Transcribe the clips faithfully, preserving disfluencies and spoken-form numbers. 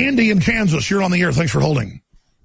Andy in Kansas, you're on the air. Thanks for holding.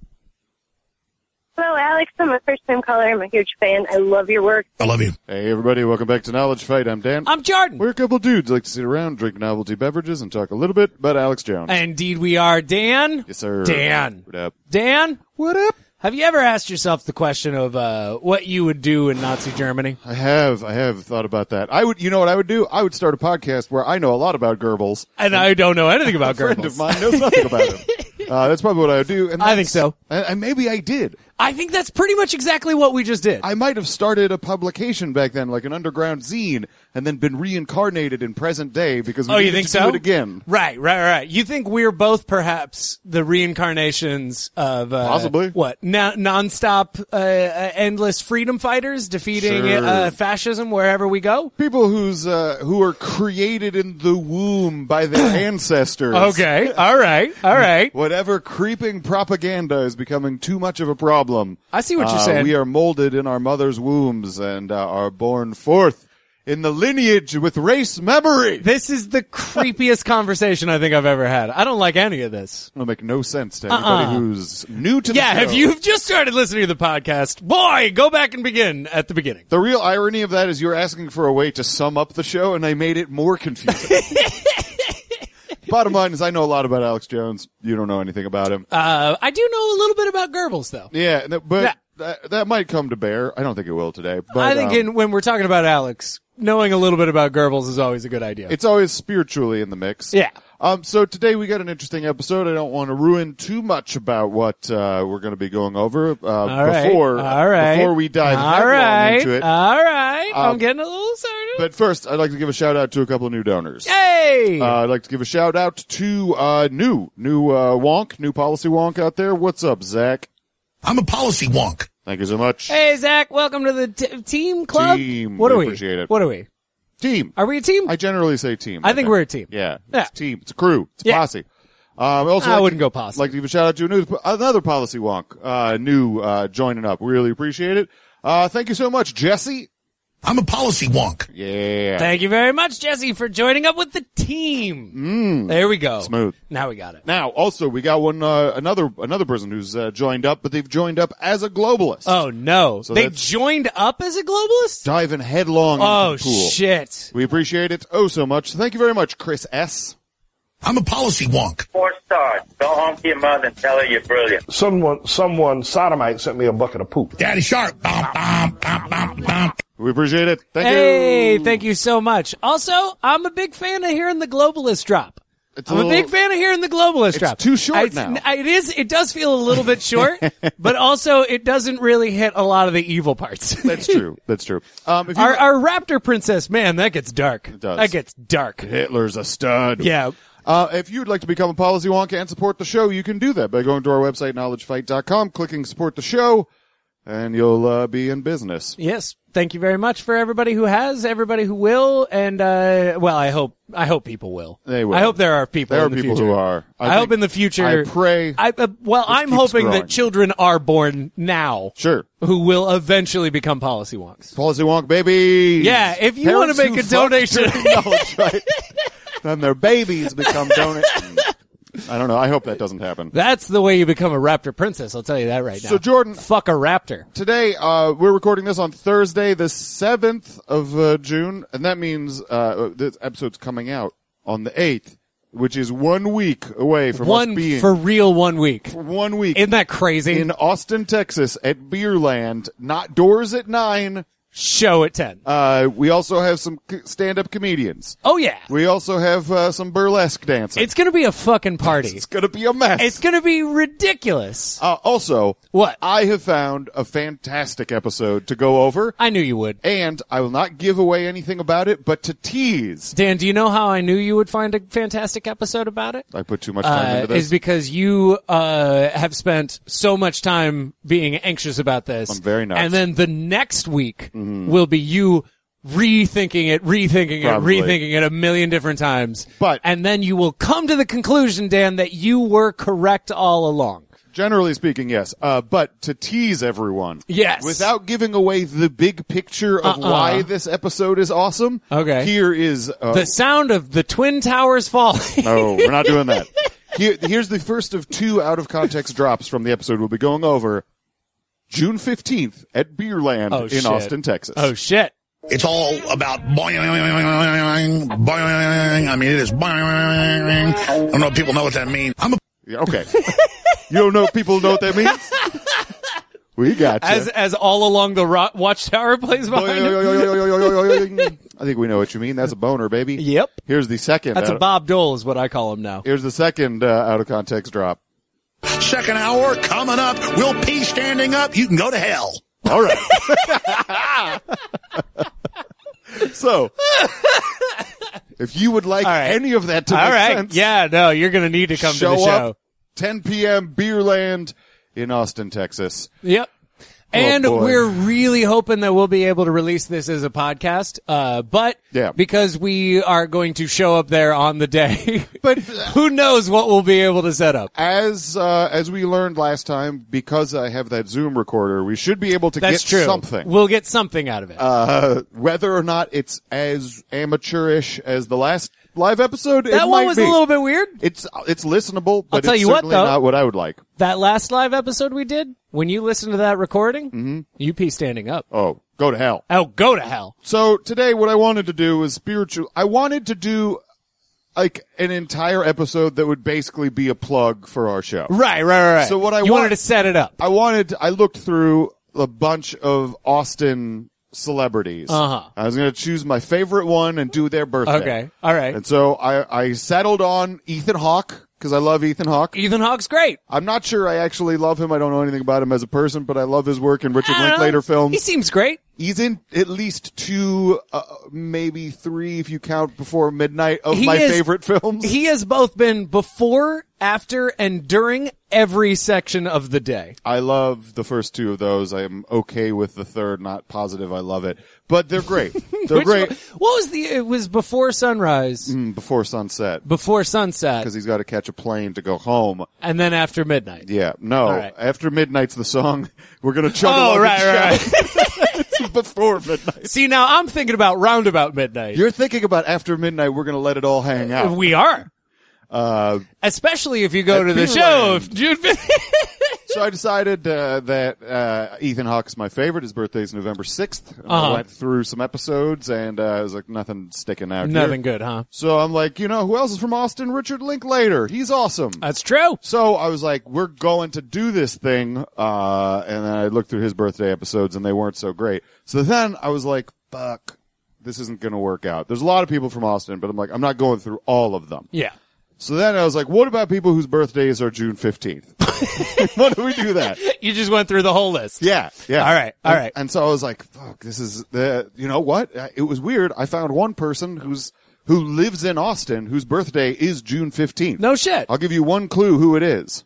Hello, Alex. I'm a first-time caller. I'm a huge fan. I love your work. I love you. Hey, everybody. Welcome back to Knowledge Fight. I'm Dan. I'm Jordan. We're a couple dudes like to sit around, drink novelty beverages, and talk a little bit about Alex Jones. Indeed we are. Dan? Yes, sir. Dan. What up? Dan? What up? Have you ever asked yourself the question of uh, what you would do in Nazi Germany? I have. I have thought about that. I would. You know what I would do? I would start a podcast where I know a lot about Goebbels. And, and I don't know anything about a Goebbels. A friend of mine knows nothing about him. Uh, that's probably what I would do. And I think so. And, and maybe I did. I think that's pretty much exactly what we just did. I might have started a publication back then, like an underground zine, and then been reincarnated in present day because we oh, needed you think to so? do it again. Right, right, right. You think we're both perhaps the reincarnations of uh, possibly what no, nonstop, uh, uh, endless freedom fighters defeating sure. uh, fascism wherever we go? People who's uh, who are created in the womb by their ancestors. Okay, all right, all right. Whatever creeping propaganda is becoming too much of a problem. I see what you're uh, saying. We are molded in our mother's wombs and uh, are born forth in the lineage with race memory. This is the creepiest conversation I think I've ever had. I don't like any of this. It'll make no sense to anybody uh-uh. who's new to the yeah, show. if you've just started listening to the podcast, boy, go back and begin at the beginning. The real irony of that is you're asking for a way to sum up the show, and I made it more confusing. Bottom line is I know a lot about Alex Jones. You don't know anything about him. Uh, I do know a little bit about Goebbels, though. Yeah, but Yeah. That, that might come to bear. I don't think it will today. But I think um, in, when we're talking about Alex, knowing a little bit about Goebbels is always a good idea. it's always spiritually in the mix. Yeah. Um, so today we got an interesting episode. I don't want to ruin too much about what uh, we're going to be going over uh, All right. before All right. before we dive All headlong right. into it. All right. Um, I'm getting a little excited. But first, I'd like to give a shout out to a couple of new donors. Hey! Uh, I'd like to give a shout out to uh, new new uh, wonk, new policy wonk out there. What's up, Zach? I'm a policy wonk. Thank you so much. Hey, Zach, welcome to the t- team club. Team. What We are we? appreciate it. What are we? Team. Are we a team? I generally say team. I think we're a team. Yeah, Yeah. it's a team. It's a crew. It's a Yeah. posse. Um, also, I like wouldn't to, go posse. Like to give a shout out to a new, another policy wonk, uh, new uh, joining up. Really appreciate it. Uh, thank you so much, Jesse. I'm a policy wonk. Yeah. Thank you very much, Jesse, for joining up with the team. Mm. There we go. Smooth. Now we got it. Now, also, we got one, uh, another, another person who's uh, joined up, but they've joined up as a globalist. Oh, no. So they that's- joined up as a globalist? Diving headlong Oh, into the pool. shit. We appreciate it oh so much. Thank you very much, Chris S. I'm a policy wonk. Four stars. Go home to your mother and tell her you're brilliant. Someone, someone, sodomite sent me a bucket of poop. Daddy Sharp. Bum, bum, bum, bum, bum. We appreciate it. Thank Hey, you. thank you so much. Also, I'm a big fan of hearing the globalist drop. It's a I'm a little- big fan of hearing the globalist It's drop. too short It's- now. It is. It does feel a little bit short, but also it doesn't really hit a lot of the evil parts. That's true. That's true. Um, if you Our, our raptor princess, man, that gets dark. It does. That gets dark. Hitler's a stud. Yeah. Uh, if you'd like to become a policy wonk and support the show, you can do that by going to our website, knowledge fight dot com, clicking support the show, and you'll uh, be in business. Yes. Thank you very much for everybody who has, everybody who will, and uh well, I hope I hope people will. They will. I hope there are people. There in are the people future. who are. I, I hope think- in the future. I pray I uh, well, I'm keeps hoping growing. that children are born now Sure. who will eventually become policy wonks. Policy wonk babies. Yeah, if you want to Parents make who a fuck donation. during knowledge, right? Then their babies become donors. I don't know. I hope that doesn't happen. That's the way you become a raptor princess. I'll tell you that right now. So, Jordan- fuck a raptor. Today, uh, we're recording this on Thursday, the seventh of uh, June, and that means uh, this episode's coming out on the eighth, which is one week away from One us being for real, one week. one week Isn't that crazy? in Austin, Texas, at Beerland. Not doors at nine. Show at ten. Uh, we also have some c- stand-up comedians. Oh yeah, We also have uh, some burlesque dancing. it's gonna be a fucking party. It's gonna be a mess. It's gonna be ridiculous. uh, also, What? I have found a fantastic episode to go over, I knew you would. and I will not give away anything about it, but to tease. Dan, do you know how I knew you would find a fantastic episode about it? I put too much time Uh, into this. is because you uh, have spent so much time being anxious about this. I'm very nuts. And then the next week will be you rethinking it, rethinking Probably. it, rethinking it a million different times. But- and then you will come to the conclusion, Dan, that you were correct all along. Generally speaking, yes. Uh, but to tease everyone. Yes. Without giving away the big picture of Uh-uh. why this episode is awesome. Okay. Here is, uh, The sound of the Twin Towers falling. no, we're not doing that. Here, here's the first of two out-of-context drops from the episode we'll be going over. June fifteenth at Beerland Oh, in shit. Austin, Texas. Oh, shit. It's all about boing, boing. I mean, it is boing. I don't know if people know what that means. I'm a Yeah, okay. You don't know if people know what that means? We got As as all along the ro- watchtower plays behind him. I think we know what you mean. That's a boner, baby. Yep. Here's the second. That's a out- Bob Dole is what I call him now. Here's the second uh, out-of-context drop. second hour coming up. We'll pee standing up. You can go to hell. All right. So, if you would like All right. any of that to All make right. sense, Yeah, no, you're going to need to come show to the show. up ten p.m. Beerland in Austin, Texas. Yep. And boy. we're really hoping that we'll be able to release this as a podcast. Uh, but Yeah. because we are going to show up there on the day, But who knows what we'll be able to set up. as uh, as we learned last time, because I have that Zoom recorder, we should be able to That's get true. something. We'll get something out of it. Uh, whether or not it's as amateurish as the last live episode, that it one might was be. a little bit weird. It's it's listenable, but tell it's you what, certainly though. not what I would like. That last live episode we did, when you listen to that recording, Mm-hmm. you pee standing up. Oh, go to hell. Oh, go to hell. So today, what I wanted to do was spiritual. I wanted to do like an entire episode that would basically be a plug for our show. Right, right, right, right. So what I you want- wanted to set it up. I wanted. To, I looked through a bunch of Austin celebrities. Uh-huh. I was going to choose my favorite one and do their birthday. Okay, all right. And so I, I settled on Ethan Hawke because I love Ethan Hawke. Ethan Hawke's great. I'm not sure I actually love him. I don't know anything about him as a person, but I love his work in Richard I don't know. Linklater films. He seems great. He's in at least two, uh, maybe three if you count Before Midnight of He my is- favorite films. He has both been before, after, and during every section of the day. I love the first two of those. I am okay with the third, not positive I love it. But they're great. They're Which great. one- What was the, it was Before Sunrise, Mm, Before Sunset. Before Sunset, Because he's got to catch a plane to go home. and then After Midnight. Yeah, no. All right. After Midnight's the song. We're going to chug Oh, along right, and right, shout. It's Before Midnight. See, now I'm thinking about Roundabout Midnight. You're thinking about After Midnight, we're going to let it all hang out. We are. Uh, Especially if you go At to the Beerland. show of June fifteenth. so I decided uh, that uh, Ethan Hawke's my favorite. His birthday's November sixth. And Uh-huh. I went through some episodes, and uh, I was like, nothing sticking out Nothing here. good, huh? So I'm like, you know, who else is from Austin? Richard Linklater. He's awesome. That's true. So I was like, we're going to do this thing, uh, and then I looked through his birthday episodes and they weren't so great. So then I was like, fuck, this isn't gonna work out. There's a lot of people from Austin, but I'm like, I'm not going through all of them. Yeah. So then I was like, what about people whose birthdays are June fifteenth? Why do we do that? You just went through the whole list. Yeah, yeah. All right, all And- right. And so I was like, fuck, this is the, you know what? Uh, It was weird. I found one person who's, who lives in Austin whose birthday is June fifteenth. No shit. I'll give you one clue who it is.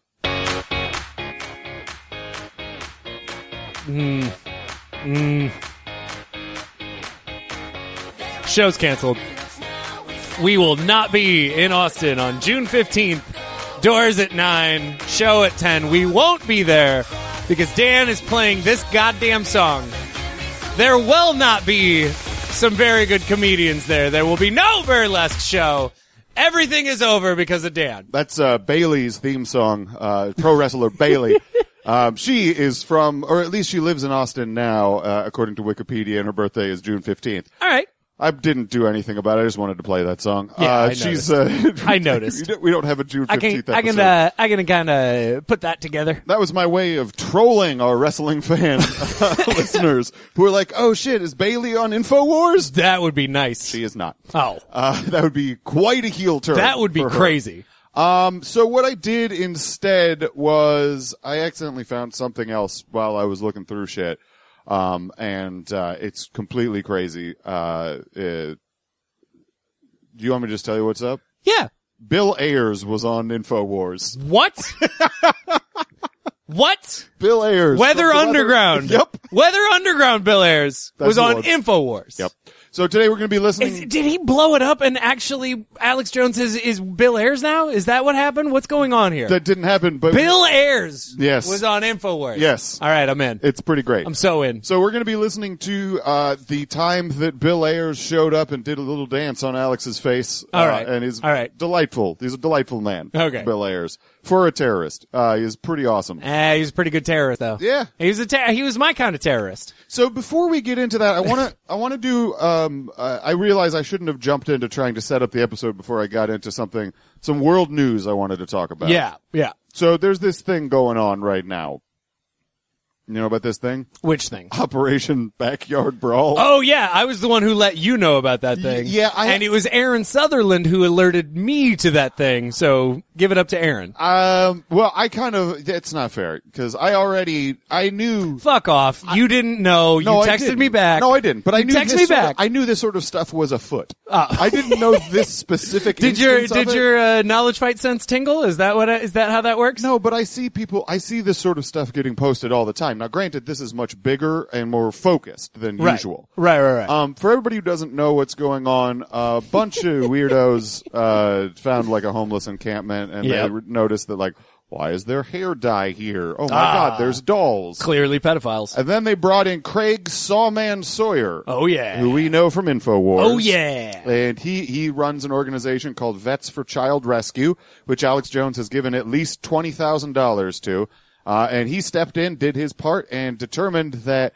Show's canceled. We will not be in Austin on June fifteenth. Doors at nine, show at ten. We won't be there because Dan is playing this goddamn song. There will not be some very good comedians there. There will be no burlesque show. Everything is over because of Dan. That's uh, Bailey's theme song, uh, pro wrestler Bailey. Um, she is from, or at least she lives in Austin now, uh, according to Wikipedia, and her birthday is June fifteenth. All right. I didn't do anything about it. I just wanted to play that song. Yeah, uh, I she's, uh, I noticed. we don't- we don't have a June I fifteenth can, I episode. can, uh, I can kind of put that together. That was my way of trolling our wrestling fan uh, listeners who are like, oh shit, is Bailey on InfoWars? That would be nice. She is not. Oh, Uh, that would be quite a heel turn. that would be for her. crazy. Um, so what I did instead was I accidentally found something else while I was looking through shit. Um, and, uh, it's completely crazy. Uh, uh, do you want me to just tell you what's up? Yeah. Bill Ayers was on InfoWars. What? What? Bill Ayers. Weather from the Underground. Yep. Weather Underground Bill Ayers That's was the on one. InfoWars. Yep. So today we're going to be listening. Is, did he blow it up and actually Alex Jones is, is Bill Ayers now? Is that what happened? What's going on here? That didn't happen, but Bill Ayers Yes. was on InfoWars. Yes. All right, I'm in. It's pretty great. I'm so in. So we're going to be listening to uh, the time that Bill Ayers showed up and did a little dance on Alex's face. All uh, right. And he's All right. delightful. He's a delightful man. Okay. Bill Ayers. For a terrorist. Uh, he's pretty awesome. Ah, he was a pretty good terrorist, though. Yeah. He was a ter- he was my kind of terrorist. So before we get into that, I want to I want to do. Um, uh, I realize I shouldn't have jumped into trying to set up the episode before I got into something, some world news I wanted to talk about. Yeah, yeah. So there's this thing going on right now. You know about this thing? Which thing? Operation Backyard Brawl. Oh, yeah, I was the one who let you know about that thing. Y- yeah, I- and it was Aaron Sutherland who alerted me to that thing, so give it up to Aaron. Um. Well, I kind of. It's not fair because I already. I knew. Fuck off. You didn't know. No, you I texted didn't. me back. No, I didn't. But I You knew text this me sort of- back. I knew this sort of stuff was afoot. Oh. I didn't know this specific. Did your instance did of it. your uh, knowledge fight sense tingle? Is that what? I, is that how that works? No, but I see people, I see this sort of stuff getting posted all the time. Now, granted, this is much bigger and more focused than Right. usual. Right, right, right. Um, for everybody who doesn't know what's going on, a bunch of weirdos, uh, found like a homeless encampment and Yep. they re- noticed that like, why is there hair dye here? Oh my Ah. god, there's dolls. Clearly pedophiles. And then they brought in Craig Sawman Sawyer. Oh, yeah. Who we know from InfoWars. Oh, yeah. And he, he runs an organization called Vets for Child Rescue, which Alex Jones has given at least twenty thousand dollars to. Uh, and he stepped in, did his part, and determined that,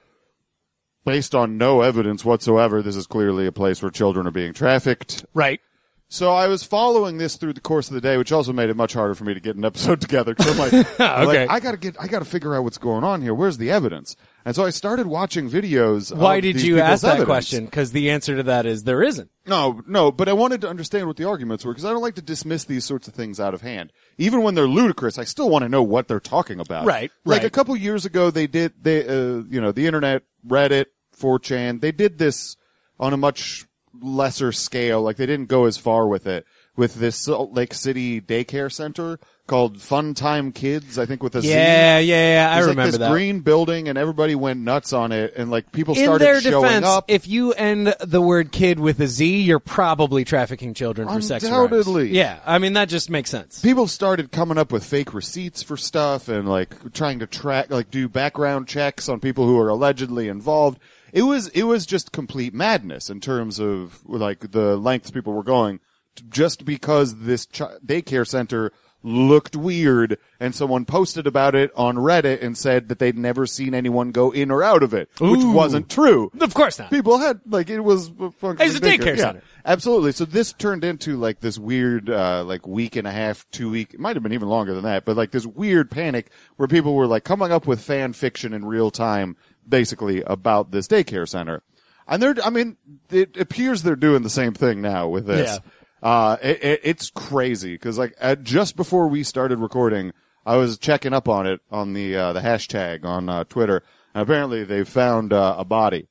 based on no evidence whatsoever, this is clearly a place where children are being trafficked. Right. So I was following this through the course of the day, which also made it much harder for me to get an episode together. Cause I'm like, I'm Okay. like, I gotta get, I gotta figure out what's going on here. Where's the evidence? And so I started watching videos. Why of did these you people's ask that evidence. question? Because the answer to that is there isn't. No, no, but I wanted to understand what the arguments were because I don't like to dismiss these sorts of things out of hand. Even when they're ludicrous, I still want to know what they're talking about. Right, Like right. a couple years ago, they did, they, uh, you know, the internet, Reddit, four chan, they did this on a much lesser scale. Like they didn't go as far with it. With this Salt Lake City daycare center called Fun Time Kids, I think with a Z. Yeah, yeah, yeah. I It was remember like this that. green building, and everybody went nuts on it, and like people In started their showing defense, up. if you end the word kid with a Z, you're probably trafficking children for sex crimes. Undoubtedly. Yeah, I mean, that just makes sense. People started coming up with fake receipts for stuff, and like trying to track, like do background checks on people who are allegedly involved. It was it was just complete madness in terms of like the lengths people were going. Just because this ch- daycare center looked weird and someone posted about it on Reddit and said that they'd never seen anyone go in or out of it, which Ooh. wasn't true. Of course not. People had, like, it was a functioning It's a daycare yeah, center. Absolutely. So this turned into like this weird, uh, like week and a half, two week, it might have been even longer than that, but like this weird panic where people were like coming up with fan fiction in real time, basically about this daycare center. And they're, I mean, it appears they're doing the same thing now with this. Yeah. Uh, it, it, it's crazy because like at, just before we started recording, I was checking up on it on the, uh, the hashtag on, uh, Twitter. And apparently they found, uh, a body.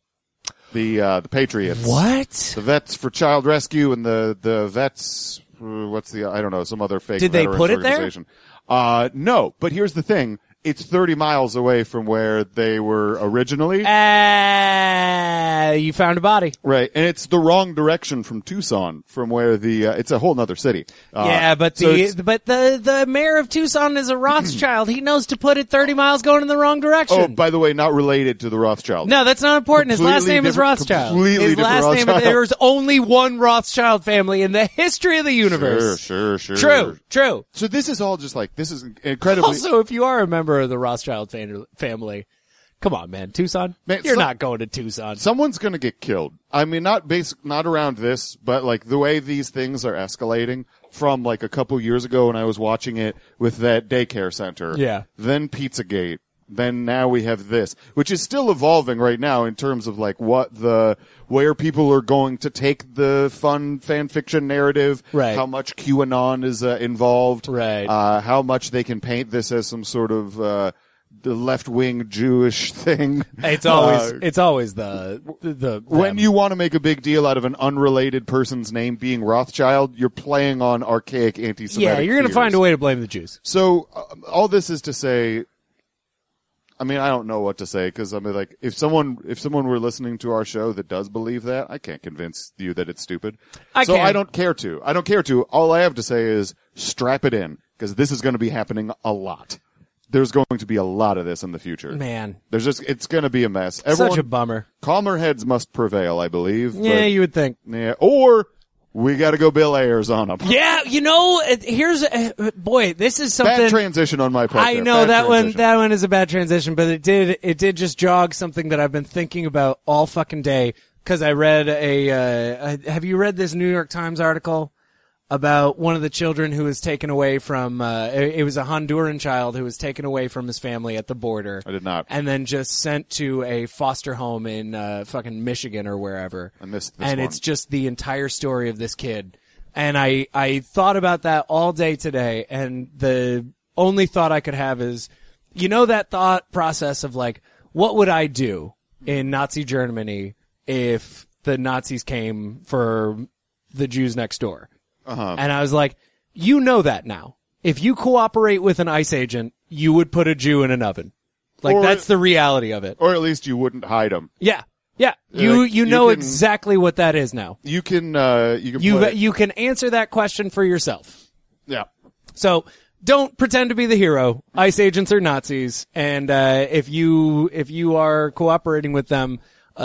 The, uh, the Patriots. What? The Vets for Child Rescue and the, the Vets, uh, what's the, I don't know, some other fake Did they veterans put it there? organization. Uh, no, but here's the thing. It's thirty miles away from where they were originally. Uh, you found a body. Right, and it's the wrong direction from Tucson, from where the, uh, it's a whole nother city. Uh, yeah, but so the it's- but the the mayor of Tucson is a Rothschild. He knows to put it thirty miles going in the wrong direction. oh, by the way, not related to the Rothschild. No, that's not important. His last Completely name is different- Rothschild. completely His different last name. Rothschild. There's only one Rothschild family in the history of the universe. Sure, sure, sure. True, true. So this is all just like, this is incredibly... Also, if you are a member of the Rothschild fam- family, come on, man, Tucson. Man, You're some- not going to Tucson. Someone's gonna get killed. I mean, not basic, not around this, but like the way these things are escalating from like a couple years ago when I was watching it with that daycare center. Yeah. Then Pizzagate. Then now we have this, which is still evolving right now in terms of like what the, where people are going to take the fun fan fiction narrative. Right. How much QAnon is uh, involved. Right. Uh, how much they can paint this as some sort of, uh, the left-wing Jewish thing. It's always Uh, it's always the the when them. you want to make a big deal out of an unrelated person's name being Rothschild, you're playing on archaic anti-Semitic yeah, you're gonna fears. find a way to blame the Jews. So uh, all this is to say, I mean, I don't know what to say because I mean, like, if someone if someone were listening to our show that does believe that, I can't convince you that it's stupid. I so can. I don't care to. I don't care to. All I have to say is strap it in because this is going to be happening a lot. There's going to be a lot of this in the future. Man, there's just it's going to be a mess. Everyone, such a bummer. Calmer heads must prevail, I believe. Yeah, but, you would think. Yeah, or we got to go Bill Ayers on them. Yeah, you know, it- here's uh, boy, this is something. Bad transition on my part. I there. know Bad that one. transition. That one is a bad transition, but it did. It did just jog something that I've been thinking about all fucking day. Because I read a. Uh, I, have you read this New York Times article about one of the children who was taken away from? Uh, it, it was a Honduran child who was taken away from his family at the border. I did not. And then just sent to a foster home in uh, fucking Michigan or wherever. I missed this and one. it's just the entire story of this kid. And I, I thought about that all day today, and the only thought I could have is, you know, that thought process of like, what would I do in Nazi Germany if the Nazis came for the Jews next door? Uh-huh. And I was like, you know that now. If you cooperate with an ICE agent, you would put a Jew in an oven. Like, Or- that's the reality of it. Or at least you wouldn't hide them. Yeah. Yeah. You, Like, you you know can- exactly what that is now. You can, uh, you can You, play- you can answer that question for yourself. yeah. So don't pretend to be the hero. ICE agents are Nazis, and uh, if you if you are cooperating with them,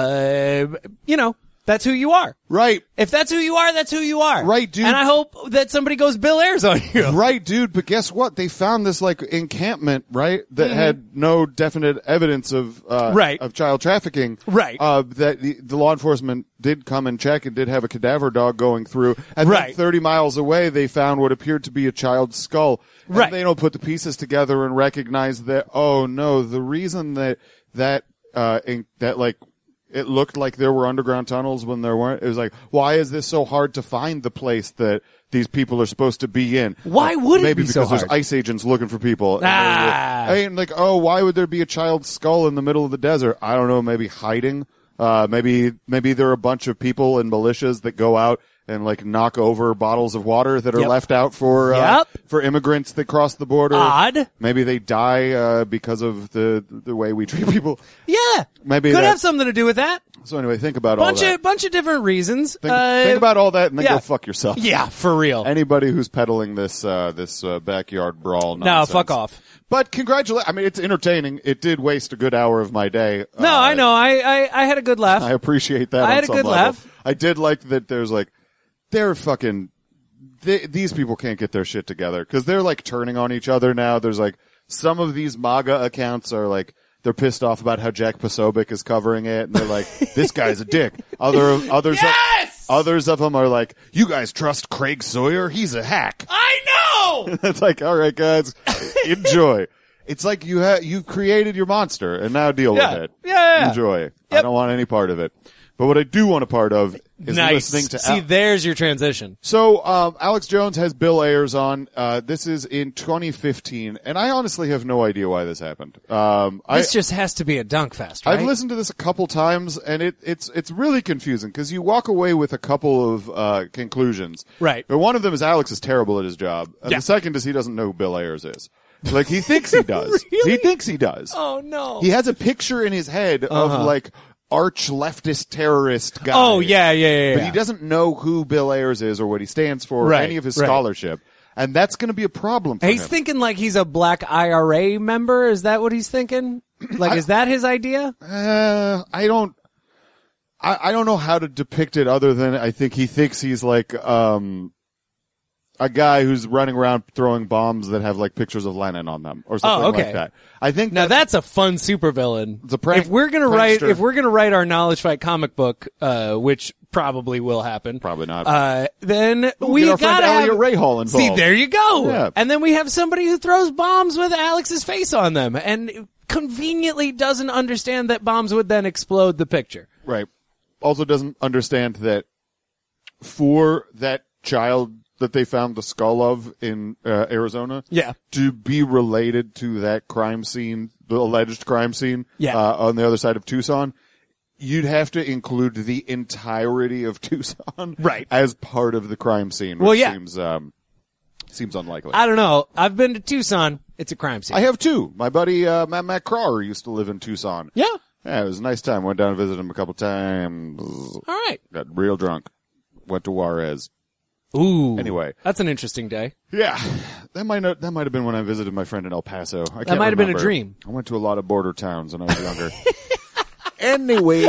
uh, you know that's who you are. Right. If that's who you are, that's who you are. Right, dude. And I hope that somebody goes Bill Ayers on you. Right, dude, but guess what? They found this, like, encampment, right, that had no definite evidence of, uh, Right. of child trafficking. Right. Uh, that the, the law enforcement did come and check and did have a cadaver dog going through. And Right. then thirty miles away, they found what appeared to be a child's skull. And Right. they don't put the pieces together and recognize that, oh no, the reason that, that, uh, in, that, like, it looked like there were underground tunnels when there weren't. It was like, why is this so hard to find the place that these people are supposed to be in? Why Like, would it maybe be so because there's hard? ICE agents looking for people. Ah. I mean, like, oh, why would there be a child's skull in the middle of the desert? I don't know. Maybe hiding. Uh, maybe maybe there are a bunch of people and militias that go out and like knock over bottles of water that are Yep. left out for uh, Yep. for immigrants that cross the border. Odd. Maybe they die uh, because of the the way we treat people. Yeah. Maybe Could that- have something to do with that. So anyway, think about Bunch all that. of bunch of different reasons. Think, Uh, think about all that and then yeah. go fuck yourself. Yeah, for real. Anybody who's peddling this uh, this uh, backyard brawl No, nonsense. fuck off. But congratulate. I mean, it's entertaining. It did waste a good hour of my day. No, Uh, I know. I, I I had a good laugh. I appreciate that. I on had a some good level. laugh. I did like that. There's like, they're fucking. They, these people can't get their shit together because they're like turning on each other now. There's like some of these MAGA accounts are like they're pissed off about how Jack Posobiec is covering it, and they're like, "This guy's a dick." Other others, Yes! others of them are like, "You guys trust Craig Sawyer? He's a hack." I know. It's like, all right, guys, enjoy. It's like you ha- you created your monster, and now deal Yeah. with it. Yeah, yeah, yeah. Enjoy. I Yep. don't want any part of it. But what I do want a part of is Nice. listening to. See, Al- there's your transition. so um, Alex Jones has Bill Ayers on. Uh, this is in twenty fifteen, and I honestly have no idea why this happened. Um, I, This just has to be a dunk fest, right? I've listened to this a couple times, and it, it's it's really confusing because you walk away with a couple of uh, conclusions. Right. But one of them is Alex is terrible at his job, and Yeah. the second is he doesn't know who Bill Ayers is. Like he thinks he does. Really? He thinks he does. Oh no. He has a picture in his head Uh-huh. of like arch leftist terrorist guy. Oh yeah, yeah, yeah. But yeah. he doesn't know who Bill Ayers is or what he stands for or Right, any of his right. scholarship. And that's going to be a problem for He's him. thinking like he's a black I R A member. Is that what he's thinking? Like, is that his idea? Uh, I don't, I, I don't know how to depict it other than I think he thinks he's like, um, a guy who's running around throwing bombs that have like pictures of Lenin on them or something Oh, okay. like that. I think Now that's a fun supervillain. It's a prank- If we're gonna write, prankster. if we're gonna write our Knowledge Fight comic book, uh, which probably will happen, Probably not. Uh, then Ooh, we get our friend gotta have Elliot Rahal involved. See, there you go. Yeah. And then we have somebody who throws bombs with Alex's face on them, and conveniently doesn't understand that bombs would then explode the picture. Right. Also doesn't understand that for that child that they found the skull of in uh, Arizona, Yeah. to be related to that crime scene, the alleged crime scene, Yeah. uh, on the other side of Tucson, you'd have to include the entirety of Tucson, Right. as part of the crime scene. Which Well, yeah. seems um, seems unlikely. I don't know. I've been to Tucson. It's a crime scene. I have two. My buddy uh, Matt Matt Crawer used to live in Tucson. Yeah. Yeah, it was a nice time. Went down and visited him a couple times. All right. Got real drunk. Went to Juarez. Ooh. Anyway. That's an interesting day. Yeah. That might not, that might have been when I visited my friend in El Paso. I can't That might have been a remember. dream. I went to a lot of border towns when I was younger. Anyway.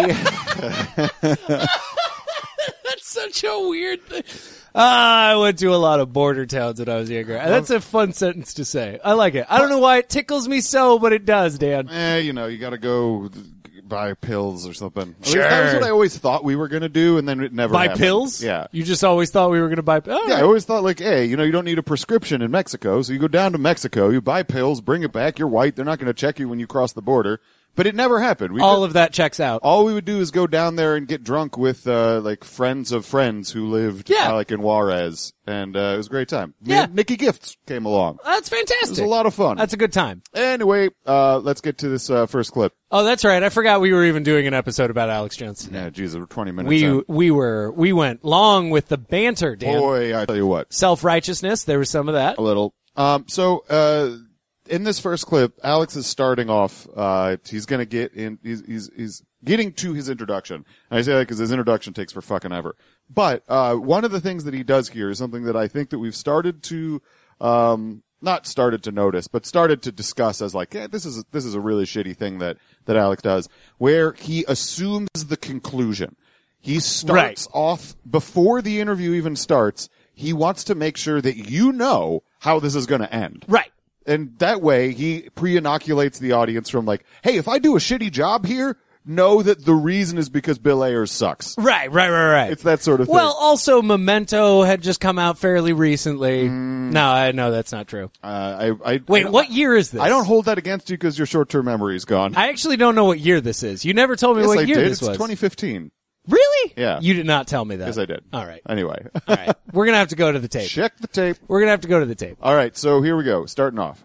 That's such a weird thing. Ah, I went to a lot of border towns when I was younger. That's a fun sentence to say. I like it. I don't know why it tickles me so, but it does, Dan. Eh, you know, you gotta go buy pills or something. At least Sure. That was what I always thought we were gonna do, and then it never Buy happened. pills? Yeah. You just always thought we were going to buy pills? Yeah, I always thought like, hey, you know, you don't need a prescription in Mexico, so you go down to Mexico, you buy pills, bring it back, you're white, they're not gonna check you when you cross the border. But it never happened. We All did- of that checks out. all we would do is go down there and get drunk with uh like friends of friends who lived Yeah. uh, like in Juarez, and uh, it was a great time. Me Yeah. and Nikki Gifts came along. That's fantastic. It was a lot of fun. That's a good time. Anyway, uh let's get to this uh, first clip. Oh, that's right. I forgot we were even doing an episode about Alex Jones today. Yeah, geez, we're twenty minutes We in. we were we went long with the banter, Dan. Boy, I tell you what, Self righteousness. There was some of that. a little. Um, so uh, in this first clip, Alex is starting off. Uh, he's gonna get in. He's he's he's getting to his introduction. And I say that because his introduction takes for fucking ever. But uh, one of the things that he does here is something that I think that we've started to. Um, not started to notice, but started to discuss as like, eh, this is, this is a really shitty thing that, that Alex does, where he assumes the conclusion. He starts Right. off, before the interview even starts, he wants to make sure that you know how this is gonna end. Right. And that way, he pre-inoculates the audience from like, hey, if I do a shitty job here, know that the reason is because Bill Ayers sucks. Right, right, right, right. It's that sort of thing. Well, also Memento had just come out fairly recently. No, I know that's not true. Uh, I, I, Wait, I, what year is this? I don't hold that against you because your short-term memory is gone. I actually don't know what year this is. You never told me yes, what I year did. this It's was. twenty fifteen. Really? Yeah. You did not tell me that. Yes, I did. All right. Anyway. All right. We're going to have to go to the tape. Check the tape. We're going to have to go to the tape. All right, so here we go. Starting off.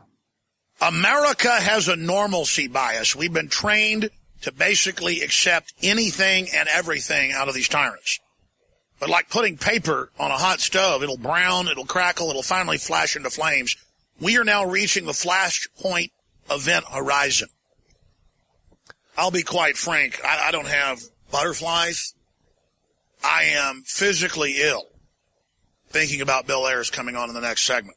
America has a normalcy bias. We've been trained to basically accept anything and everything out of these tyrants. But like putting paper on a hot stove, it'll brown, it'll crackle, it'll finally flash into flames. We are now reaching the flashpoint event horizon. I'll be quite frank. I, I don't have butterflies. I am physically ill thinking about Bill Ayers coming on in the next segment.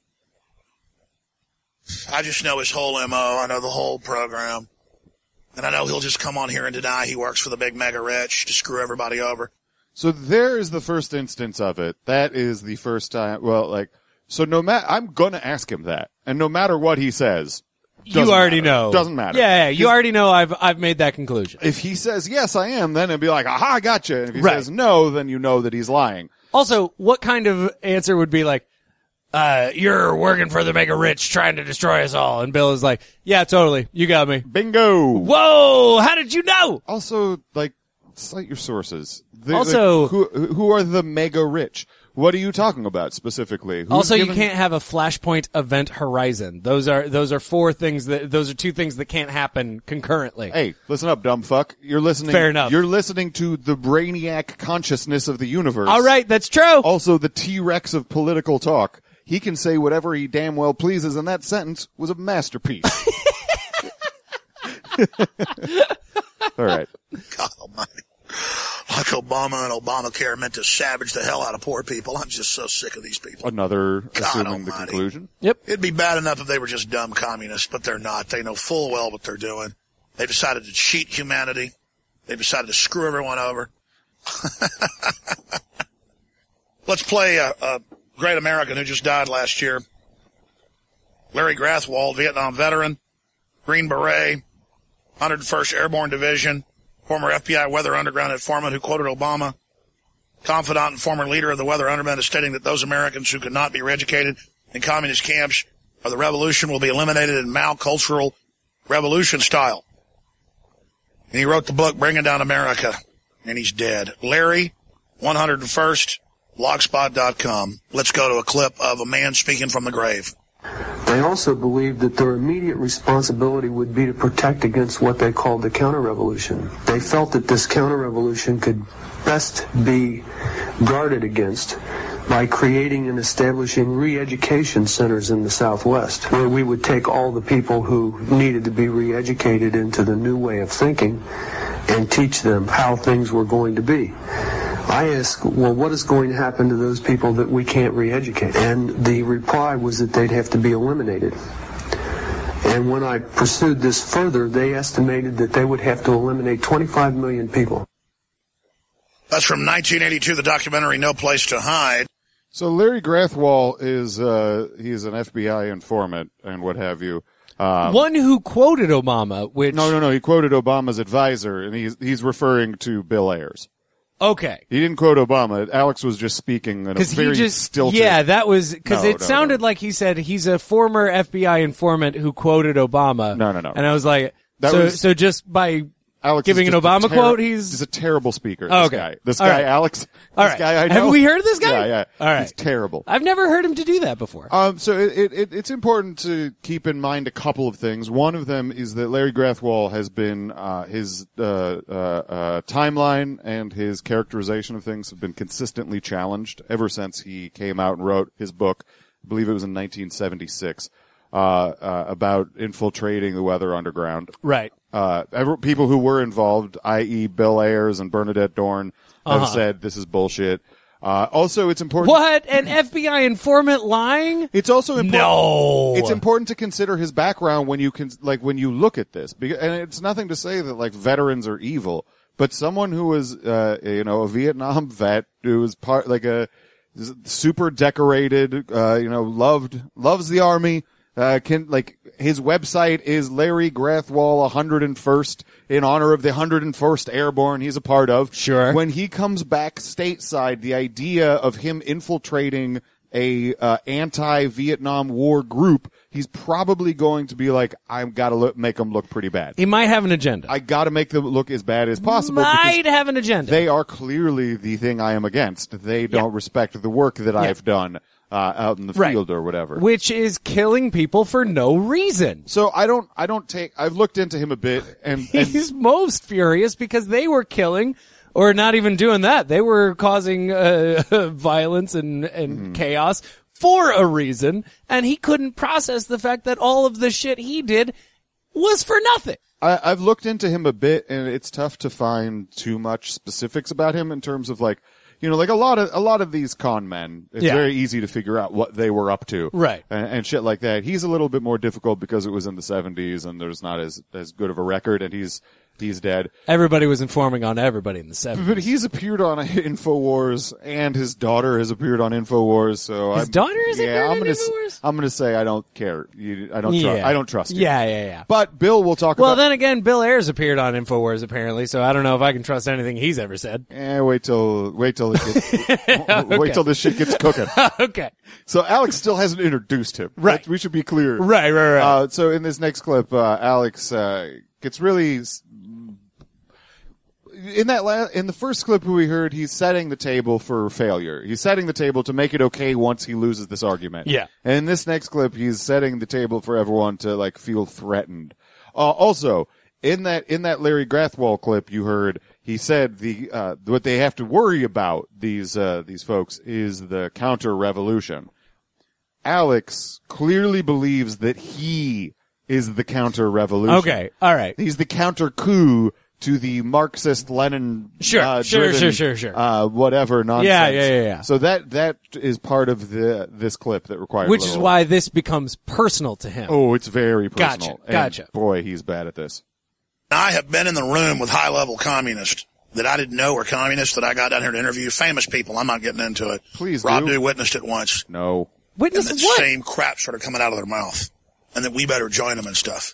I just know his whole M O. I know the whole program. And I know he'll just come on here and deny he works for the big mega rich to screw everybody over. So there is the first instance of it. That is the first time. Well, like, so no matter, I'm gonna ask him that. And no matter what he says, You already matter. know. Doesn't matter. Yeah, yeah, you already know I've I've made that conclusion. If he says, yes, I am, then it'd be like, aha, I gotcha. And if he Right. says no, then you know that he's lying. Also, what kind of answer would be like, uh, you're working for the mega rich trying to destroy us all? And Bill is like, yeah, totally. You got me. Bingo! Whoa! How did you know? Also, like, cite your sources. The- Also- like, who, who are the mega rich? What are you talking about specifically? Who's Also, given- you can't have a Flashpoint event horizon. Those are those are four things that those are two things that can't happen concurrently. Hey, listen up, dumb fuck. You're listening. Fair enough. You're listening to the brainiac consciousness of the universe. All right, that's true. Also, the T-Rex of political talk. He can say whatever he damn well pleases, and that sentence was a masterpiece. All right. God almighty. Like Obama and Obamacare meant to savage the hell out of poor people. I'm just so sick of these people. Another assuming the almighty. conclusion. Yep. It'd be bad enough if they were just dumb communists, but they're not. They know full well what they're doing. They've decided to cheat humanity. They've decided to screw everyone over. Let's play a, a great American who just died last year. Larry Grathwold, Vietnam veteran, Green Beret, one hundred first Airborne Division, former F B I Weather Underground informant who quoted Obama, confidant and former leader of the Weather Underground, is stating that those Americans who could not be re-educated in communist camps or the revolution will be eliminated in Mao cultural revolution style. And he wrote the book, Bringing Down America, and he's dead. Larry, one hundred first, blogspot dot com. Let's go to a clip of a man speaking from the grave. They also believed that their immediate responsibility would be to protect against what they called the counter-revolution. They felt that this counter-revolution could best be guarded against by creating and establishing re-education centers in the Southwest, where we would take all the people who needed to be re-educated into the new way of thinking and teach them how things were going to be. I asked, well, what is going to happen to those people that we can't re-educate? And the reply was that they'd have to be eliminated. And when I pursued this further, they estimated that they would have to eliminate twenty-five million people. That's from nineteen eighty-two, the documentary No Place to Hide. So Larry Grathwohl is, uh, he's an F B I informant and what have you. Um, One who quoted Obama, which... No, no, no. He quoted Obama's advisor, and he's he's referring to Bill Ayers. Okay. He didn't quote Obama. Alex was just speaking in a very he just, stilted... Yeah, that was... Because No, it no, sounded no. like he said he's a former F B I informant who quoted Obama. No, no, no. And I was like, That so, was- so just by Alex giving is an just a Obama terri- quote, he's... He's a terrible speaker, Oh, this okay. guy. This All guy, right. Alex, this All right. guy I know. Have we heard of this guy? Yeah, yeah. All right. He's terrible. I've never heard him to do that before. Um, so it, it, it's important to keep in mind a couple of things. One of them is that Larry Grathwohl has been, uh, his, uh, uh, uh, timeline and his characterization of things have been consistently challenged ever since he came out and wrote his book. I believe it was in nineteen seventy-six, uh, uh, about infiltrating the Weather Underground. Right. Uh, every, people who were involved, that is. Bill Ayers and Bernadette Dorn, have Uh-huh. said this is bullshit. Uh, also, it's important. What? An F B I informant lying? It's also important. No. It's important to consider his background when you can, like, when you look at this. Because, and it's nothing to say that, like, veterans are evil, but someone who was, uh, you know, a Vietnam vet who was part, like a super decorated, uh, you know, loved, loves the army, uh, can, like, his website is Larry Grathwohl one hundred first in honor of the one hundred first Airborne he's a part of. Sure. When he comes back stateside, the idea of him infiltrating a uh, anti-Vietnam War group, he's probably going to be like, I've got to look, make them look pretty bad. He might have an agenda. I got to make them look as bad as possible. might because have an agenda. they are clearly the thing I am against. They don't Yeah. respect the work that I've done uh, out in the Right. field or whatever. Which is killing people for no reason. So I don't, I don't take, I've looked into him a bit and, and He's most furious because they were killing, or not even doing that. They were causing uh, violence and, and Mm-hmm. chaos for a reason, and he couldn't process the fact that all of the shit he did was for nothing. I, I've looked into him a bit, and it's tough to find too much specifics about him in terms of like, you know, like a lot of a lot of these con men. It's Yeah. very easy to figure out what they were up to, Right. And, and shit like that. He's a little bit more difficult because it was in the seventies, and there's not as as good of a record, and he's he's dead. Everybody was informing on everybody in the seventies. But he's appeared on InfoWars, and his daughter has appeared on InFowars. So His I'm, daughter has yeah, appeared I'm on gonna, s- InfoWars? I'm gonna say I don't care. You, I don't. Tru- Yeah. I don't trust you. Yeah, yeah, yeah. But Bill will talk Well, about. then again, Bill Ayers appeared on InfoWars apparently, so I don't know if I can trust anything he's ever said. Eh, wait till wait till it gets, wait till this shit gets cooking. Okay. So Alex still hasn't introduced him. Right. That- we should be clear. Right, right, right. Uh, so in this next clip, uh, Alex uh, gets really. s- In that la- in the first clip we heard, he's setting the table for failure. He's setting the table to make it okay once he loses this argument. Yeah. And in this next clip, he's setting the table for everyone to like feel threatened. Uh, also, in that in that Larry Grathwohl clip you heard, he said the uh, what they have to worry about these uh, these folks is the counter revolution. Alex clearly believes that he is the counter revolution. Okay, all right. He's the counter coup to the Marxist Lenin Sure, uh, sure, driven, sure, sure, sure. uh whatever nonsense. Yeah, yeah, yeah, yeah. So that that is part of the this clip that requires Which a is little- why this becomes personal to him. Oh, it's very personal. Gotcha, And gotcha. boy, he's bad at this. I have been in the room with high-level communists that I didn't know were communists that I got down here to interview. Famous people. I'm not getting into it. Please Rob do. Dew witnessed it once. No. And Witness that what? same crap started coming out of their mouth. And that we better join them and stuff.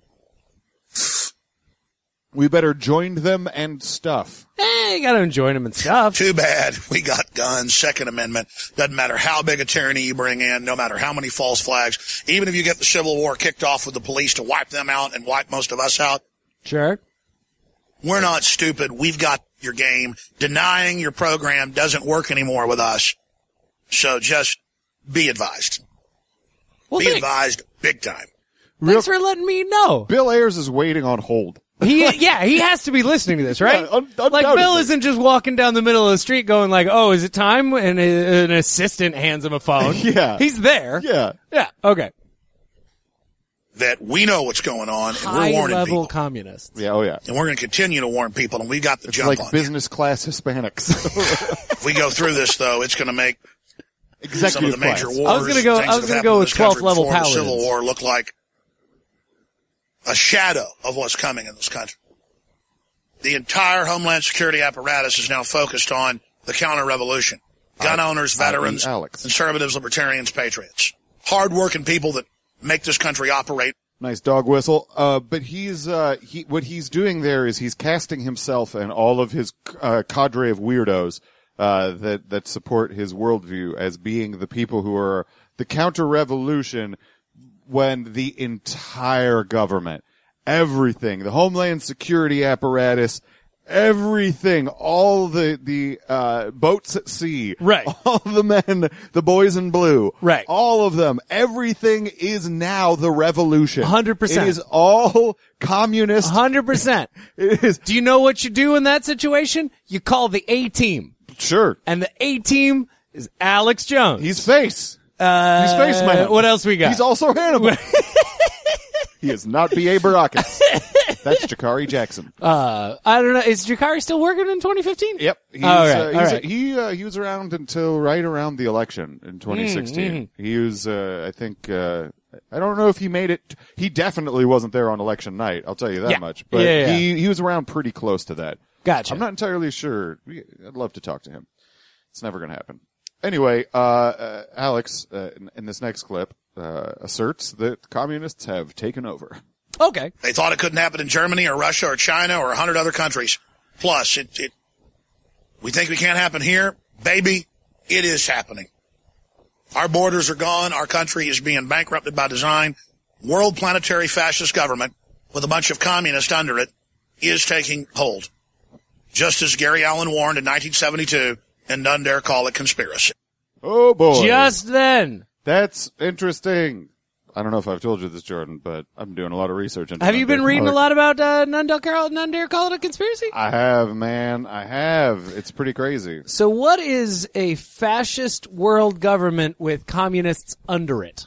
We better join them and stuff. Eh, you gotta enjoy him and stuff. Too bad we got guns, Second Amendment. Doesn't matter how big a tyranny you bring in, no matter how many false flags. Even if you get the Civil War kicked off with the police to wipe them out and wipe most of us out, Sure. we're not stupid. We've got your game. Denying your program doesn't work anymore with us. So just be advised. Well, Be thanks. advised big time. Real, Thanks for letting me know. Bill Ayers is waiting on hold. He, yeah, he has to be listening to this, right? Yeah, un- like Bill undoubtedly. isn't just walking down the middle of the street going like, "Oh, is it time?" And a, an assistant hands him a phone. Yeah. He's there. Yeah. Yeah. Okay. That we know what's going on, and we're High warning level people. communists. Yeah, oh yeah. And we're going to continue to warn people, and we got the It's jump like on business class Hispanics. If we go through this, though, it's going to make some of Executive the major class. wars. I was gonna go- things I was that gonna have go happened in with this country twelfth level before the Civil paladins. War look like a shadow of what's coming in this country. The entire Homeland Security apparatus is now focused on the counter-revolution. Gun I- owners, I- veterans, Alex. conservatives, libertarians, patriots. Hard-working people that make this country operate. Nice dog whistle. Uh, but he's, uh, he, what he's doing there is he's casting himself and all of his, uh, cadre of weirdos, uh, that, that support his worldview as being the people who are the counter-revolution when the entire government, everything, the Homeland Security apparatus, everything, all the, the, uh, boats at sea. Right. All the men, the boys in blue. Right. All of them. Everything is now the revolution. one hundred percent. It is all communist. one hundred percent. It is, Do you know what you do in that situation? You call the A-team. sure. And the A-team is Alex Jones. He's face. uh, He's face man. What else we got? He's also Hannibal. He is not B A. Baracus. That's Jakari Jackson. uh, I don't know. Is Jakari still working in twenty fifteen? Yep. He's, All right, uh, all he's, right. He, uh, he was around until right around the election in twenty sixteen. Mm, He was, uh, I think, uh, I don't know if he made it. He definitely wasn't there on election night. I'll tell you that Yeah. much. But Yeah, yeah, yeah. he, he was around pretty close to that. Gotcha. I'm not entirely sure. We- I'd love to talk to him. It's never going to happen. Anyway, uh, uh Alex, uh, in, in this next clip, uh, asserts that communists have taken over. Okay. They thought it couldn't happen in Germany or Russia or China or a hundred other countries. Plus, it, it, we think we can't happen here. Baby, it is happening. Our borders are gone. Our country is being bankrupted by design. World planetary fascist government with a bunch of communists under it is taking hold. Just as Gary Allen warned in nineteen seventy-two, and none dare call it conspiracy. Oh boy. Just then. That's interesting. I don't know if I've told you this, Jordan, but I'm doing a lot of research into Have you been None Dare reading a Call It- lot about uh, None Dare Call None Dare Call It a Conspiracy? I have, man. I have. It's pretty crazy. So what is a fascist world government with communists under it?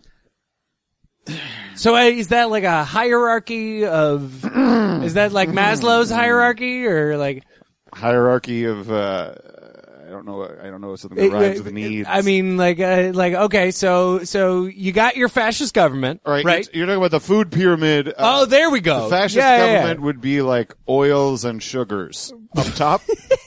So uh, is that like a hierarchy of, is that like Maslow's hierarchy or like? Hierarchy of, uh, I don't know, I don't know something that rhymes with needs. I mean, like, uh, like, okay, so, so you got your fascist government, All right, right? You're, you're talking about the food pyramid. Uh, Oh, there we go. The fascist Yeah, yeah, yeah. government would be like oils and sugars up top.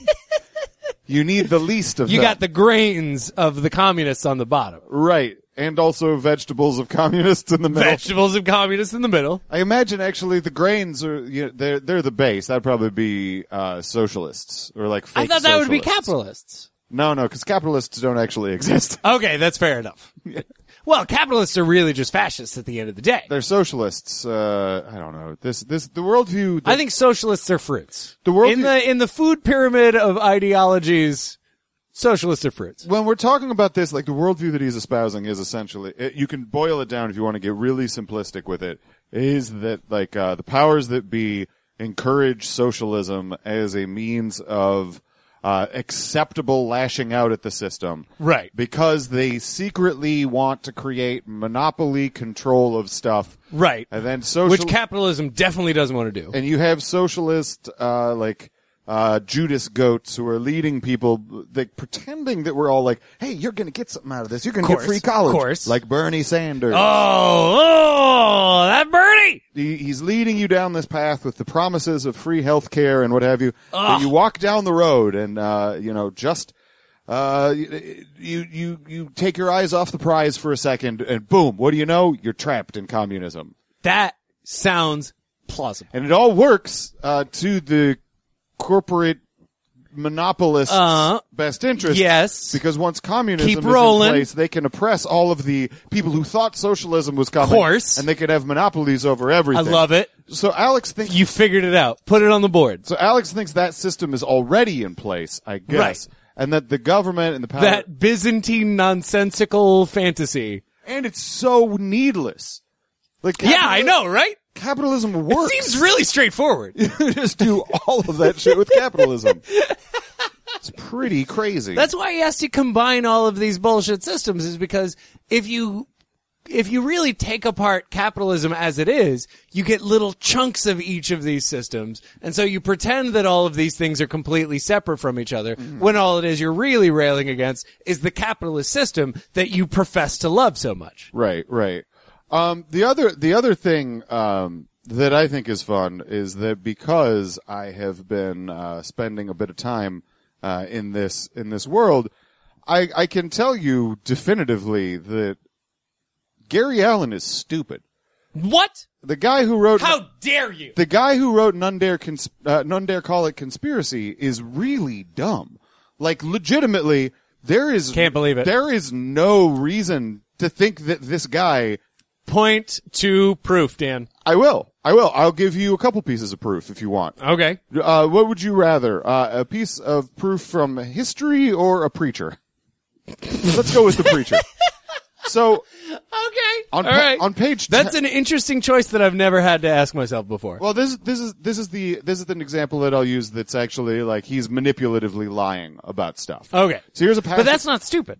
You need the least of You that. got the grains of the communists on the bottom. Right. And also vegetables of communists in the middle. Vegetables of communists in the middle. I imagine actually the grains are, you know, they're, they're the base. That'd probably be, uh, socialists or like fake I thought that would be socialists. capitalists. No, no, because capitalists don't actually exist. Okay, that's fair enough. Well, capitalists are really just fascists at the end of the day. They're socialists. Uh, I don't know. This, this, the worldview. That, I think socialists are fruits. The world in view- the in the food pyramid of ideologies, socialists are fruits. when we're talking about this, like the worldview that he's espousing is essentially, it, you can boil it down if you want to get really simplistic with it, is that like, uh, the powers that be encourage socialism as a means of, uh, acceptable lashing out at the system. Right. Because they secretly want to create monopoly control of stuff. Right. And then social, Which capitalism definitely doesn't want to do. and you have socialist, uh, like, uh, Judas goats who are leading people, like, pretending that we're all like, hey, you're gonna get something out of this. You're gonna Course, get free college. of course. Like Bernie Sanders. Oh, oh, that Bernie! He, he's leading you down this path with the promises of free health care and what have you. But you walk down the road and, uh, you know, just, uh, you, you, you take your eyes off the prize for a second and boom, what do you know? You're trapped in communism. That sounds plausible. And it all works, uh, to the corporate monopolists' Uh, best interest. yes. Because once communism Keep is rolling. in place, they can oppress all of the people who thought socialism was coming. Course. And they could have monopolies over I everything. love it. So Alex thinks, You figured it out. Put it on the board. so Alex thinks that system is already in place, I guess. Right. And that the government and the power, That Byzantine nonsensical fantasy. and it's so needless. Like Yeah, I know, right? capitalism It works. seems really straightforward. You just do all of that shit with capitalism. It's pretty crazy. That's why he has to combine all of these bullshit systems, is because if you if you really take apart capitalism as it is, you get little chunks of each of these systems. And so you pretend that all of these things are completely separate from each other, mm-hmm. when all it is you're really railing against is the capitalist system that you profess to love so much. Right, right. Um, the other, the other thing, um, that I think is fun is that because I have been, uh, spending a bit of time, uh, in this, in this world, I, I can tell you definitively that Gary Allen is stupid. What? The guy who wrote, how dare you? The guy who wrote None Dare, Cons- uh, None Dare Call It Conspiracy is really dumb. Like, legitimately, there is, Can't believe it. There is no reason to think that this guy, Point to proof, Dan. I will. I will. I'll give you a couple pieces of proof if you want. Okay. Uh, what would you rather? Uh, a piece of proof from history or a preacher? Let's go with the preacher. So, okay. on, All pa- right. on page That's ten- an interesting choice that I've never had to ask myself before. well, this, this is, this is the, this is an example that I'll use that's actually like he's manipulatively lying about stuff. Okay. So here's a passage. But that's not stupid.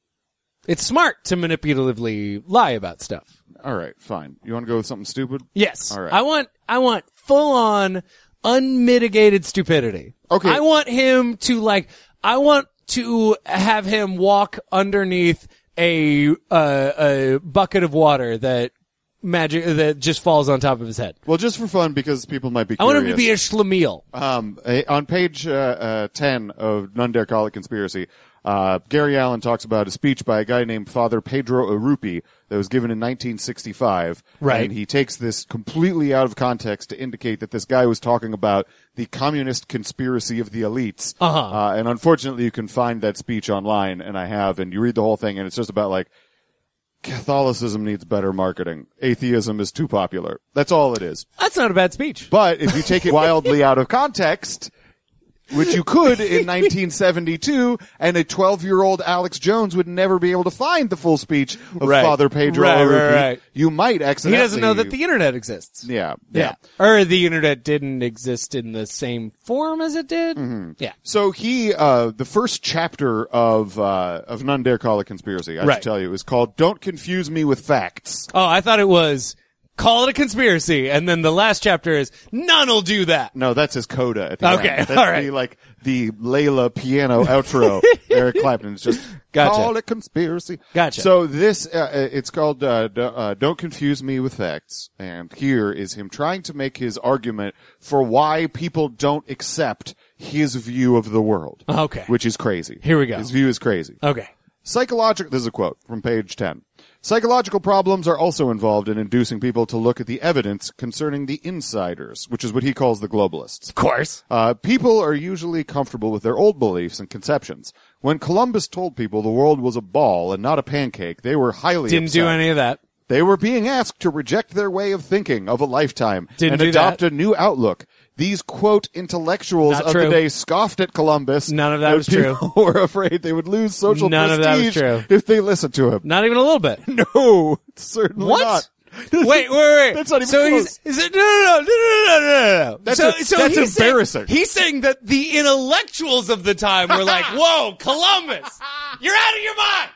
It's smart to manipulatively lie about stuff. All right, fine. You want to go with something stupid? Yes. All right. I want, I want full on, unmitigated stupidity. Okay. I want him to like, I want to have him walk underneath a, uh, a bucket of water that magic, that just falls on top of his head. Well, just for fun, because people might be I curious. want him to be a schlemiel. Um, a- on page uh, uh, ten of None Dare Call It Conspiracy, uh, Gary Allen talks about a speech by a guy named Father Pedro Arrupi that was given in nineteen sixty-five. Right. And he takes this completely out of context to indicate that this guy was talking about the communist conspiracy of the elites. Uh-huh. Uh, and unfortunately, you can find that speech online, and I have, and you read the whole thing, and it's just about like, Catholicism needs better marketing. Atheism is too popular. That's all it is. That's not a bad speech. But if you take it wildly out of context, which you could in nineteen seventy-two, and a twelve-year-old Alex Jones would never be able to find the full speech of Right. Father Pedro Right, right, Arrupi, right. you might He accidentally... doesn't know that the internet exists. Yeah, Yeah. yeah. Or the internet didn't exist in the same form as it did. Mm-hmm. Yeah. So he, uh, the first chapter of, uh, of None Dare Call It Conspiracy, I Right. should tell you, is called Don't Confuse Me with Facts. Oh, I thought it was call it a conspiracy, and then the last chapter is none'll do that. No, that's his coda at the Okay, end. That's all right. the, like, the Layla piano outro. Eric Clapton. It's just, Gotcha. call it conspiracy. Gotcha. So this, uh, uh, it's called, uh, d- uh, Don't Confuse Me with Facts. And here is him trying to make his argument for why people don't accept his view of the world. Okay. Which is crazy. Here we go. His view is crazy. Okay. Psychological, this is a quote from page ten. Psychological problems are also involved in inducing people to look at the evidence concerning the insiders, which is what he calls the globalists. Of course. Uh, people are usually comfortable with their old beliefs and conceptions. When Columbus told people the world was a ball and not a pancake, they were highly Didn't upset. do any of that. They were being asked to reject their way of thinking of a lifetime Didn't and do adopt that. a new outlook. These, quote, intellectuals Not of true. the day scoffed at Columbus. None of that and was true. people were afraid they would lose social None of that was prestige true. if they listened to him. Not even a little bit. No, certainly What? not. Wait, wait, wait. That's not even so close. he's, is it, no, no, no, no, no, no, no, no. That's so, a- so that's he's embarrassing. Saying, he's saying that the intellectuals of the time were like, whoa, Columbus, you're out of your mind.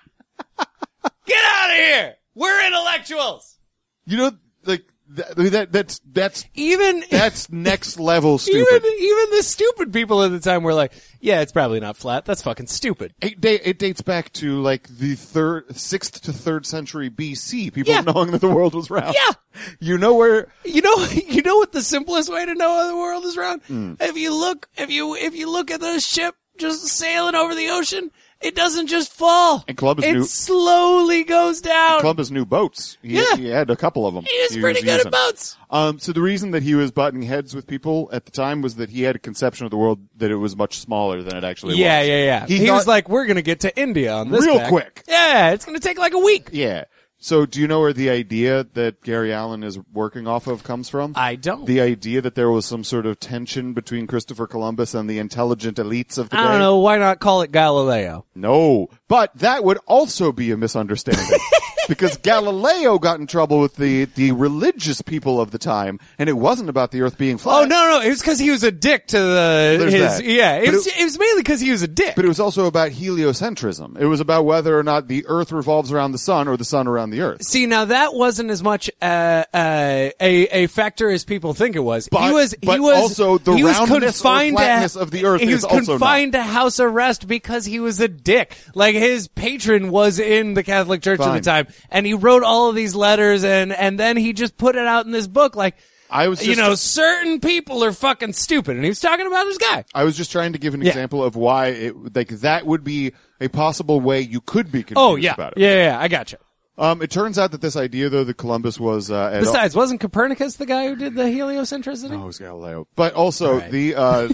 Get out of here. We're intellectuals. You know, like, that, that that's, that's, Even, that's next level even, stupid. even the stupid people at the time were like, yeah, it's probably not flat. That's fucking stupid. It, da- it dates back to like the third, sixth to third century B C. People Yeah. knowing that the world was round. Yeah. You know where, You know, you know what the simplest way to know how the world is round? Hmm. If you look, if you, if you look at the ship just sailing over the ocean, it doesn't just fall. And Columbus it knew- slowly goes down. Columbus knew boats. He, Yeah. he had a couple of them. He was pretty good using. at boats. Um, so the reason that he was butting heads with people at the time was that he had a conception of the world that it was much smaller than it actually Yeah, was. yeah, yeah. He, He, thought- was like, we're gonna get to India on this Real back. quick. Yeah, it's gonna take like a week. yeah. So do you know where the idea that Gary Allen is working off of comes from? I don't. The idea that there was some sort of tension between Christopher Columbus and the intelligent elites of the day? I don't know. Why not call it Galileo? No. But that would also be a misunderstanding. because Galileo got in trouble with the, the religious people of the time, and it wasn't about the Earth being flat. Oh, no, no. It was because he was a dick to the, There's his, that. yeah. It But was, it- it was mainly because he was a dick. But it was also about heliocentrism. It was about whether or not the Earth revolves around the sun or the sun around the Earth. See, now that wasn't as much uh, uh, a a factor as people think it was. But- he was but he was also the he was roundness or confined flatness to, of the Earth He is was also confined to house arrest because he was a dick. Like his patron was in the Catholic Church Fine. at the time, and he wrote all of these letters, and and then he just put it out in this book. Like, I was you just- know, certain people are fucking stupid, and he was talking about this guy. I was just trying to give an Yeah. example of why it, like, that would be a possible way you could be confused Oh yeah, about it. yeah, yeah, yeah, I got you. Um, it turns out that this idea, though, that Columbus was, uh, at Besides, wasn't Copernicus the guy who did the heliocentricity? all, oh, it was Galileo. But also, All right. the, uh,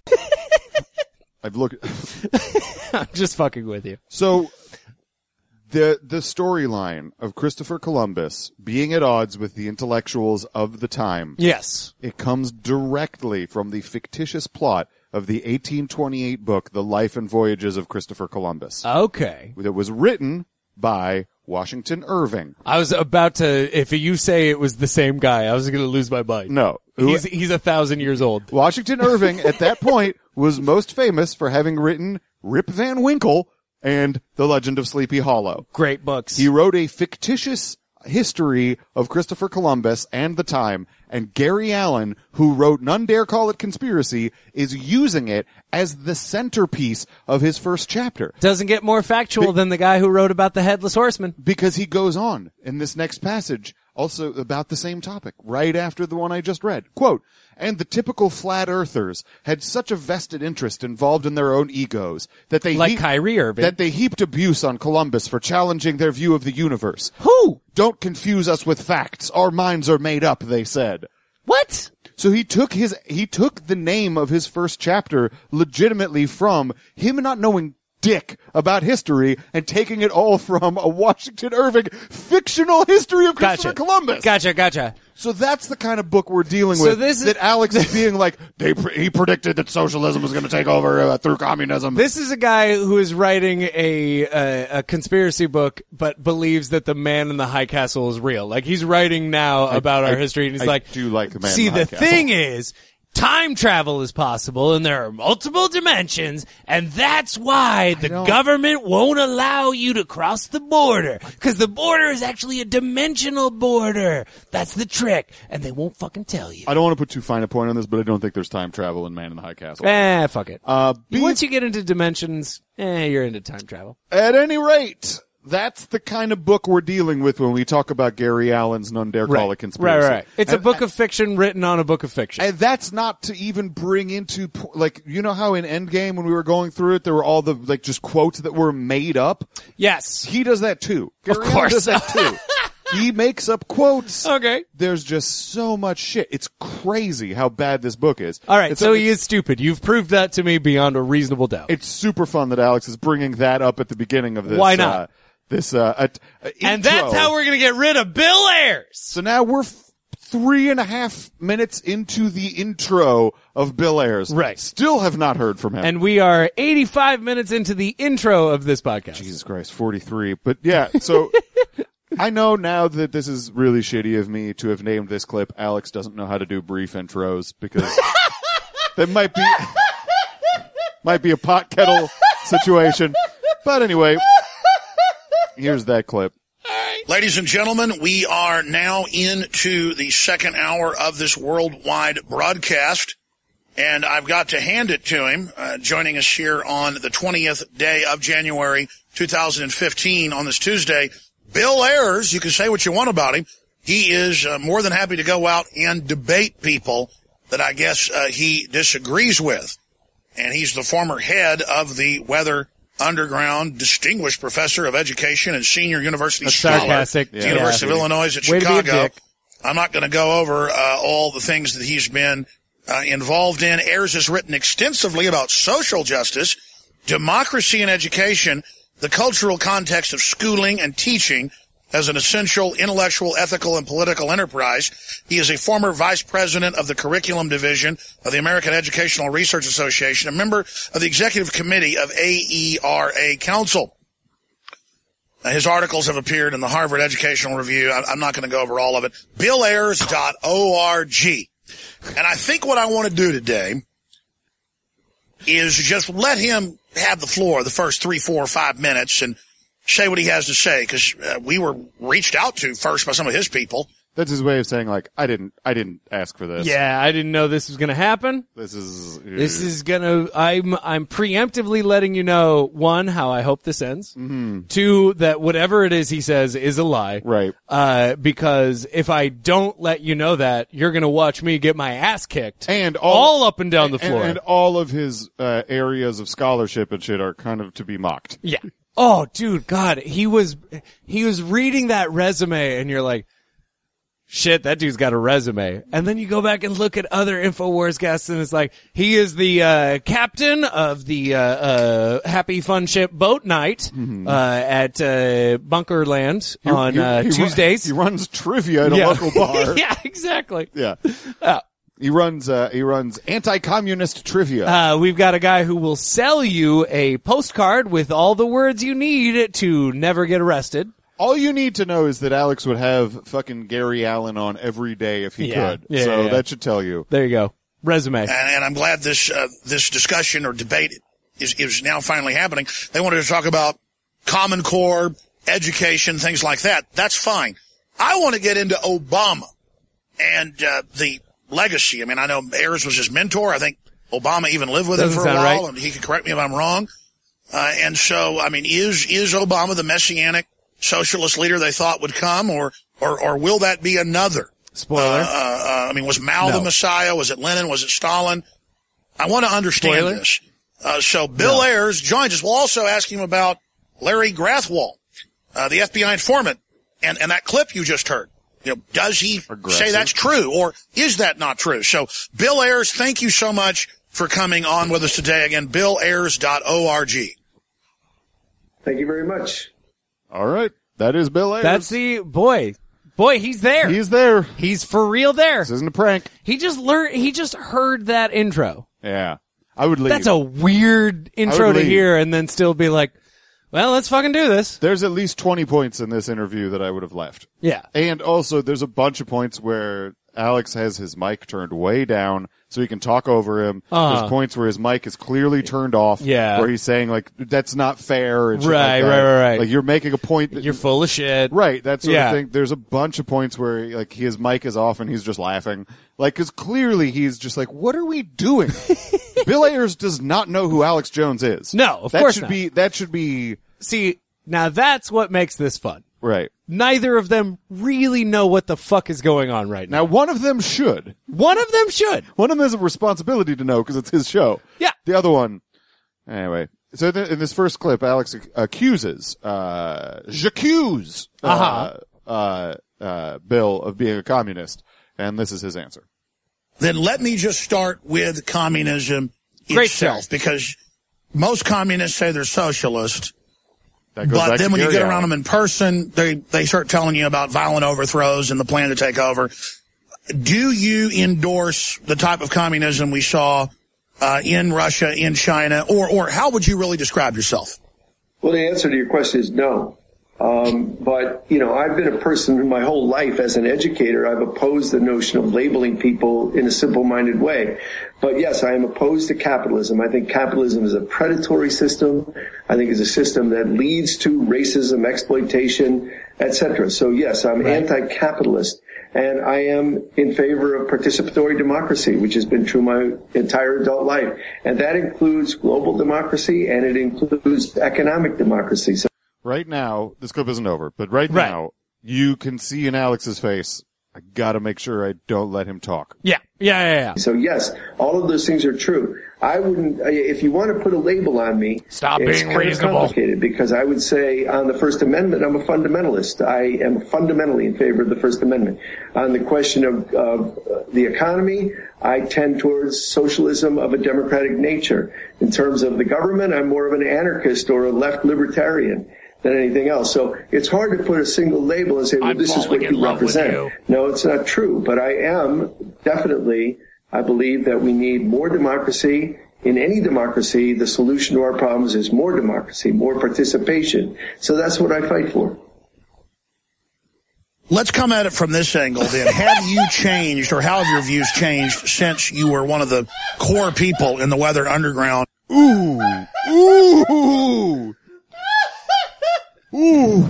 I've looked, I'm just fucking with you. so, the, the storyline of Christopher Columbus being at odds with the intellectuals of the time, Yes. it comes directly from the fictitious plot of the eighteen twenty-eight book, The Life and Voyages of Christopher Columbus, Okay. that was written by Washington Irving. I was about to, if you say it was the same guy, I was going to lose my mind. No. He's, he's a thousand years old. Washington Irving, at that point, was most famous for having written Rip Van Winkle and The Legend of Sleepy Hollow. Great books. He wrote a fictitious history of Christopher Columbus and the time, and Gary Allen, who wrote None Dare Call It Conspiracy, is using it as the centerpiece of his first chapter. Doesn't get more factual than the guy who wrote about the Headless Horseman. Because he goes on in this next passage, also about the same topic, right after the one I just read. Quote, and the typical flat earthers had such a vested interest involved in their own egos that they Like heap- Kyrie Irving. that they heaped abuse on Columbus for challenging their view of the universe. Who? Don't confuse us with facts. Our minds are made up, they said. What? So he took his, he took the name of his first chapter legitimately from him not knowing dick about history and taking it all from a Washington Irving fictional history of Christopher Gotcha. Columbus. Gotcha, gotcha. So that's the kind of book we're dealing So with. this is- that Alex is being like, they pre- he predicted that socialism was going to take over uh, through communism. This is a guy who is writing a, a a conspiracy book, but believes that the man in the high castle is real. Like he's writing now about I- our history, and he's I like, do like the man in See, the high the castle." thing is, time travel is possible, and there are multiple dimensions, and that's why the don't- government won't allow you to cross the border, because the border is actually a dimensional border. That's the trick, and they won't fucking tell you. I don't want to put too fine a point on this, but I don't think there's time travel in Man in the High Castle. Eh, fuck it. Uh, be- Once you get into dimensions, eh, you're into time travel. At any rate, that's the kind of book we're dealing with when we talk about Gary Allen's None Dare Call It Conspiracy. Right, right. It's a And- book of fiction written on a book of fiction. And that's not to even bring into, po- like, you know how in Endgame when we were going through it, there were all the, like, just quotes that were made up? Yes. He does that too. Gary Allen course. does that too. He makes up quotes. Okay. There's just so much shit. It's crazy how bad this book is. All right, It's so a- he is stupid. You've proved that to me beyond a reasonable doubt. It's super fun that Alex is bringing that up at the beginning of this. Why not? Uh, this, uh, at, uh, and intro. that's how we're going to get rid of Bill Ayers. So now we're f- three and a half minutes into the intro of Bill Ayers. Right. Still have not heard from him. And we are eighty-five minutes into the intro of this podcast. Jesus Christ, forty-three. But yeah, so I know now that this is really shitty of me to have named this clip. Alex doesn't know how to do brief intros because that might be, might be a pot kettle situation. But anyway, here's that clip. Ladies and gentlemen, we are now into the second hour of this worldwide broadcast, and I've got to hand it to him, uh, joining us here on the twentieth day of January two thousand fifteen on this Tuesday. Bill Ayers, you can say what you want about him. He is uh, more than happy to go out and debate people that I guess uh, he disagrees with. And he's the former head of the Weather Underground, distinguished professor of education and senior university That's scholar sarcastic. at the Yeah. University Yeah. of Illinois at Way to be a Chicago. dick. I'm not going to go over uh, all the things that he's been uh, involved in. Ayers has written extensively about social justice, democracy and education, the cultural context of schooling and teaching as an essential intellectual, ethical, and political enterprise. He is a former vice president of the Curriculum Division of the American Educational Research Association, a member of the executive committee of A E R A Council. Uh, his articles have appeared in the Harvard Educational Review. I, I'm not going to go over all of it. Bill Ayers dot org. And I think what I want to do today is just let him have the floor the first three, four, five minutes and say what he has to say, because uh, we were reached out to first by some of his people. That's his way of saying, like, I didn't, I didn't ask for this. Yeah, I didn't know this was going to happen. This is, This is gonna, I'm, I'm preemptively letting you know, one, how I hope this ends. Mm-hmm. Two, that whatever it is he says is a lie. Right. Uh, because if I don't let you know that, you're gonna watch me get my ass kicked. And all, all up and down the and, floor. And all of his, uh, areas of scholarship and shit are kind of to be mocked. Yeah. Oh, dude, God, he was, he was reading that resume and you're like, shit, that dude's got a resume. And then you go back and look at other InfoWars guests and it's like, he is the, uh, captain of the, uh, uh, Happy Fun Ship Boat Night, mm-hmm. uh, at, uh, Bunkerland He- on, he- uh, he run- Tuesdays. he runs trivia at a Yeah. local bar. Yeah, exactly. Yeah. Uh, He runs, uh, he runs anti-communist trivia. Uh, we've got a guy who will sell you a postcard with all the words you need to never get arrested. All you need to know is that Alex would have fucking Gary Allen on every day if he Yeah. could. Yeah, so yeah, yeah. that should tell you. There you go. Resume. And, and I'm glad this uh, this discussion or debate is, is now finally happening. They wanted to talk about Common Core, education, things like that. That's fine. I want to get into Obama and uh, the legacy. I mean, I know Ayers was his mentor. I think Obama even lived with Doesn't him for a sound while, right. and he could correct me if I'm wrong. Uh, and so, I mean, is is Obama the messianic socialist leader they thought would come, or or, or will that be another? Spoiler. Uh, uh, I mean, was Mao No. the Messiah? Was it Lenin? Was it Stalin? I want to understand Spoiler? this. Uh, so Bill No. Ayers joins us. We'll also ask him about Larry Grathwohl, uh, the F B I informant, and, and that clip you just heard. You know, does he Aggressive. say that's true, or is that not true? So, Bill Ayers, thank you so much for coming on with us today. Again, Bill Ayers dot org. Thank you very much. All right. That is Bill Ayers. That's the, boy, boy, he's there. He's there. He's for real there. This isn't a prank. He just learned, he just heard that intro. Yeah. I would leave. That's a weird intro to leave. hear and then still be like, well, let's fucking do this. There's at least twenty points in this interview that I would have left. Yeah. And also, there's a bunch of points where Alex has his mic turned way down so he can talk over him. Uh-huh. There's points where his mic is clearly turned off. Yeah. Where he's saying, like, that's not fair. And shit Right, like that. right, right, right. Like, you're making a point. That, You're full of shit. right, that sort Yeah. of thing. There's a bunch of points where, like, his mic is off and he's just laughing. Like, cause clearly he's just like, what are we doing? Bill Ayers does not know who Alex Jones is. No, of that course should not. be, that should be, See, now that's what makes this fun. right. Neither of them really know what the fuck is going on right now. Now, one of them should. One of them should. One of them has a responsibility to know because it's his show. Yeah. The other one, anyway. So th- in this first clip, Alex ac- accuses, uh, j'accuse, uh, Uh-huh. uh, uh, Bill of being a communist. And this is his answer. Then let me just start with communism Great itself, start. because most communists say they're socialist. That goes But back then to when you Gary get around Allen. them in person, they, they start telling you about violent overthrows and the plan to take over. Do you endorse the type of communism we saw uh, in Russia, in China, or, or how would you really describe yourself? Well, the answer to your question is no. Um, but, you know, I've been a person in my whole life as an educator. I've opposed the notion of labeling people in a simple-minded way. But yes, I am opposed to capitalism. I think capitalism is a predatory system. I think it's a system that leads to racism, exploitation, et cetera. So yes, I'm Right. anti-capitalist. And I am in favor of participatory democracy, which has been true my entire adult life. And that includes global democracy and it includes economic democracy. So Right now, this clip isn't over, but right, Right. now, you can see in Alex's face, I gotta make sure I don't let him talk. Yeah. Yeah, yeah, yeah. So yes, all of those things are true. I wouldn't, if you want to put a label on me, Stop it's being kind of reasonable. complicated because I would say on the First Amendment, I'm a fundamentalist. I am fundamentally in favor of the First Amendment. On the question of, of uh, the economy, I tend towards socialism of a democratic nature. In terms of the government, I'm more of an anarchist or a left libertarian than anything else. So it's hard to put a single label and say, well, I'm this is falling what in you love with represent. you. No, it's not true. But I am definitely, I believe that we need more democracy in any democracy, the solution to our problems is more democracy, more participation. So that's what I fight for. Let's come at it from this angle then. Have you changed, or how have your views changed since you were one of the core people in the Weather Underground? Ooh. Ooh. Ooh.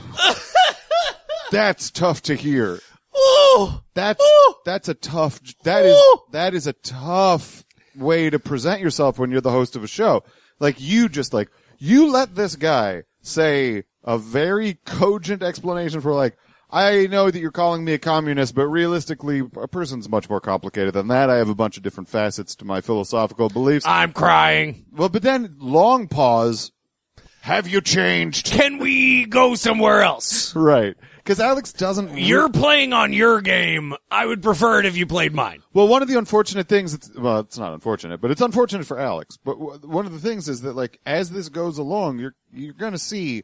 That's tough to hear. Ooh. That's, Ooh. that's a tough, that is, that is a tough way to present yourself when you're the host of a show. Like, you just like, you let this guy say a very cogent explanation for, like, I know that you're calling me a communist, but realistically, a person's much more complicated than that. I have a bunch of different facets to my philosophical beliefs. I'm crying. Well, but then, long pause. Have you changed? Can we go somewhere else? Right. Because Alex doesn't... You're playing on your game. I would prefer it if you played mine. Well, one of the unfortunate things... It's, well, it's not unfortunate, but it's unfortunate for Alex. But w- one of the things is that, like, as this goes along, you're you're going to see...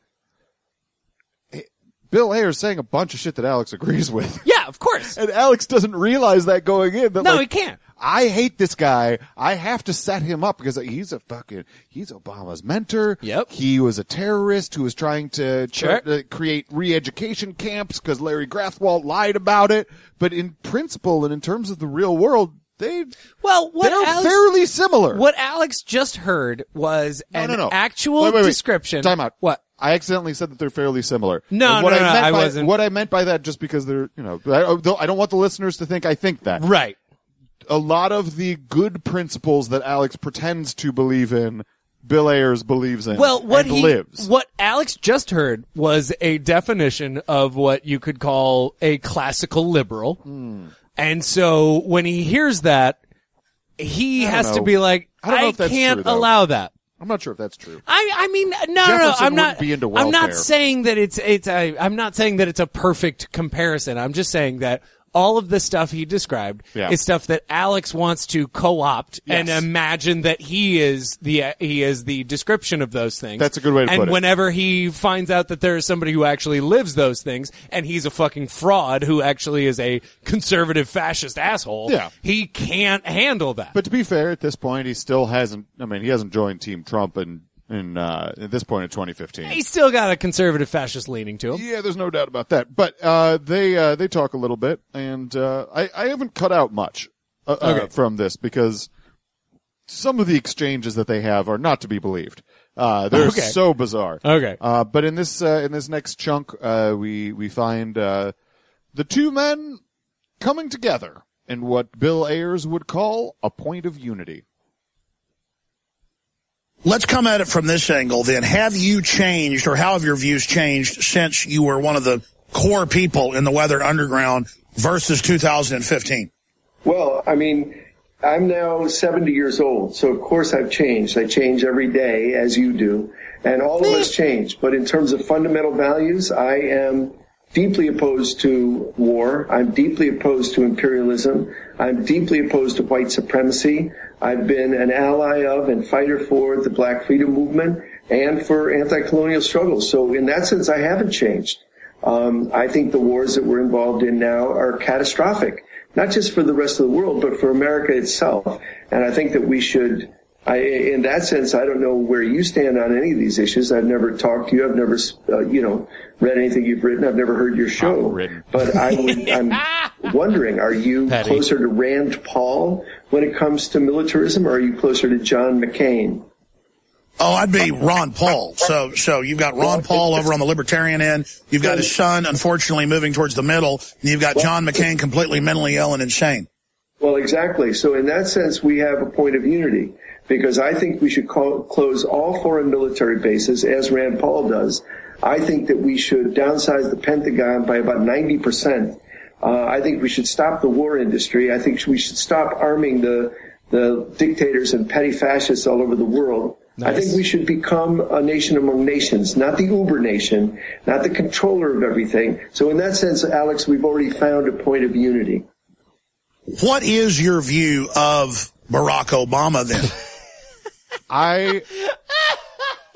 Bill Ayers saying a bunch of shit that Alex agrees with. Yeah, of course. And Alex doesn't realize that going in. That, no, like, he can't. I hate this guy. I have to set him up because he's a fucking, he's Obama's mentor. Yep. He was a terrorist who was trying to, Sure. to create re-education camps because Larry Grathwold lied about it. But in principle and in terms of the real world, they, Well, what they're Alex, fairly similar. what Alex just heard was No, an no, no. actual Wait, wait, wait. description. Time out. What? I accidentally said that they're fairly similar. No, And what no, I no, meant I by, wasn't. What I meant by that, just because they're, you know, I, I don't want the listeners to think I think that. Right. A lot of the good principles that Alex pretends to believe in, Bill Ayers believes in. Well, what and he, lives. what Alex just heard was a definition of what you could call a classical liberal. Hmm. And so when he hears that, he I don't has to know. be like, I don't know I if that's can't true, though. allow that. I'm not sure if that's true. I, I mean, no, no, no. Jefferson I'm not. wouldn't be into I'm not welfare. saying that it's it's a. I'm not saying that it's a perfect comparison. I'm just saying that all of the stuff he described Yeah. is stuff that Alex wants to co-opt and Yes. imagine that he is the he is the description of those things. That's a good way to and put it. whenever he finds out that there is somebody who actually lives those things and he's a fucking fraud who actually is a conservative fascist asshole, Yeah. he can't handle that. But to be fair, at this point, he still hasn't, I mean, he hasn't joined Team Trump in, in, uh, at this point in twenty fifteen. He's still got a conservative fascist leaning to him. Yeah, there's no doubt about that. But, uh, they, uh, they talk a little bit, and, uh, I, I haven't cut out much, uh, Okay. uh, from this because some of the exchanges that they have are not to be believed. Uh, they're Okay. so bizarre. Okay. Uh, but in this, uh, in this next chunk, uh, we, we find, uh, the two men coming together in what Bill Ayers would call a point of unity. Let's come at it from this angle then. Have you changed, or how have your views changed since you were one of the core people in the Weather Underground versus two thousand fifteen? Well, I mean, I'm now seventy years old, so of course I've changed. I change every day, as you do, and all of us change. But in terms of fundamental values, I am deeply opposed to war. I'm deeply opposed to imperialism. I'm deeply opposed to white supremacy. I've been an ally of and fighter for the Black Freedom Movement and for anti-colonial struggles. So in that sense, I haven't changed. Um, I think the wars that we're involved in now are catastrophic, not just for the rest of the world, but for America itself. And I think that we should, I, in that sense, I don't know where you stand on any of these issues. I've never talked to you. I've never, uh, you know, read anything you've written. I've never heard your show. written. But I would, I'm wondering, are you Petty. closer to Rand Paul when it comes to militarism, or are you closer to John McCain? Oh, I'd be Ron Paul. So, so you've got Ron Paul over on the libertarian end. You've got his son, unfortunately, moving towards the middle. And you've got John McCain completely mentally ill and insane. Well, exactly. So in that sense, we have a point of unity, because I think we should call, close all foreign military bases, as Rand Paul does. I think that we should downsize the Pentagon by about ninety percent. Uh, I think we should stop the war industry. I think we should stop arming the, the dictators and petty fascists all over the world. Nice. I think we should become a nation among nations, not the uber nation, not the controller of everything. So in that sense, Alex, we've already found a point of unity. What is your view of Barack Obama then? I,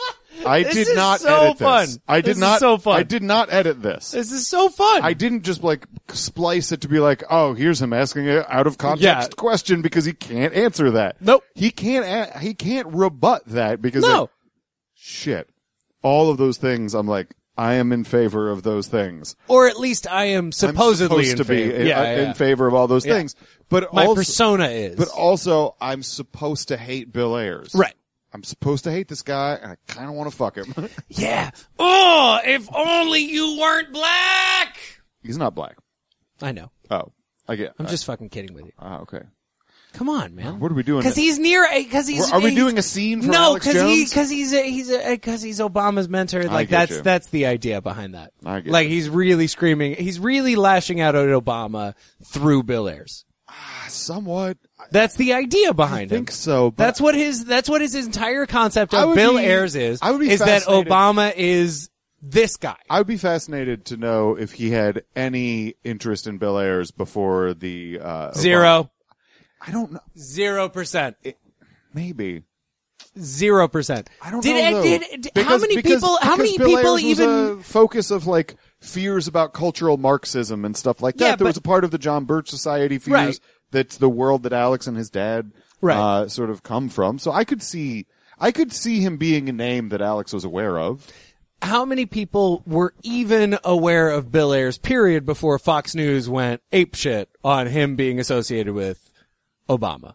I This did is not so edit fun. this. I did This is not. so fun. I did not edit this. This is so fun. I didn't just like splice it to be like, oh, here's him asking an out of context Yeah. question because he can't answer that. Nope. He can't. A- he can't rebut that because No. like, shit. All of those things. I'm like, I am in favor of those things. Or at least I am supposedly I'm supposed in to be favor. in, yeah, uh, yeah. in favor of all those Yeah. things. But My also, persona is. but also, I'm supposed to hate Bill Ayers. Right. I'm supposed to hate this guy, and I kind of want to fuck him. Yeah. Oh, if only you weren't black. He's not black. I know. Oh, I get. I'm I- just fucking kidding with you. Ah, okay. Come on, man. What are we doing? Because he's near. Because he's. Are we he's- doing a scene for No, Alex because he Jones? because he's a, he's because he's Obama's mentor. Like get that's you. that's the idea behind that. I get like you. he's really screaming. He's really lashing out at Obama through Bill Ayers. Somewhat. That's the idea behind I think him. so. But That's what his. That's what his entire concept I of would Bill be- Ayers is. I would be is that fascinated- Obama is this guy. I would be fascinated to know if he had any interest in Bill Ayers before the uh, Zero. Obama. I don't know. Zero percent. Maybe. Zero percent. I don't did, know. Did, though. did, Because- how many because- people? How because many Bill people Ayers even? was a focus of like fears about cultural Marxism and stuff like that. Yeah, that but- was a part of the John Birch Society fears. Right. That's the world that Alex and his dad Right. uh, sort of come from. So I could see, I could see him being a name that Alex was aware of. How many people were even aware of Bill Ayers, period, before Fox News went apeshit on him being associated with Obama?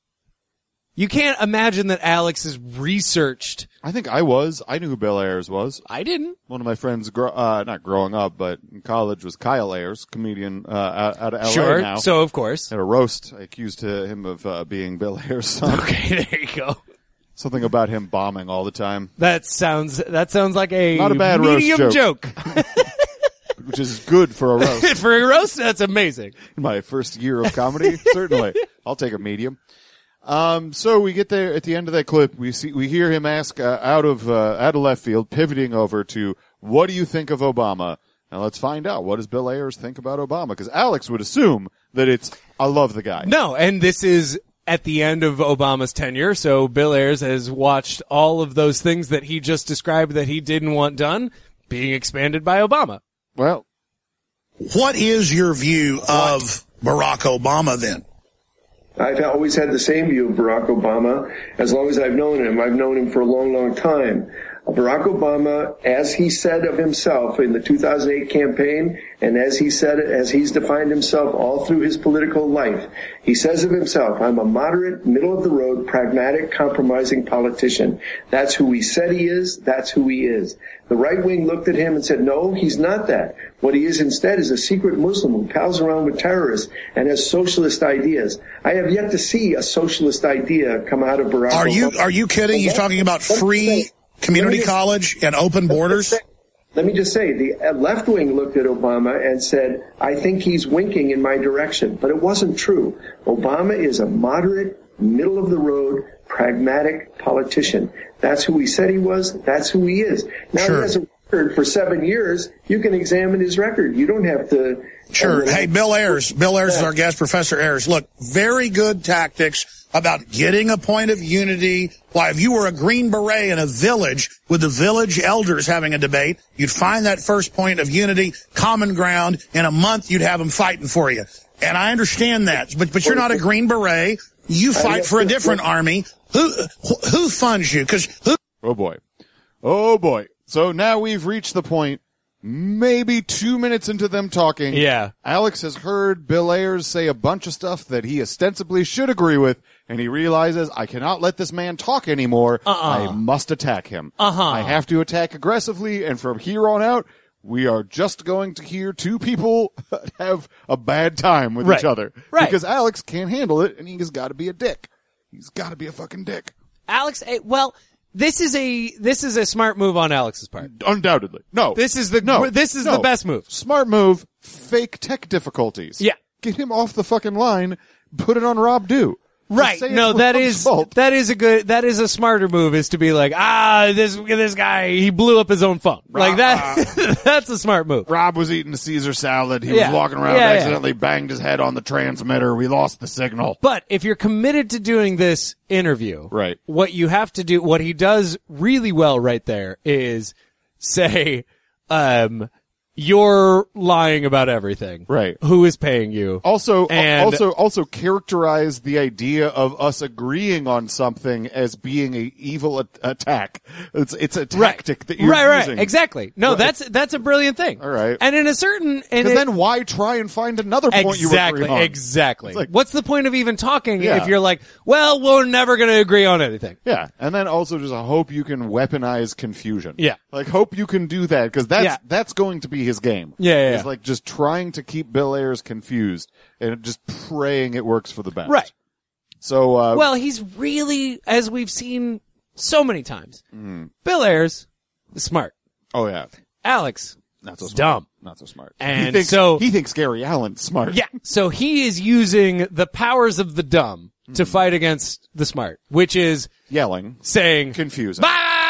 You can't imagine that Alex has researched. I think I was. I knew who Bill Ayers was. I didn't. One of my friends, gro- uh, not growing up, but in college, was Kyle Ayers, comedian uh, out, out of L A Sure. now. So, of course. At a roast, I accused uh, him of uh, being Bill Ayers' son. Okay, there you go. Something about him bombing all the time, That sounds, that sounds like a, Not a bad roast medium joke. joke. which is good for a roast. For a roast, that's amazing. In my first year of comedy, certainly. I'll take a medium. Um, so we get there at the end of that clip. We see, we hear him ask uh, out of uh, out of left field, pivoting over to, "What do you think of Obama?" Now let's find out. What does Bill Ayers think about Obama? Because Alex would assume that it's, "I love the guy." No, and this is at the end of Obama's tenure, so Bill Ayers has watched all of those things that he just described that he didn't want done being expanded by Obama. Well, what is your view of Barack Obama then? I've always had the same view of Barack Obama as long as I've known him. I've known him for a long, long time. Barack Obama, as he said of himself in the two thousand eight campaign, and as he said it, as he's defined himself all through his political life, he says of himself, "I'm a moderate, middle-of-the-road, pragmatic, compromising politician." That's who he said he is. That's who he is. The right wing looked at him and said, "No, he's not that. What he is instead is a secret Muslim who pals around with terrorists and has socialist ideas." I have yet to see a socialist idea come out of Barack Are Obama. you are you kidding? He's talking about free community college and open borders? Let me just say, the left wing looked at Obama and said, "I think he's winking in my direction." But it wasn't true. Obama is a moderate, middle-of-the-road, pragmatic politician. That's who he said he was. That's who he is. Now Sure. he has a record for seven years. You can examine his record. You don't have to... Sure. Hey, Bill Ayers. Bill Ayers is our guest, Professor Ayers. Look, very good tactics about getting a point of unity. Why, if you were a Green Beret in a village with the village elders having a debate, you'd find that first point of unity, common ground. In a month, you'd have them fighting for you. And I understand that. But, but you're not a Green Beret. You fight for a different army. Who, who funds you? Because who? Oh boy. Oh boy. So now we've reached the point, maybe two minutes into them talking. Yeah. Alex has heard Bill Ayers say a bunch of stuff that he ostensibly should agree with, and he realizes, I cannot let this man talk anymore. Uh-uh. I must attack him. Uh-huh. I have to attack aggressively, and from here on out, we are just going to hear two people have a bad time with Right. each other. Right. Because Alex can't handle it, and he's got to be a dick. He's got to be a fucking dick. Alex, eh, well, this is a this is a smart move on Alex's part. Undoubtedly. No. This is the no. this is no. the best move. Smart move. Fake tech difficulties. Yeah. Get him off the fucking line. Put it on Rob Dew. Right. say it's No, that Rob's is fault. that is a good that is a smarter move is to be like, ah, this this guy he blew up his own phone. Like that that's a smart move. Rob was eating a Caesar salad. He Yeah. was walking around, Yeah, yeah. accidentally banged his head on the transmitter. We lost the signal. But if you're committed to doing this interview, Right. what you have to do, what he does really well right there is say, um, you're lying about everything. Right. Who is paying you? Also, And- also, also characterize the idea of us agreeing on something as being a evil a- attack. It's it's a tactic that you're right, using. right, exactly. No, Right. that's that's a brilliant thing. All right. And in a certain, and Because it- then why try and find another point you exactly, agree on? exactly. It's like- What's the point of even talking Yeah. if you're like, well, we're never going to agree on anything? Yeah, and then also just hope you can weaponize confusion. Yeah. Like hope you can do that because that's Yeah. that's going to be his game. Yeah, yeah, It's yeah. like just trying to keep Bill Ayers confused and just praying it works for the best. Right. So, uh, Well, he's really, as we've seen so many times, Mm. Bill Ayers is smart. oh yeah, Alex, not so smart. dumb. Not so smart. And he thinks, so- he thinks Gary Allen's smart. Yeah. So he is using the powers of the dumb to Mm. fight against the smart, which is Yelling, saying, confusing.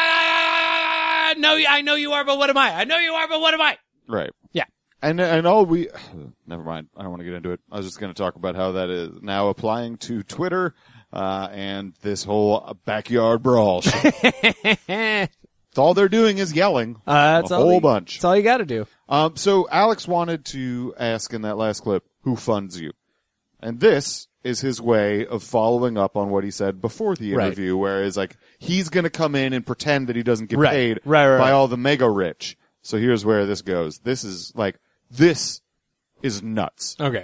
"Bah, no, I know you are, but what am I? I know you are, but what am I?" Right. Yeah. And and all we, never mind. I don't want to get into it. I was just going to talk about how that is now applying to Twitter uh, and this whole backyard brawl shit. It's all they're doing is yelling Uh, that's a all whole you- bunch. That's all you got to do. Um, so Alex wanted to ask in that last clip, who funds you? And this is his way of following up on what he said before the Right. interview, whereas like he's going to come in and pretend that he doesn't get Right. paid Right, right, by right. all the mega rich. So here's where this goes. This is like this is nuts. Okay.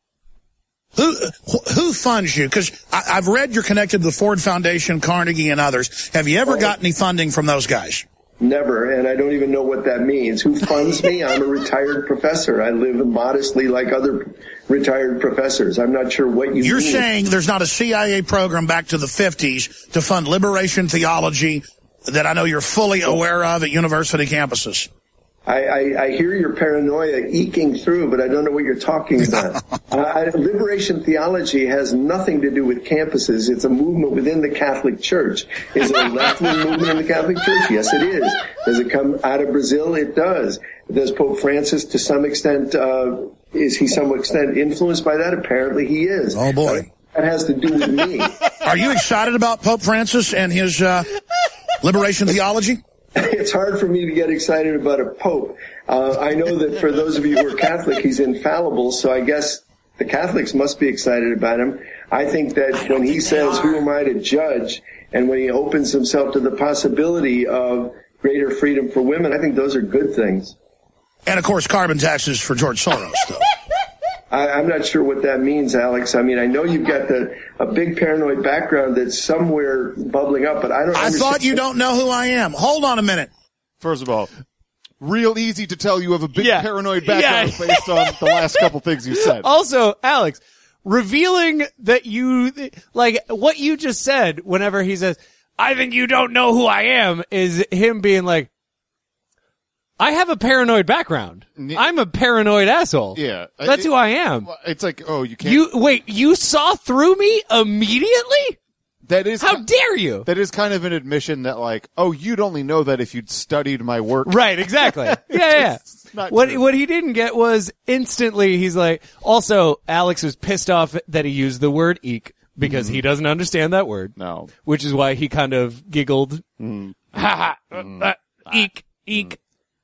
Who who funds you? Because I've read you're connected to the Ford Foundation, Carnegie, and others. Have you ever got any funding from those guys? Never, and I don't even know what that means. Who funds me? I'm a retired professor. I live modestly like other retired professors. I'm not sure what you You're mean. saying there's not a C I A program back to the fifties to fund liberation theology that I know you're fully aware of at university campuses. I, I, I hear your paranoia eking through, but I don't know what you're talking about. uh, liberation theology has nothing to do with campuses. It's a movement within the Catholic Church. Is it a left-wing movement in the Catholic Church? Yes, it is. Does it come out of Brazil? It does. Does Pope Francis, to some extent, uh, is he some extent influenced by that? Apparently he is. Oh, boy. That has to do with me. Are you excited about Pope Francis and his uh, liberation theology? It's hard for me to get excited about a pope. Uh, I know that for those of you who are Catholic, he's infallible, so I guess the Catholics must be excited about him. I think that when he says, who am I to judge, and when he opens himself to the possibility of greater freedom for women, I think those are good things. And, of course, carbon taxes for George Soros, though. I, I'm not sure what that means, Alex. I mean, I know you've got the, a big paranoid background that's somewhere bubbling up, but I don't I understand. thought you don't know who I am. Hold on a minute. First of all, real easy to tell you have a big Yeah. paranoid background Yeah. based on the last couple things you said. Also, Alex, revealing that you, like, what you just said whenever he says, I think you don't know who I am, is him being like, I have a paranoid background. I'm a paranoid asshole. Yeah. That's It- who I am. It's like, oh, you can't. You, wait, you saw through me immediately? that is How dare you? that is kind of an admission that like, oh, you'd only know that if you'd studied my work. Right, exactly. Yeah, yeah. It's not What true. what he didn't get was instantly he's like, also Alex was pissed off that he used the word eek because he doesn't understand that word. No. Which is why he kind of giggled. Ha ha. uh, uh, eek, eek.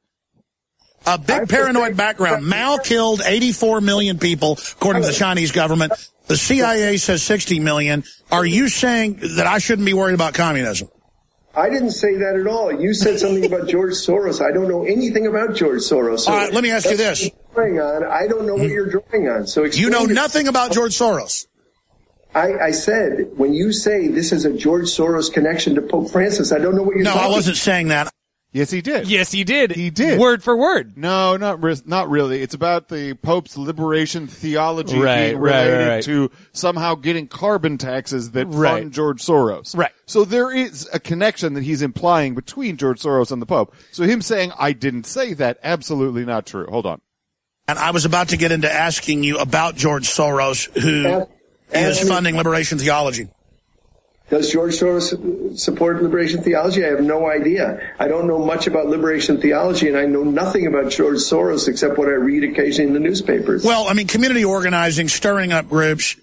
A big paranoid background. Mao killed eighty-four million people, according to the Chinese government. The C I A says sixty million. Are you saying that I shouldn't be worried about communism? I didn't say that at all. You said something about George Soros. I don't know anything about George Soros. So All right, let me ask you this. that's what you're drawing on. I don't know what you're drawing on. So You know explain it. nothing about George Soros. I, I said, when you say this is a George Soros connection to Pope Francis, I don't know what you're No, talking I wasn't saying that. Yes, he did. Yes, he did. He did. Word for word. No, not re- not really. It's about the Pope's liberation theology Right, being right, related right, right. to somehow getting carbon taxes that Right. fund George Soros. Right. So there is a connection that he's implying between George Soros and the Pope. So him saying, I didn't say that, absolutely not true. Hold on. And I was about to get into asking you about George Soros, who is funding liberation theology. Does George Soros support liberation theology? I have no idea. I don't know much about liberation theology, and I know nothing about George Soros except what I read occasionally in the newspapers. Well, I mean, community organizing, stirring up groups,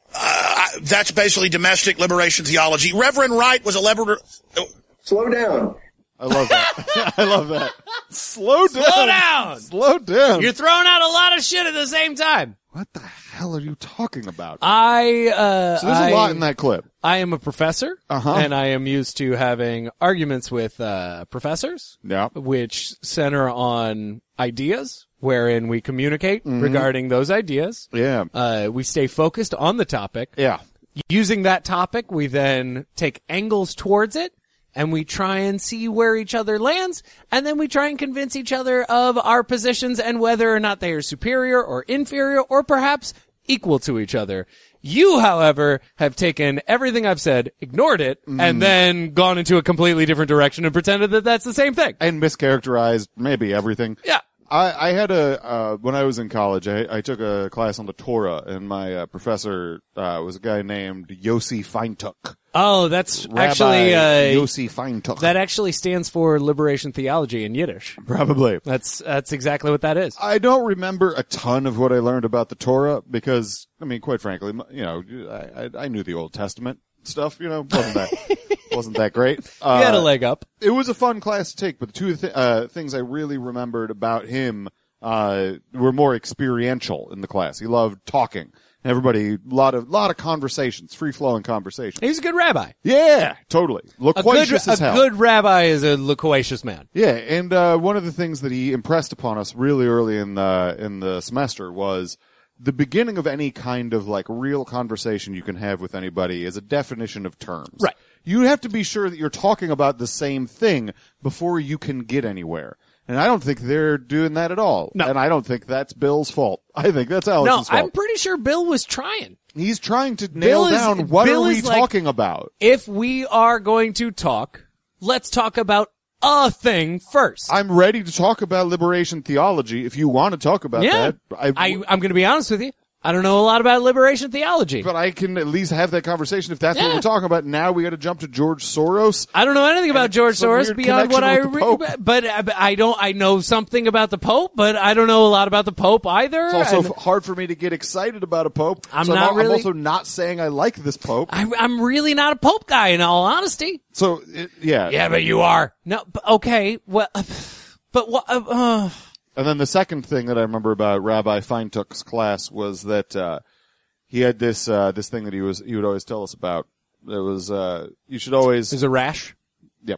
uh, that's basically domestic liberation theology. Reverend Wright was a liber... Slow down. I love that. I love that. Slow down. Slow down. Slow down. You're throwing out a lot of shit at the same time. What the hell are you talking about? I, uh, so there's I, a lot in that clip. I am a professor, Uh-huh. and I am used to having arguments with, uh, professors. Yeah. Which center on ideas, wherein we communicate Mm-hmm. regarding those ideas. Yeah. Uh, we stay focused on the topic. Yeah. Using that topic, we then take angles towards it, and we try and see where each other lands, and then we try and convince each other of our positions and whether or not they are superior or inferior or perhaps equal to each other. You, however, have taken everything I've said, ignored it, and then gone into a completely different direction and pretended that that's the same thing. And mischaracterized maybe everything. Yeah. I, I had a, uh, when I was in college, I, I took a class on the Torah, and my uh, professor uh, was a guy named Yossi Feintuch. Oh, that's Rabbi actually, uh, Yossi Feintuch. that actually stands for liberation theology in Yiddish. Probably. That's, that's exactly what that is. I don't remember a ton of what I learned about the Torah because, I mean, quite frankly, you know, I, I, I knew the Old Testament stuff, you know, wasn't that, wasn't that great. Uh, You had a leg up. It was a fun class to take, but the two th- uh, things I really remembered about him uh, were more experiential in the class. He loved talking. Everybody, lot of lot of conversations, free flowing conversations. He's a good rabbi. Yeah, totally. A good, Loquacious as a hell. good rabbi is a loquacious man. Yeah, and uh, one of the things that he impressed upon us really early in the in the semester was the beginning of any kind of like real conversation you can have with anybody is a definition of terms. Right. You have to be sure that you're talking about the same thing before you can get anywhere. And I don't think they're doing that at all. No. And I don't think that's Bill's fault. I think that's Alex's No, fault. I'm pretty sure Bill was trying. He's trying to Bill nail is- down what Bill are we is like- talking about. If we are going to talk, let's talk about a thing first. I'm ready to talk about liberation theology if you want to talk about yeah. that. I, I, I'm going to be honest with you. I don't know a lot about liberation theology. but I can at least have that conversation if that's Yeah. what we're talking about. Now we got to jump to George Soros. I don't know anything about George some Soros weird beyond what I connection with the read, Pope. but I, I don't. I know something about the Pope, but I don't know a lot about the Pope either. It's also and f- hard for me to get excited about a pope. I'm so not I'm, really- I'm also not saying I like this pope. I'm, I'm really not a Pope guy, in all honesty. So it, yeah. Yeah, but you are. No, but okay. Well, but what? Uh, uh, And then the second thing that I remember about Rabbi Feintuch's class was that uh he had this uh this thing that he was he would always tell us about. It was uh you should always there's a rash. Yep.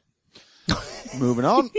Moving on.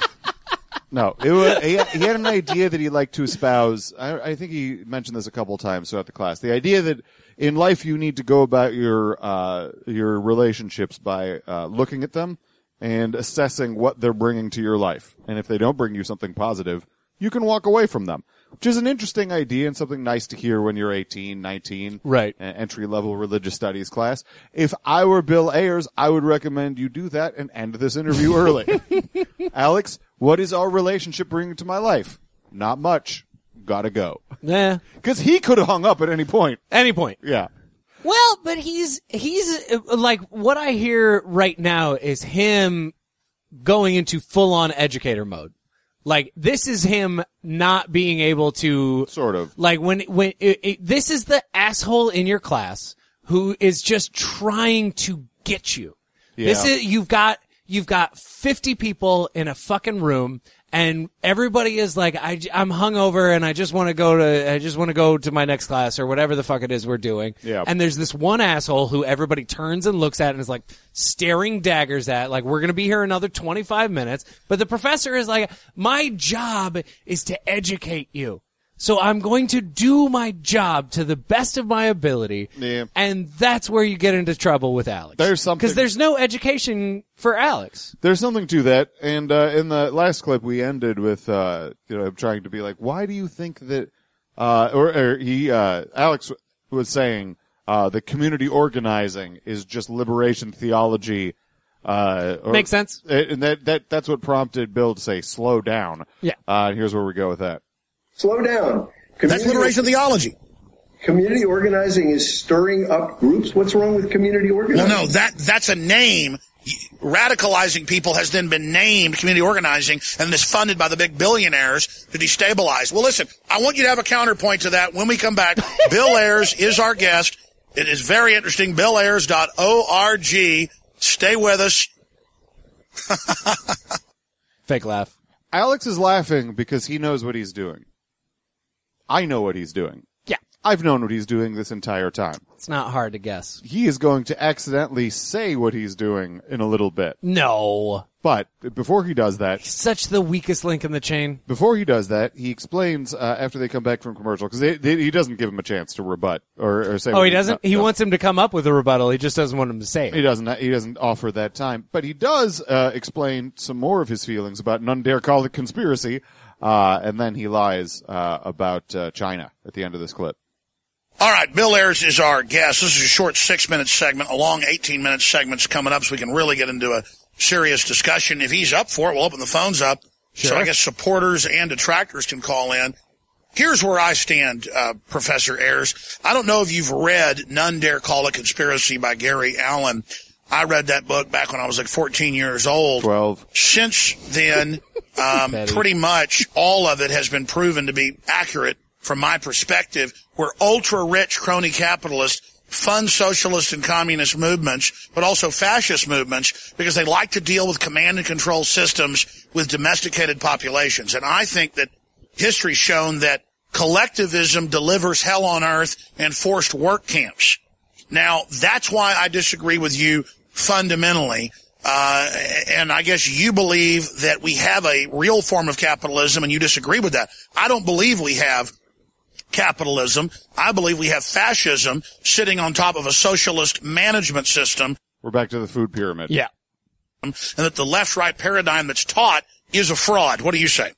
No, it was, he, he had an idea that he liked to espouse. I, I think he mentioned this a couple of times throughout the class. The idea that in life you need to go about your uh your relationships by uh looking at them and assessing what they're bringing to your life. And if they don't bring you something positive, you can walk away from them. Which is an interesting idea and something nice to hear when you're eighteen, nineteen. Right. An entry-level religious studies class. If I were Bill Ayers, I would recommend you do that and end this interview early. Alex, what is our relationship bringing to my life? Not much. Gotta go. Yeah. Because he could have hung up at any point. Any point. Yeah. Well, but he's he's uh, like what I hear right now is him going into full on educator mode. Like this is him not being able to Sort of. like when when it, it, this is the asshole in your class who is just trying to get you. This Yeah. is you've got you've got fifty people in a fucking room. And everybody is like, I, I'm hungover and I just want to go to, I just want to go to my next class or whatever the fuck it is we're doing. Yeah. And there's this one asshole who everybody turns and looks at and is like staring daggers at, like, we're going to be here another twenty-five minutes. But the professor is like, my job is to educate you. So I'm going to do my job to the best of my ability. Yeah. And that's where you get into trouble with Alex. There's something- Because there's no education for Alex. There's something to that. And, uh, in the last clip, we ended with, uh, you know, trying to be like, why do you think that, uh, or, or he, uh, Alex was saying, uh, that community organizing is just liberation theology, uh, or, Makes sense. And that, that, that's what prompted Bill to say, slow down. Yeah. Uh, and here's where we go with that. Slow down. That's Community- liberation theology. Community organizing is stirring up groups? What's wrong with community organizing? Well, no, that that's a name. Radicalizing people has then been named community organizing and is funded by the big billionaires to destabilize. Well, listen, I want you to have a counterpoint to that when we come back. Bill Ayers is our guest. It is very interesting. bill ayers dot org. Stay with us. Fake laugh. Alex is laughing because he knows what he's doing. I know what he's doing. Yeah. I've known what he's doing this entire time. It's not hard to guess. He is going to accidentally say what he's doing in a little bit. No. But before he does that, Such the weakest link in the chain. before he does that, he explains uh, after they come back from commercial because they, they, he doesn't give him a chance to rebut or, or say. Oh, what he doesn't? no, He no. wants him to come up with a rebuttal. He just doesn't want him to say it. He doesn't. He doesn't offer that time, but he does uh, explain some more of his feelings about none dare call it conspiracy, uh, and then he lies uh, about uh, China at the end of this clip. All right, Bill Ayers is our guest. This is a short six-minute segment, a long eighteen-minute segment's coming up so we can really get into a serious discussion. If he's up for it, we'll open the phones up so I guess supporters and detractors can call in. Here's where I stand, uh, Professor Ayers. I don't know if you've read None Dare Call It Conspiracy by Gary Allen. I read that book back when I was like fourteen years old. Twelve. Since then, um, pretty much all of it has been proven to be accurate from my perspective, where ultra-rich crony capitalists fund socialist and communist movements, but also fascist movements, because they like to deal with command and control systems with domesticated populations. And I think that history's shown that collectivism delivers hell on earth and forced work camps. Now, that's why I disagree with you fundamentally. Uh, and I guess you believe that we have a real form of capitalism and you disagree with that. I don't believe we have capitalism. I believe we have fascism sitting on top of a socialist management system. We're back to the food pyramid. Yeah. And that the left-right paradigm that's taught is a fraud. What do you say?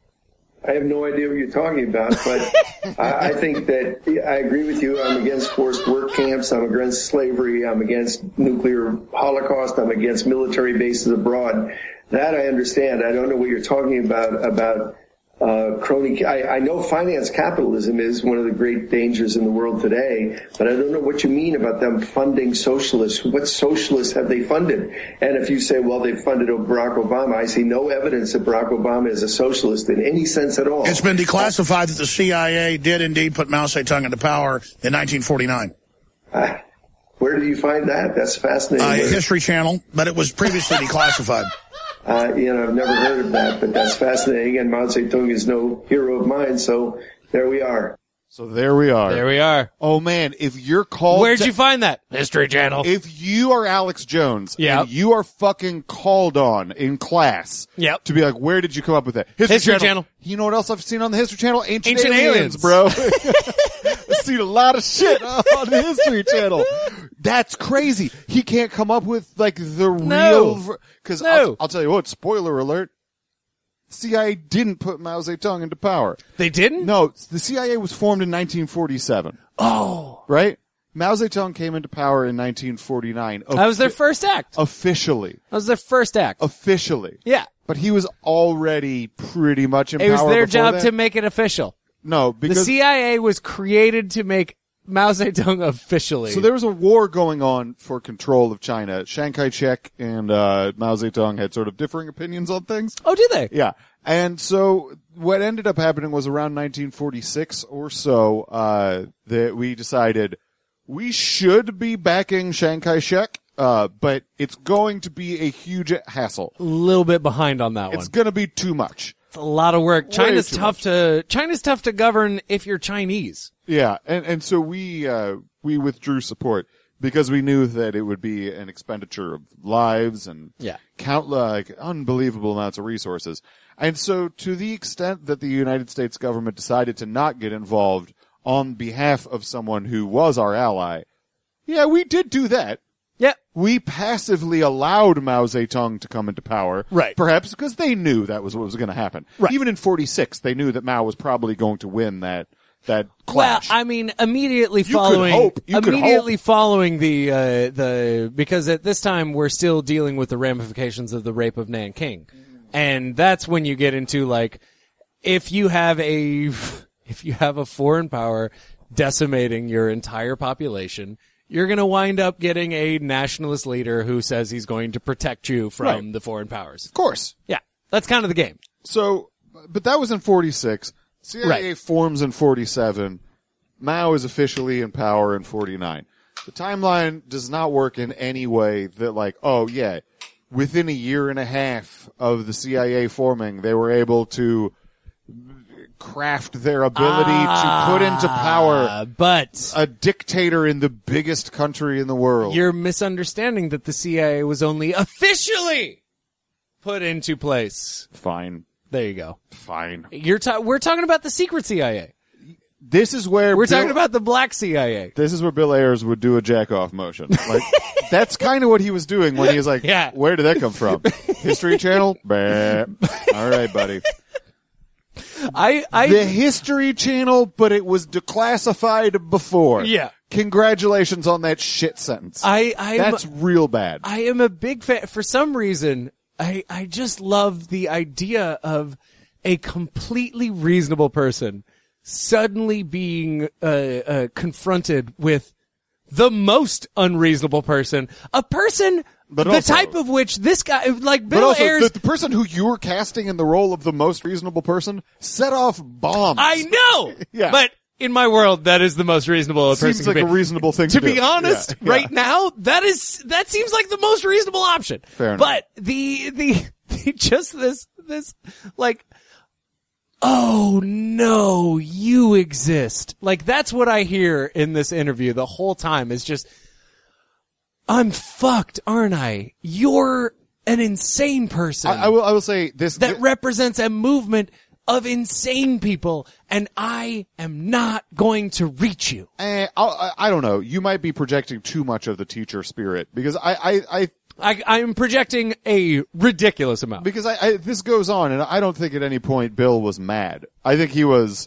I have no idea what you're talking about, but I, I think that I agree with you. I'm against forced work camps. I'm against slavery. I'm against nuclear holocaust. I'm against military bases abroad. That I understand. I don't know what you're talking about, about uh, crony. I, I know finance capitalism is one of the great dangers in the world today, but I don't know what you mean about them funding socialists. What socialists have they funded? And if you say, well, they funded Barack Obama, I see no evidence that Barack Obama is a socialist in any sense at all. It's been declassified that the C I A did indeed put Mao Zedong into power in nineteen forty-nine. Uh, where did you find that? That's fascinating. Uh, History Channel, but it was previously declassified. Uh, you know, I've never heard of that, but that's fascinating. And Mao Zedong is no hero of mine, so there we are. So there we are. There we are. Oh man, if you're called Where'd to- you find that? History Channel. If you are Alex Jones, Yep. and you are fucking called on in class, Yep. to be like, where did you come up with that? History Channel. You know what else I've seen on the History Channel? Ancient, Ancient aliens, aliens. bro. I've seen a lot of shit on the History Channel. That's crazy. He can't come up with like the No. real. Because No. I'll, I'll tell you what. Spoiler alert. C I A didn't put Mao Zedong into power. They didn't? No, the C I A was formed in nineteen forty-seven. Oh. Right? Mao Zedong came into power in nineteen forty-nine. That was their first act. Officially. That was their first act. Officially. Yeah. But he was already pretty much in It was power their before job that. to make it official. No, The because C I A was created to make Mao Zedong officially. so there was a war going on for control of China. Chiang Kai-shek and uh, Mao Zedong had sort of differing opinions on things. Oh, did they? Yeah. And so what ended up happening was around nineteen forty-six or so, uh, that we decided we should be backing Chiang Kai-shek, uh, but it's going to be a huge hassle. A little bit behind on that It's one. going to be too much. It's a lot of work. China's too tough much. to China's tough to govern if you're Chinese. Yeah, and and so we uh we withdrew support because we knew that it would be an expenditure of lives and Yeah. count like unbelievable amounts of resources. And so to the extent that the United States government decided to not get involved on behalf of someone who was our ally, yeah, we did do that. Yep. We passively allowed Mao Zedong to come into power. Right. Perhaps because they knew that was what was going to happen. Right. Even in forty-six, they knew that Mao was probably going to win that that Well, clash. I mean, immediately could following, hope. You could immediately hope. following the uh, the because at this time we're still dealing with the ramifications of the rape of Nanking, and that's when you get into like, if you have a if you have a foreign power decimating your entire population, you're going to wind up getting a nationalist leader who says he's going to protect you from Right. the foreign powers. Of course. Yeah, that's kind of the game. So, but that was in forty-six. C I A Right. forms in forty-seven. Mao is officially in power in forty-nine. The timeline does not work in any way that like, oh yeah, within a year and a half of the C I A forming, they were able to craft their ability to put into power Uh, but a dictator in the biggest country in the world. you're misunderstanding that the C I A was only officially put into place. Fine. There you go. Fine. You're ta- we're talking about the secret C I A. This is where We're Bill- talking about the black C I A. This is where Bill Ayers would do a jack-off motion. Like, that's kind of what he was doing when he was like, Yeah. where did that come from? History Channel? Bah. All right, buddy. I I The History Channel, but it was declassified before. Yeah. Congratulations on that shit sentence. I I That's real bad. I am a big fan. For some reason, I, I just love the idea of a completely reasonable person suddenly being uh, uh, confronted with the most unreasonable person, a person But the also- type of which this guy, like But Bill also, Ayers. the, the person who you were casting in the role of the most reasonable person set off bombs. I know, Yeah. but in my world, that is the most reasonable a person Seems can like be. a reasonable thing to, to be do. honest, Yeah, yeah. right now, that is, that seems like the most reasonable option. Fair enough. But the, the, the, just this, this, like, oh no, you exist. Like, that's what I hear in this interview the whole time is just, I'm fucked, aren't I? You're an insane person I, I will. I will say this. that thi- represents a movement of insane people, and I am not going to reach you. Eh, I'll- I, I don't know. You might be projecting too much of the teacher spirit because I, I, I I, I'm projecting a ridiculous amount. because I, I, this goes on, and I don't think at any point Bill was mad. I think he was,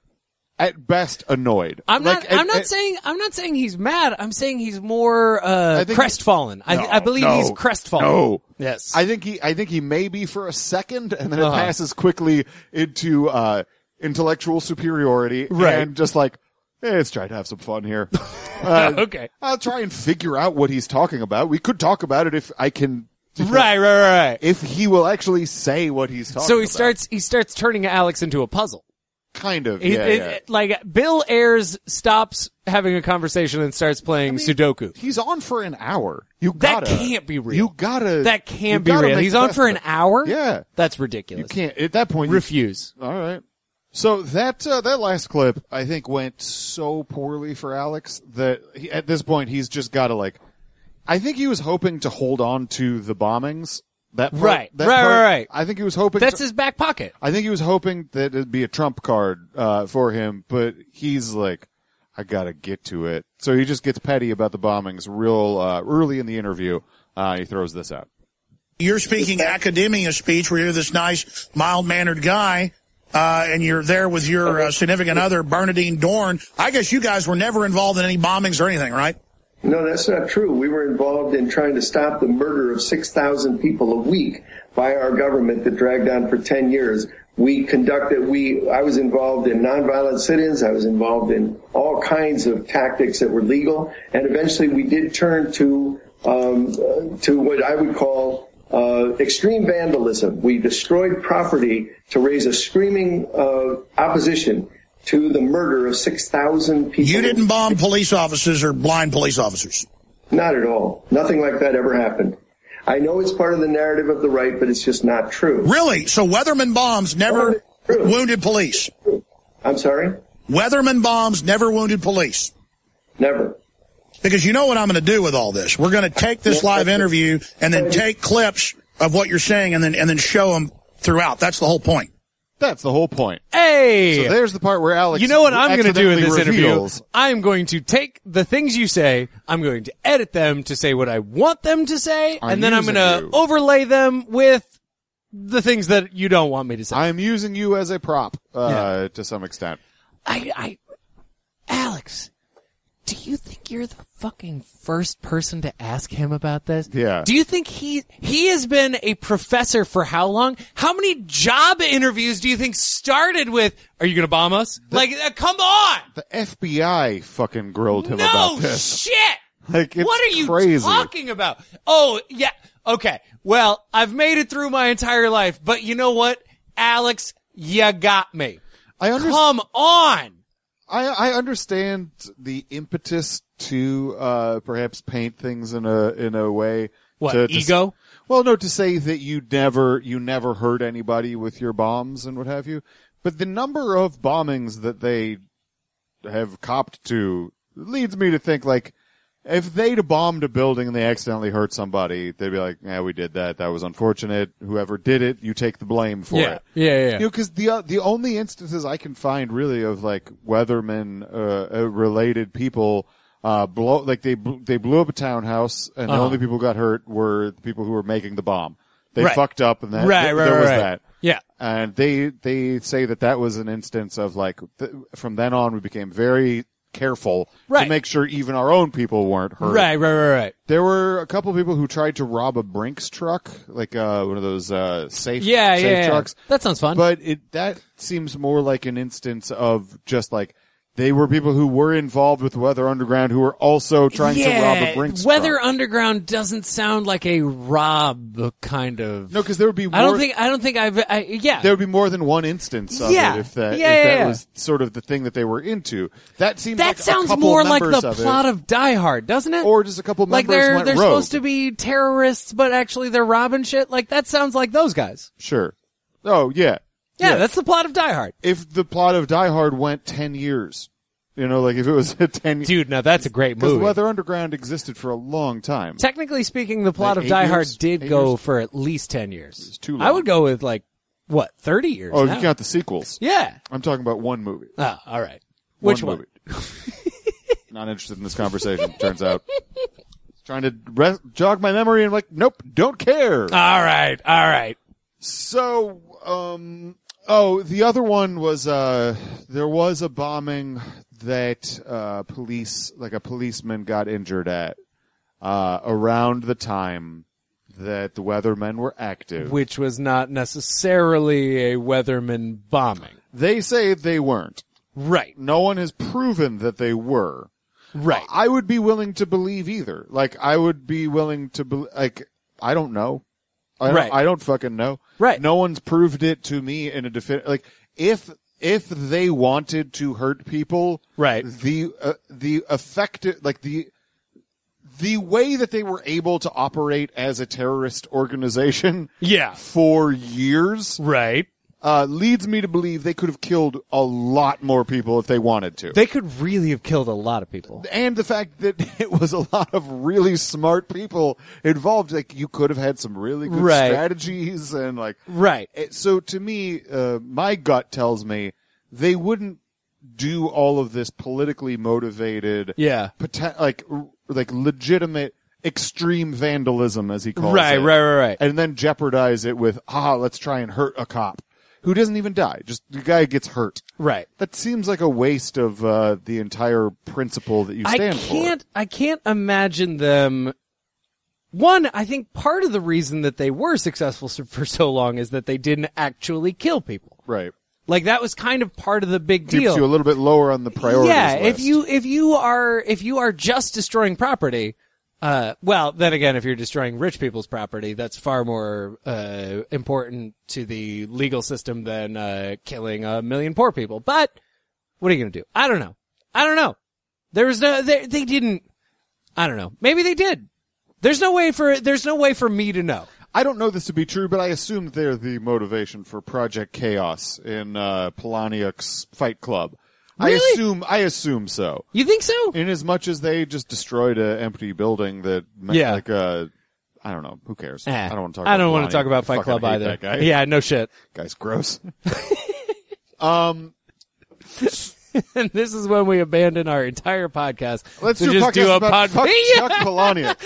at best, annoyed. I'm Like, not. and- I'm not and- saying. I'm not saying he's mad. I'm saying he's more uh, I think- crestfallen. I, No, I believe no, he's crestfallen. No. Yes. I think he, I think he may be for a second, and then it Uh-huh. passes quickly into uh intellectual superiority, Right. And just like, hey, let's try to have some fun here. Uh, Okay. I'll try and figure out what he's talking about. We could talk about it if I can. right. Right. Right. Right. If he will actually say what he's talking about. So he starts. He starts turning Alex into a puzzle. Kind of, He- yeah, it- yeah. it- like Bill Ayers stops having a conversation and starts playing Sudoku. He's on for an hour. You That gotta. can't be real. You gotta. That you can't be gotta real. make He's the on best for of an it. hour. Yeah. That's You ridiculous. can't, at that point, you- Refuse. all right. So that, uh, that last clip, I think went so poorly for Alex that he, at this point he's just gotta like, I think he was hoping to hold on to the bombings. That part, Right. that Right, part, right, right. I think he was hoping That's to, his back pocket. I think he was hoping that it'd be a trump card, uh, for him, but he's like, I gotta get to it. So he just gets petty about the bombings real, uh, early in the interview. Uh, he throws this out. You're speaking academia speech where you're this nice, mild-mannered guy, uh, and you're there with your uh, significant other, Bernadine Dorn. I guess you guys were never involved in any bombings or anything, right? No, that's not true. We were involved in trying to stop the murder of six thousand people a week by our government that dragged on for ten years. We conducted, we, I was involved in nonviolent sit-ins. I was involved in all kinds of tactics that were legal. And eventually we did turn to, um, uh, to what I would call, uh, extreme vandalism. We destroyed property to raise a screaming, uh, opposition to the murder of six thousand people. You didn't bomb police officers or blind police officers. Not at all. Nothing like that ever happened. I know it's part of the narrative of the right, but it's just not true. Really? So Weatherman bombs never True. wounded police? I'm sorry? Weatherman bombs never wounded police? Never. Because you know what I'm going to do with all this. We're going to take this live interview and then take clips of what you're saying and then and then show them throughout. That's the whole point. That's the whole point. Hey! So there's the part where Alex. You know what I'm going to do in this accidentally interview? reveals- I'm going to take the things you say, I'm going to edit them to say what I want them to say, I'm and then I'm using going to you. overlay them with the things that you don't want me to say. I'm using you as a prop, uh, to some extent. I, I, Alex, do you think you're the fucking first person to ask him about this? Yeah. Do you think he he has been a professor for how long? How many job interviews do you think started with, are you going to bomb us? The, like, uh, come on! The F B I fucking grilled him no about this. shit! Like, it's what are you crazy. talking about? Oh, yeah. Okay. Well, I've made it through my entire life, but you know what, Alex? You got me. I understand. Come on! I, I understand the impetus to uh perhaps paint things in a in a way. What, to, to ego? S- well, no, to say that you never you never hurt anybody with your bombs and what have you. But the number of bombings that they have copped to leads me to think, like, if they'd bombed a building and they accidentally hurt somebody, they'd be like, "Yeah, we did that. That was unfortunate. Whoever did it, you take the blame for Yeah. it." Yeah, yeah, yeah. You know, because the uh, the only instances I can find really of like weatherman uh, uh, related people uh blow like they bl- they blew up a townhouse and Uh-huh. the only people who got hurt were the people who were making the bomb. They Right. fucked up and that Right, th- right, there was right. that. Yeah. And they they say that that was an instance of like th- from then on we became very careful Right. to make sure even our own people weren't hurt. Right, right, right, right. There were a couple of people who tried to rob a Brinks truck, like uh one of those uh safe Yeah, safe yeah, yeah. trucks. That sounds fun. But it that seems more like an instance of just like they were people who were involved with Weather Underground who were also trying yeah, to rob a Brinks Weather truck. Underground doesn't sound like a rob kind of. No, because there would be more, I don't think. I don't think I've. I, yeah. there would be more than one instance of Yeah. it if that Yeah, if yeah, that yeah. was sort of the thing that they were into. That seems that like a sounds couple more like members the of plot it, of Die Hard, doesn't it? or just a couple like members they're went they're rogue. supposed to be terrorists, but actually they're robbing shit. Like that sounds like those guys. Sure. Oh yeah. Yeah, that's the plot of Die Hard. If the plot of Die Hard went ten years, you know, like if it was a ten Dude, now that's a great because movie. Weather Underground existed for a long time. Technically speaking, the plot Like of Die eight Hard years? did Eight go years? for at least ten years. It's too I long. would go with like what thirty years. Oh, now. you count the sequels. Yeah. I'm talking about one movie. Oh, all right. Which one? one? Movie. Not interested in this conversation, turns out. Trying to re- jog my memory and like, nope, don't care. All right. All right. So, um, oh, the other one was, uh, there was a bombing that, uh, police, like a policeman got injured at, uh, around the time that the weathermen were active. Which was not necessarily a weatherman bombing. They say they weren't. Right. No one has proven that they were. Right. I would be willing to believe either. Like, I would be willing to be, like, I don't know. I don't, Right. I don't fucking know. Right. No one's proved it to me in a defin- like, if, if they wanted to hurt people, Right. the, uh, the effective, like the, the way that they were able to operate as a terrorist organization Yeah. for years, Right. uh, leads me to believe they could have killed a lot more people if they wanted to. They could really have killed a lot of people. And the fact that it was a lot of really smart people involved, like you could have had some really good Right. strategies and like, Right. it- so to me, uh, my gut tells me they wouldn't do all of this politically motivated, Yeah. poten- like, r- like legitimate extreme vandalism as he calls Right, it. right, right, right. And then jeopardize it with, ah, let's try and hurt a cop who doesn't even die. Just the guy gets hurt. Right. That seems like a waste of uh, the entire principle that you I stand can't, I can't imagine them. One, I think part of the reason that they were successful so- for so long is that they didn't actually kill people. for. Right. Like that was kind of part of the big Keeps deal. you a little bit lower on the priorities yeah, list. if you if you are if you are just destroying property, uh, well, then again, if you're destroying rich people's property, that's far more uh, important to the legal system than uh, killing a million poor people. But what are you going to do? I don't know. I don't know. There was no. They, they didn't. I don't know. Maybe they did. There's no way for. There's no way for me to know. I don't know this to be true, but I assume they're the motivation for Project Chaos in uh, Polaniuk's Fight Club. I Really? assume, I assume so. You think so? In as much as they just destroyed an empty building that, meant Yeah. like, uh, I don't know, who cares? Eh, I don't want to talk. I about don't want to Polaniuk. talk about I Fight fucking Club hate either. That guy. Yeah, no shit. Guy's gross. um, And this is when we abandon our entire podcast let's to do just a podcast do a about pod. fuck Yeah. Chuck Palahniuk.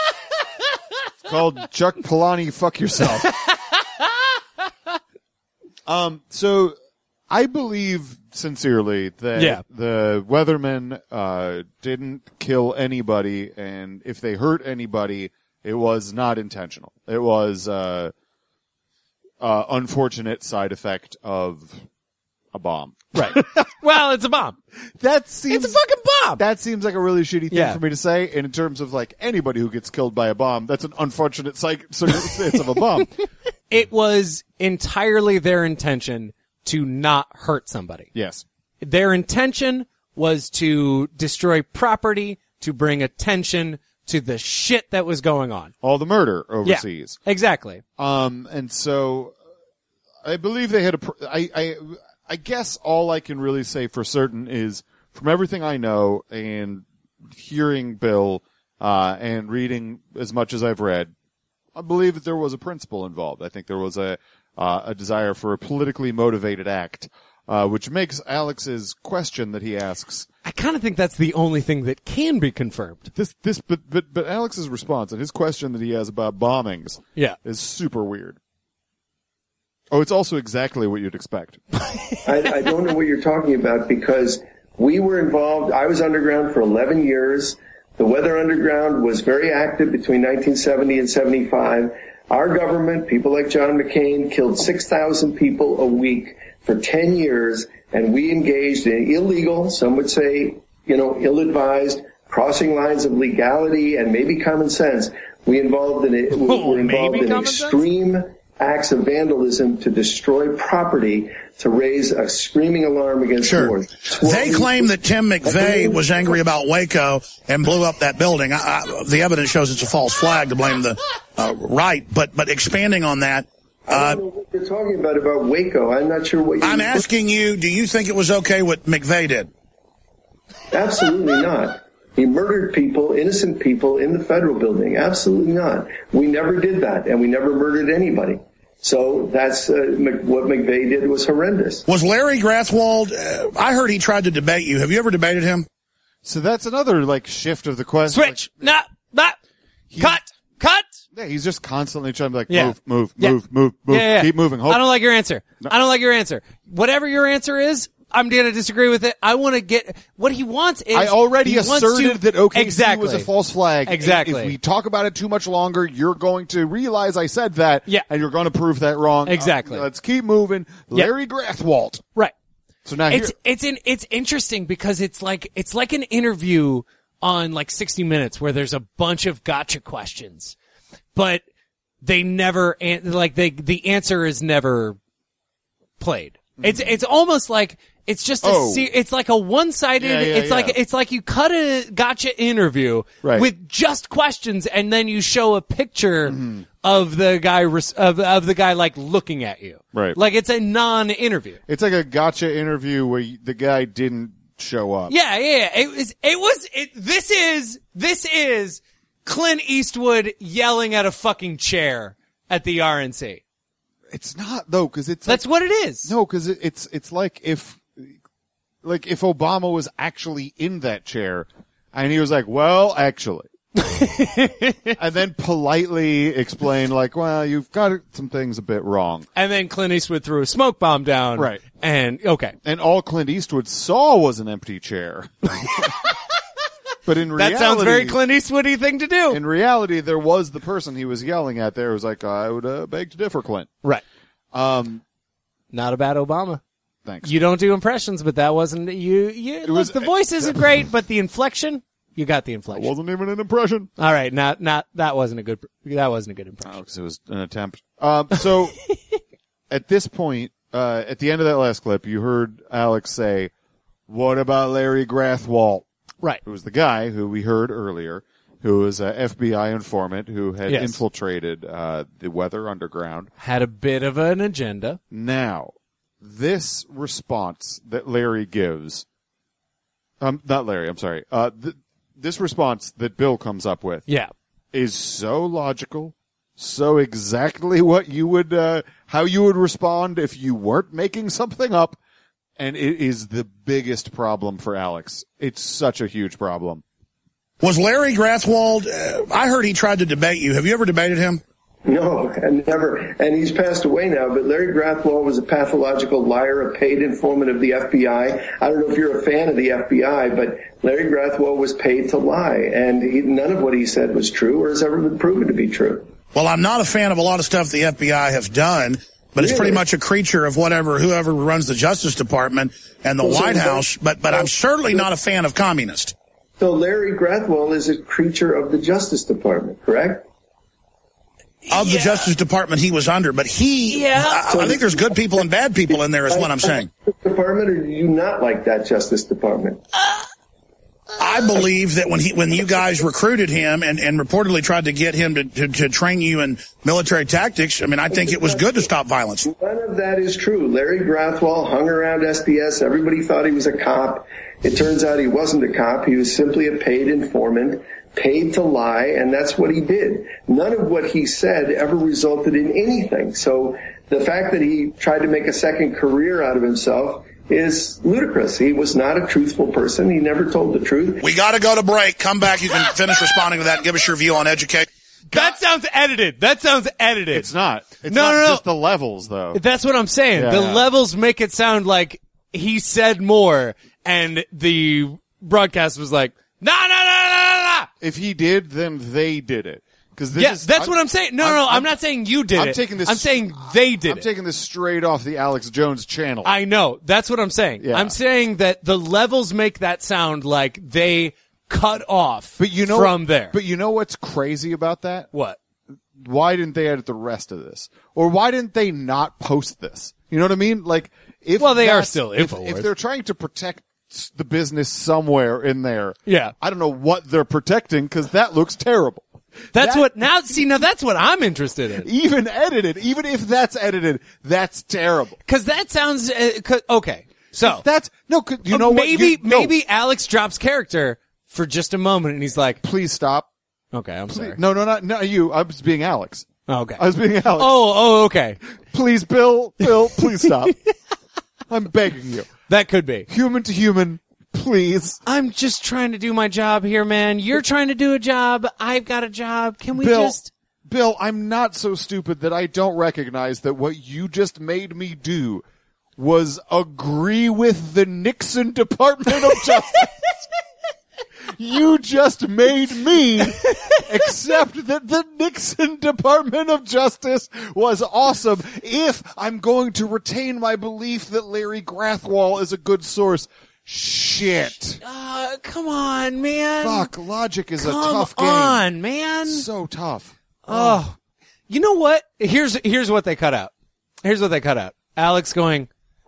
It's called Chuck Palahniuk Fuck Yourself. um, so I believe sincerely that Yeah. the Weathermen uh, didn't kill anybody, and if they hurt anybody, it was not intentional. It was uh, uh, unfortunate side effect of a bomb. Right. Well, it's a bomb. That seems It's a fucking bomb. That seems like a really shitty thing Yeah. for me to say. And in terms of like anybody who gets killed by a bomb, that's an unfortunate psych- circumstance of a bomb. It was entirely their intention to not hurt somebody. Yes. Their intention was to destroy property, to bring attention to the shit that was going on. All the murder overseas. Yeah, exactly. Um, and so I believe they had a, pr- I, I, I guess all I can really say for certain is from everything I know and hearing Bill, uh, and reading as much as I've read, I believe that there was a principle involved. I think there was a, uh, a desire for a politically motivated act, uh, which makes Alex's question that he asks. I kind of think that's the only thing that can be confirmed. This, this, but, but, but Alex's response and his question that he has about bombings Yeah. is super weird. Oh, it's also exactly what you'd expect. I, I don't know what you're talking about because we were involved. I was underground for eleven years. The Weather Underground was very active between nineteen seventy and seventy-five. Our government, people like John McCain, killed six thousand people a week for ten years, and we engaged in illegal, some would say, you know, ill-advised, crossing lines of legality and maybe common sense. We involved in it. We Oh, were involved maybe in common sense? extreme acts of vandalism to destroy property, to raise a screaming alarm against Sure. wars. They claim that Tim McVeigh was angry about Waco and blew up that building. I, I, the evidence shows it's a false flag to blame the uh, right. But but expanding on that, I uh, don't know what you're talking about about Waco. I'm not sure what you're I'm asking you: do you think it was okay what McVeigh did? Absolutely not. He murdered people, innocent people, in the federal building. Absolutely not. We never did that, and we never murdered anybody. So that's uh, Mc, what McVeigh did was horrendous. Was Larry Grathwold? Uh, I heard he tried to debate you. Have you ever debated him? So that's another like shift of the question. Switch. Nah, nah. Cut. Cut. Yeah, he's just constantly trying to be like, Yeah. move, move, Yeah. move, move, move, Yeah, yeah, yeah. keep moving. Hope. I don't like your answer. I don't like your answer. Whatever your answer is, I'm going to disagree with it. I want to get what he wants is I already he wants asserted to- that O K C exactly. was a false flag. Exactly. If we talk about it too much longer, you're going to realize I said that. Yeah. And you're going to prove that wrong. Exactly. Uh, let's keep moving. Yeah. Larry Grathwold. Right. So now It's here, it's in, it's interesting because it's like it's like an interview on like sixty minutes where there's a bunch of gotcha questions, but they never an- like they the answer is never played. It's it's almost like it's just a Oh. se- it's like a one-sided Yeah, yeah, it's like yeah. it's like you cut a gotcha interview Right. with just questions and then you show a picture Mm-hmm. of the guy res- of of the guy like looking at you. Right. Like it's a non-interview. it's like a gotcha interview where you, the guy didn't show up. Yeah, yeah, yeah. It was, it was, it, this is, this is Clint Eastwood yelling at a fucking chair at the R N C. It's not though, cause it's That's like, what it is. no, cause it, it's, it's like if, like if Obama was actually in that chair and he was like, well, actually. And then politely explain like, well, you've got some things a bit wrong. And then Clint Eastwood threw a smoke bomb down. Right. And, okay. And all Clint Eastwood saw was an empty chair. But in reality, That sounds very Clint Eastwoody thing to do. in reality, there was the person he was yelling at there who was like, I would uh, beg to differ, Clint. Right. Um, Not about Obama. thanks. You don't do impressions, but that wasn't, you, you, look, was- the voice isn't great, but the inflection, you got the It inflection. wasn't even an impression. All right. Not, not, that wasn't a good, that wasn't a good impression. Oh, because it was an attempt. Um, so at this point, uh, at the end of that last clip, you heard Alex say, what about Larry Grathwold? Right. Who was the guy who we heard earlier, who was an F B I informant who had Yes. infiltrated uh, the Weather Underground. Had a bit of an agenda. Now, this response that Larry gives, um, not Larry, I'm sorry, uh, th- this response that Bill comes up with Yeah. is so logical, so exactly what you would, uh, how you would respond if you weren't making something up. And it is the biggest problem for Alex. It's such a huge problem. Was Larry Grathwold? Uh, I heard he tried to debate you. Have you ever debated him? No, and never. And he's passed away now, but Larry Grathwohl was a pathological liar, a paid informant of the F B I. I don't know if you're a fan of the F B I, but Larry Grathwohl was paid to lie, and he, none of what he said was true or has ever been proven to be true. Well, I'm not a fan of a lot of stuff the F B I have done, but it's Really? pretty much a creature of whatever, whoever runs the Justice Department and the Well, so White then- House, but, but I'm certainly not a fan of communists. So Larry Grathwohl is a creature of the Justice Department, correct? Of the Justice Department he was under, but he, Yeah. I, I think there's good people and bad people in there is what I'm saying. Department, or do you not like that Justice Department? I believe that when he, when you guys recruited him and, and reportedly tried to get him to, to, to train you in military tactics, I mean, I think it was good to stop violence. None of that is true. Larry Grathwohl hung around S D S. Everybody thought he was a cop. It turns out he wasn't a cop. He was simply a paid informant, paid to lie, and that's what he did. None of what he said ever resulted in anything. So the fact that he tried to make a second career out of himself is ludicrous. He was not a truthful person. He never told the truth. We got to go to break. Come back. You can finish responding to that and give us your view on education. That sounds edited. That sounds edited. It's not. It's No, not no, no. just the levels, though. That's what I'm saying. Yeah, the yeah. levels make it sound like he said more, and the broadcast was like, nah, nah, nah, nah, nah, nah. If he did, then they did it. Because this Yeah, is, that's what I'm saying. No, no, no, I'm, not saying you did I'm it. taking this. I'm saying they did I'm it. taking this straight off the Alex Jones channel. I know. That's what I'm saying. Yeah. I'm saying that the levels make that sound like they cut off but you know, from there. But you know what's crazy about that? What? Why didn't they edit the rest of this? Or why didn't they not post this? You know what I mean? Like, if Well, they are that's- still if, InfoWars. if they're trying to protect s- the business somewhere in there, Yeah. I don't know what they're protecting because that looks terrible. That's That- what, now, see, now that's what I'm interested in. Even edited, even if that's edited, that's terrible. Cause that sounds, uh, 'cause- okay. So, That's no. 'cause You uh, know maybe, what? You, no, maybe Alex drops character for just a moment and he's like, please stop. okay, I'm sorry. No, no, not not you. I was being Alex. Oh, okay. I was being Alex. Oh, oh, okay. Please, Bill, Bill, please stop. I'm begging you. That could be. Human to human, please. I'm just trying to do my job here, man. You're trying to do a job. I've got a job. Can we Bill, just... Bill, I'm not so stupid that I don't recognize that what you just made me do was agree with the Nixon Department of Justice. You just made me accept that the Nixon Department of Justice was awesome if I'm going to retain my belief that Larry Grathwohl is a good source. Shit. Uh, come on, man. Fuck, logic is a Come tough game. on, man. So tough. Oh. You know what? Here's, here's what they cut out. Here's what they cut out. Alex going,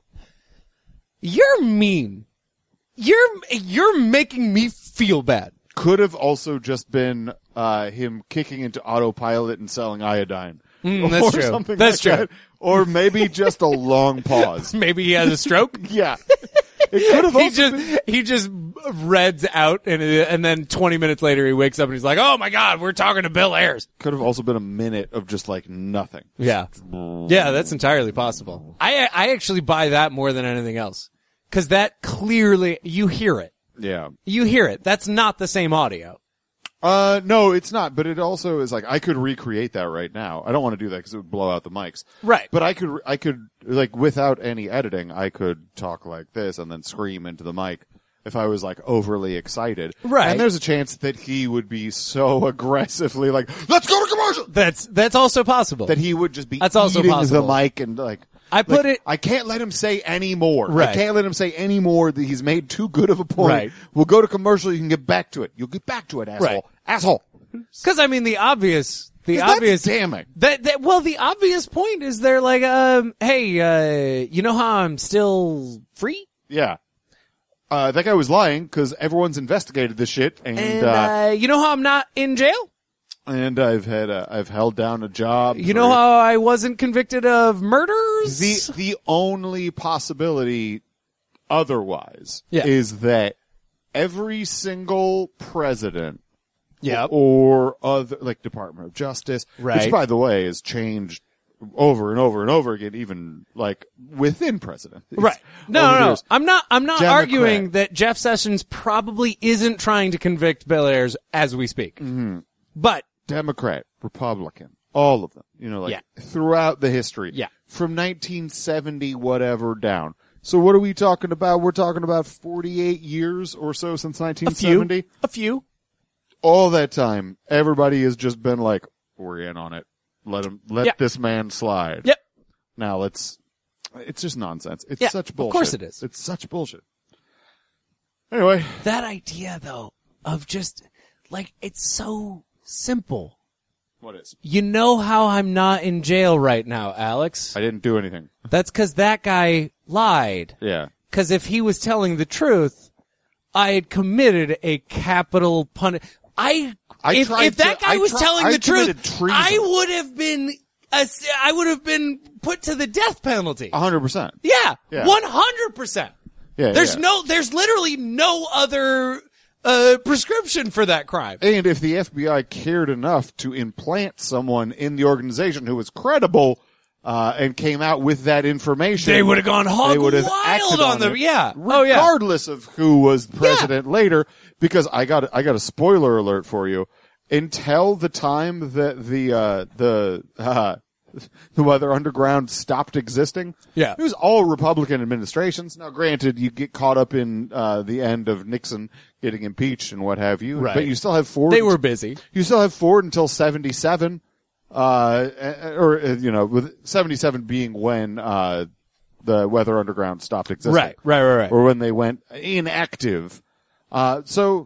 you're mean. You're, you're making me feel bad. Could have also just been uh him kicking into autopilot and selling iodine. Mm, that's or true. Something That's like true. that. Or maybe just a long pause. Maybe he has a stroke. Yeah. It could have he also just, been, he just reds out and, and then twenty minutes later he wakes up and he's like, oh my God, we're talking to Bill Ayers. could have also been a minute of just like nothing. Yeah. Yeah, that's entirely possible. I, I actually buy that more than anything else. Cause that clearly, you hear it. Yeah. You hear it. That's not the same audio. Uh, no, it's not, but it also is like, I could recreate that right now. I don't want to do that because it would blow out the mics. Right. But I could, I could, like, without any editing, I could talk like this and then scream into the mic if I was like overly excited. Right. And there's a chance that he would be so aggressively like, let's go to commercial! That's, that's also possible. That he would just be That's also eating possible. the mic and like, I put like, it- I can't let him say any more. Right. I can't let him say any more that he's made too good of a point. Right. We'll go to commercial, you can get back to it. You'll get back to it, asshole. Right. Asshole. Cause I mean, the obvious, the 'Cause that's obvious, damning. That, that, well, the obvious point is they're like, um, hey, uh, you know how I'm still free? Yeah. Uh, that guy was lying because everyone's investigated this shit, and And, uh, uh, you know how I'm not in jail? and I've had a, I've held down a job. You for- know how I wasn't convicted of murders? the the only possibility otherwise Yeah. is that every single president Yep. or other like Department of Justice, Right. which by the way has changed over and over and over again, even like within president. Right. No, Over no, the no. years. I'm not, I'm not Democrat. arguing that Jeff Sessions probably isn't trying to convict Bill Ayers as we speak. Mm-hmm. But, Democrat, Republican, All of them. You know, like Yeah. throughout the history. Yeah. From nineteen seventy whatever down. So what are we talking about? We're talking about forty-eight years or so since nineteen seventy. A few. All that time, everybody has just been like, we're in on it. Let him, let Yeah. this man slide. Yep. Now let's, it's just nonsense. It's Yeah, such of bullshit. course it is. It's such bullshit. Anyway. That idea, though, of just, like, it's so simple. What is? You know how I'm not in jail right now, Alex? I didn't do anything. That's because that guy lied. Yeah. Because if he was telling the truth, I had committed a capital pun. I, I if, tried if that to- guy I was tri- telling I the committed truth, treason. I would have been, a, I would have been put to the death penalty. A hundred percent. Yeah, Yeah. one hundred percent. Yeah. There's yeah. no, there's literally no other uh, prescription for that crime. And if the F B I cared enough to implant someone in the organization who was credible, uh, and came out with that information, They would have gone hog they would have wild acted on on the, it, yeah. Oh yeah. regardless of who was president later. Because I got, I got a spoiler alert for you. Until the time that the, uh, the, uh, the Weather Underground stopped existing. Yeah. It was all Republican administrations. Now, granted, you get caught up in, uh, the end of Nixon getting impeached and what have you. Right. But you still have Ford. They were busy. You still have Ford until seventy-seven. Uh, or, uh, you know, with seventy-seven being when, uh, the Weather Underground stopped existing. Right, right, right, right. Or when they went inactive. Uh, so,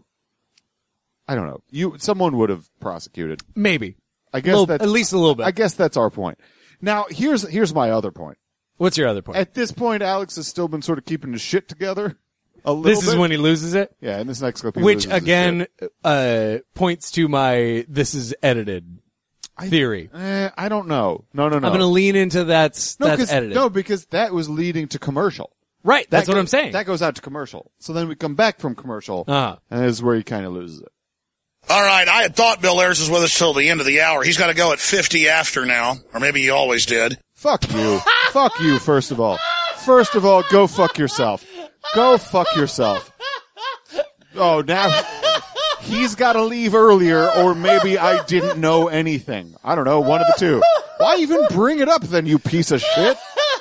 I don't know. You, someone would have prosecuted. Maybe. I guess Little- that's, at least a little bit. I guess that's our point. Now, here's, here's my other point. What's your other point? At this point, Alex has still been sort of keeping his shit together a little This is bit. when he loses it, Yeah, in this next clip he which loses his again shit. uh points to my this is edited theory. Eh, I don't know. No, no, no. I'm going to lean into that's no, that's 'cause- edited. no, because that was leading to commercial. Right, that's That what go- I'm saying. That goes out to commercial. So then we come back from commercial, Uh-huh. and this is where he kind of loses it. All right, I had thought Bill Ayers was with us till the end of the hour. He's got to go at fifty after now, or maybe he always did. Fuck you. Fuck you, first of all. First of all, go fuck yourself. Go fuck yourself. Oh, now he's got to leave earlier, or maybe I didn't know anything. I don't know, one of the two. Why even bring it up then, you piece of shit?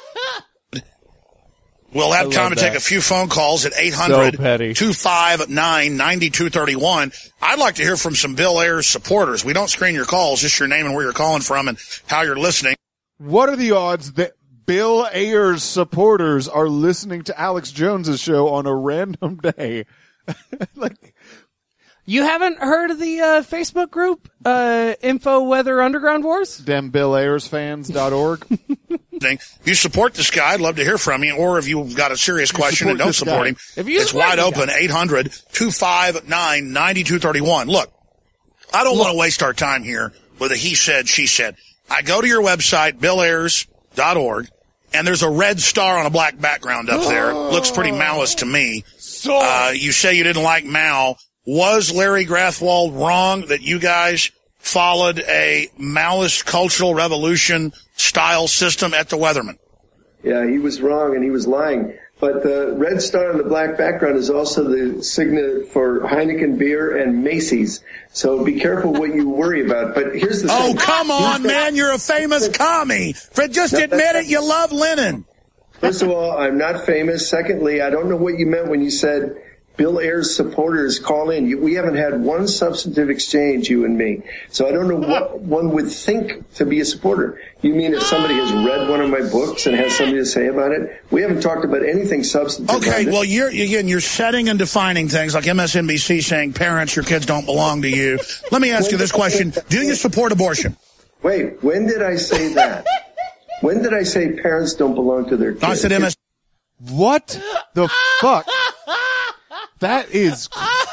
We'll have I time love to that. take a few phone calls at eight hundred, So petty. two five nine, nine two three one. I'd like to hear from some Bill Ayers supporters. We don't screen your calls, just your name and where you're calling from and how you're listening. What are the odds that Bill Ayers supporters are listening to Alex Jones's show on a random day? Like, You haven't heard of the uh, Facebook group, uh, Info Weather Underground Wars? them Bill Ayers fans dot org. If you support this guy, I'd love to hear from you. Or if you've got a serious question and support don't this support guy. him, If you it's support wide this open, eight hundred, two five nine, nine two three one. Look, I don't want to waste our time here with a he said, she said. I go to your website, bill ayers dot org, and there's a red star on a black background up there. Looks pretty Maoist to me. Uh, you say you didn't like Mao. Was Larry Grathwold wrong that you guys followed a Maoist cultural revolution style system at the Weatherman? Yeah, he was wrong and he was lying. But the red star on the black background is also the signet for Heineken beer and Macy's. So be careful what you worry about. But here's the Oh, thing. come on, man. You're a famous commie. Fred, just admit it. You love Lennon. First of all, I'm not famous. Secondly, I don't know what you meant when you said Bill Ayers supporters call in. You, we haven't had one substantive exchange, you and me. So I don't know what one would think to be a supporter. You mean if somebody has read one of my books and has something to say about it? We haven't talked about anything substantive. Okay, on this. well, you're, again, you're setting and defining things like M S N B C saying, parents, your kids don't belong to you. Let me ask you this question. Do you support abortion? Wait, when did I say that? When did I say parents don't belong to their kids? I said M S. What the fuck? That is,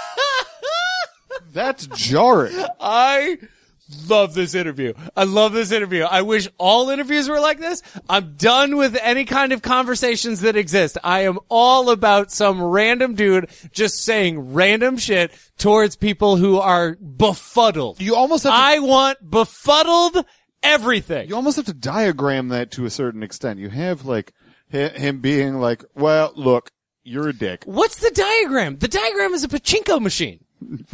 that's jarring. I love this interview. I love this interview. I wish all interviews were like this. I'm done with any kind of conversations that exist. I am all about some random dude just saying random shit towards people who are befuddled. You almost have to, I want befuddled everything. you almost have to diagram that to a certain extent. You have like hi- him being like, well, look, you're a dick. What's the diagram? The diagram is a pachinko machine. Right.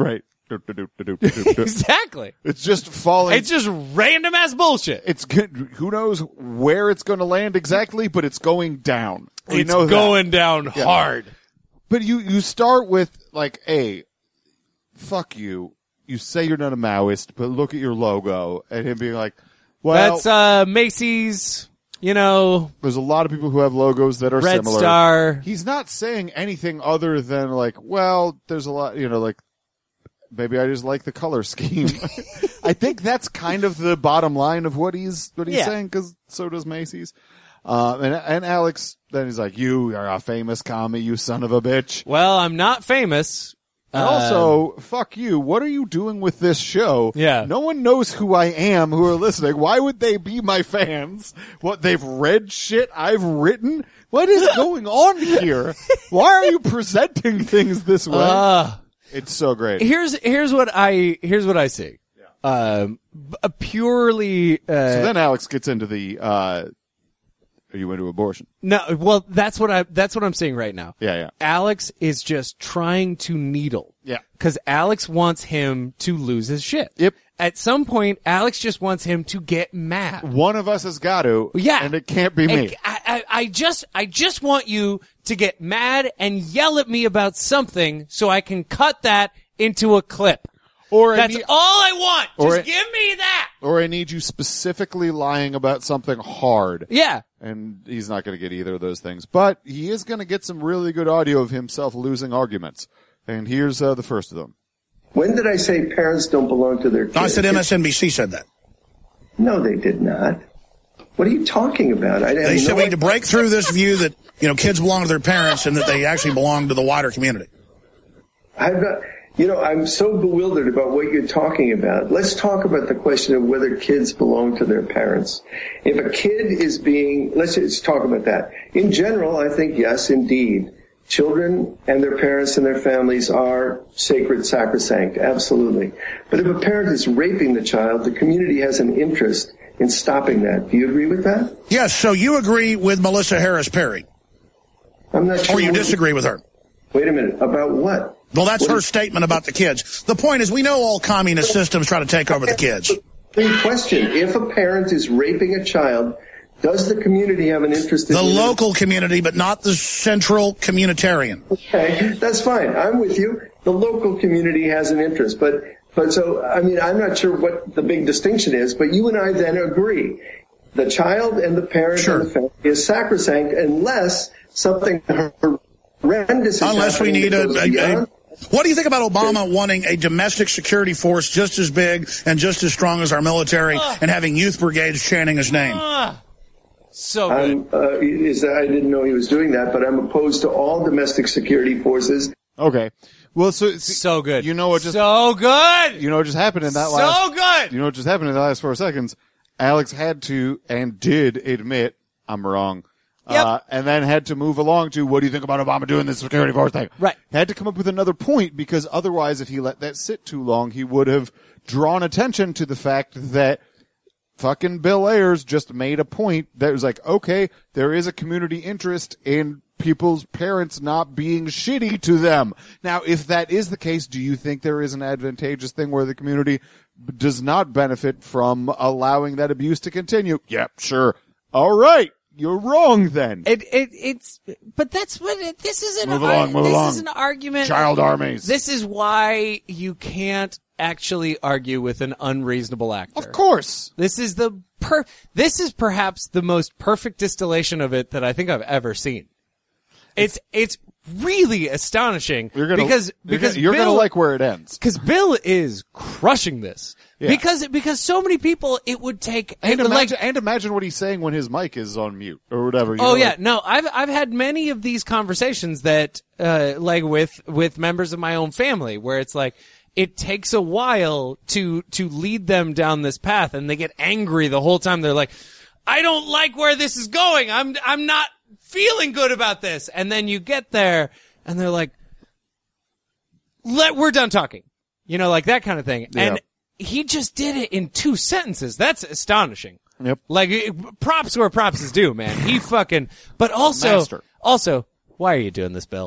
doop, doop, doop, doop, doop, doop. Exactly. It's just falling. It's just random ass bullshit. It's good. Who knows where it's going to land exactly, but it's going down. We It's know that. going down Yeah. hard. But you, you start with, like, A, fuck you. You say you're not a Maoist, but look at your logo. And him being like, well, That's uh Macy's, you know, there's a lot of people who have logos that are Red similar. Star. He's not saying anything other than, like, well, there's a lot, you know, like, maybe I just like the color scheme. I think that's kind of the bottom line of what he's, what he's Yeah. saying, because so does Macy's. Uh, and, and Alex, then he's like, you are a famous commie, you son of a bitch. Well, I'm not famous. And Uh, also, fuck you. What are you doing with this show? Yeah. No one knows who I am who are listening. Why would they be my fans? What, they've read shit I've written? What is going on here? Why are you presenting things this way? uh, It's so great. here's here's what I here's what I see. Um, a purely uh, So then Alex gets into the, uh, are you into abortion? no. Well, that's what I that's what I'm seeing right now. Yeah, yeah. Alex is just trying to needle. Yeah. Because Alex wants him to lose his shit. Yep. At some point, Alex just wants him to get mad. One of us has got to. Yeah. And it can't be me. I, I, I just, I just want you to get mad and yell at me about something so I can cut that into a clip. Or I That's need, all I want. or Just I- give me that. or I need you specifically lying about something hard. Yeah. And he's not going to get either of those things. But he is going to get some really good audio of himself losing arguments. And here's uh, the first of them. When did I say parents don't belong to their kids? I said M S N B C said that. No, they did not. What are you talking about? I, I They have said no we need to idea. break through this view that, you know, kids belong to their parents and that they actually belong to the wider community. I'm not, you know, I'm so bewildered about what you're talking about. Let's talk about the question of whether kids belong to their parents. If a kid is being, let's just talk about that. In general, I think, yes, indeed. Children and their parents and their families are sacred, sacrosanct, absolutely. But if a parent is raping the child, the community has an interest in stopping that. Do you agree with that? Yes, so you agree with Melissa Harris Perry, I'm not sure. or you what- disagree with her? Wait a minute. About what? Well, that's What her is- statement about the kids. The point is, we know all communist systems try to take over the kids. The question, if a parent is raping a child, does the community have an interest in The it? local community, but not the central communitarian. Okay, that's fine. I'm with you. The local community has an interest, but but so I mean, I'm not sure what the big distinction is, but you and I then agree. The child and the parent Sure. and the family is sacrosanct unless something horrendous is Unless we happening need that a, goes a, a. beyond. What do you think about Obama wanting a domestic security force just as big and just as strong as our military and having youth brigades chanting his name? Ah, so good. I'm, uh, is that, I didn't know he was doing that, but I'm opposed to all domestic security forces. Okay. Well, so see, So good. You know what just so good. you know what just happened in that so last good. You know what just happened in the last four seconds? Alex had to and did admit I'm wrong. Yep. Uh, and then had to move along to, what do you think about Obama doing this security force thing? Right. Had to come up with another point, because otherwise, if he let that sit too long, he would have drawn attention to the fact that fucking Bill Ayers just made a point that was like, okay, there is a community interest in people's parents not being shitty to them. Now, if that is the case, do you think there is an advantageous thing where the community does not benefit from allowing that abuse to continue? Yep, sure. All right. You're wrong then. It it it's but that's what it, this is an Move ar- along, move this along. is an argument. Child armies. This is why you can't actually argue with an unreasonable actor. Of course. This is the per this is perhaps the most perfect distillation of it that I think I've ever seen. It's it's really astonishing You're gonna, because you're because gonna, you're Bill, gonna like where it ends. because Bill is crushing this. Yeah. Because because so many people it would take And it, imagine, like and imagine what he's saying when his mic is on mute or whatever. you oh know, yeah, like- no, I've I've had many of these conversations that uh like with with members of my own family where it's like it takes a while to to lead them down this path and they get angry the whole time. They're like, I don't like where this is going. I'm I'm not feeling good about this. And then you get there and they're like, let we're done talking. You know, like that kind of thing. Yeah. And he just did it in two sentences. That's astonishing. Yep. Like, it- props where props is due, man. He fucking, but also, Master. also, why are you doing this, Bill?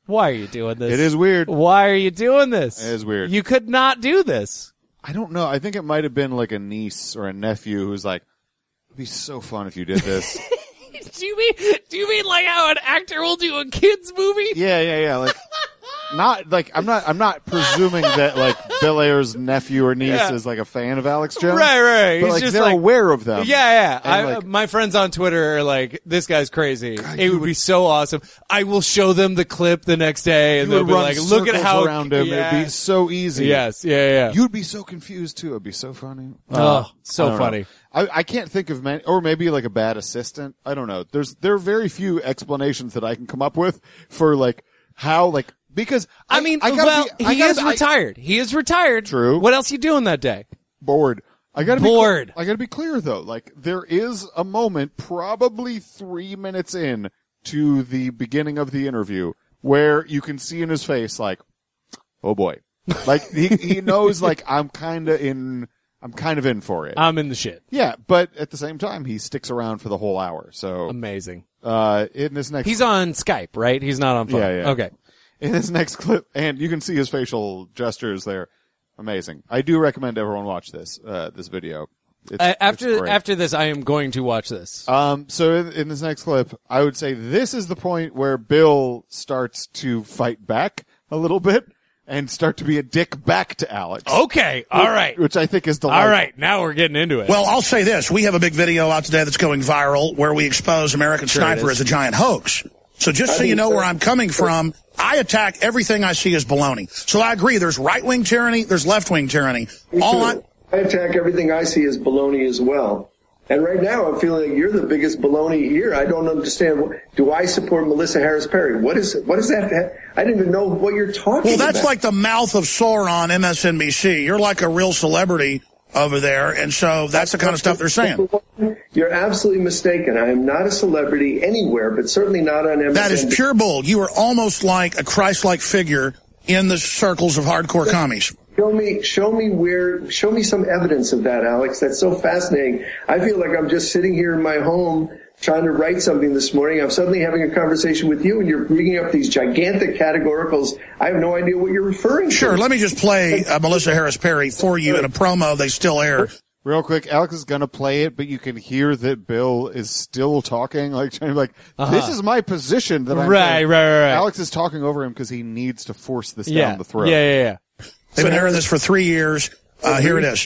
Why are you doing this? It is weird. Why are you doing this? It is weird. You could not do this. I don't know. I think it might have been like a niece or a nephew who's like, it'd be so fun if you did this. Do you mean, do you mean like how an actor will do a kid's movie? Yeah, yeah, yeah. Like, not, like, I'm not, I'm not presuming that, like, Bill Ayers' nephew or niece Yeah. is, like, a fan of Alex Jones. Right, right. But, He's like, just they're like, aware of them. Yeah, yeah. And, I, like- my friends on Twitter are like, this guy's crazy. God, it you would, would- be so awesome. I will show them the clip the next day and You they'll would be run like, look at circles how around him. Yeah. It'd be so easy. Yes, yeah, yeah. You'd be so confused, too. It'd be so funny. Oh, so I don't know. funny. I, I can't think of many, or maybe like a bad assistant. I don't know. There's, there are very few explanations that I can come up with for like how, like, because I, I mean, I gotta well, be, I he gotta is be, I- retired. He is retired. True. What else you doing that day? bored. I gotta Bored. Be cl- I gotta be clear though. Like there is a moment, probably three minutes in to the beginning of the interview, where you can see in his face, like, oh boy, like he he knows, like I'm kind of in, I'm kind of in for it. I'm in the shit. Yeah, but at the same time, he sticks around for the whole hour. So, Amazing. uh, in this next, He's on Skype, right? He's not on phone. Yeah, yeah. Okay. in this next clip, and you can see his facial gestures there. Amazing. I do recommend everyone watch this, uh, this video. It's, Uh, it's after great. after this, I am going to watch this. Um, so in, in this next clip, I would say this is the point where Bill starts to fight back a little bit and start to be a dick back to Alex. Okay. All right. Which I think is delightful. All right. Now we're getting into it. Well, I'll say this. We have a big video out today that's going viral where we expose American Sure it Sniper is. as a giant hoax. So just so you know where I'm coming from, I attack everything I see as baloney. So I agree. There's right-wing tyranny. There's left-wing tyranny. All I... I attack everything I see as baloney as well. And right now, I'm feeling like you're the biggest baloney here. I don't understand. Do I support Melissa Harris Perry? What is what is that? I didn't even know what you're talking Well, about. that's like the mouth of Sauron, M S N B C. You're like a real celebrity over there, and so that's the kind of stuff they're saying. You're absolutely mistaken. I am not a celebrity anywhere, but certainly not on M S N B C. That is pure bull. You are almost like a Christ-like figure in the circles of hardcore commies. Show me, show me where, show me some evidence of that, Alex. That's so fascinating. I feel like I'm just sitting here in my home trying to write something this morning. I'm suddenly having a conversation with you, and you're bringing up these gigantic categoricals. I have no idea what you're referring to. Sure, let me just play uh, Melissa Harris Perry for you in a promo they still air. Real quick, Alex is gonna play it, but you can hear that Bill is still talking, like trying to be like, Uh-huh. this is my position that I'm Right, in. right, right, right. Alex is talking over him because he needs to force this yeah. down the throat. Yeah, yeah, yeah. They've been airing this for three years. Uh, here it is.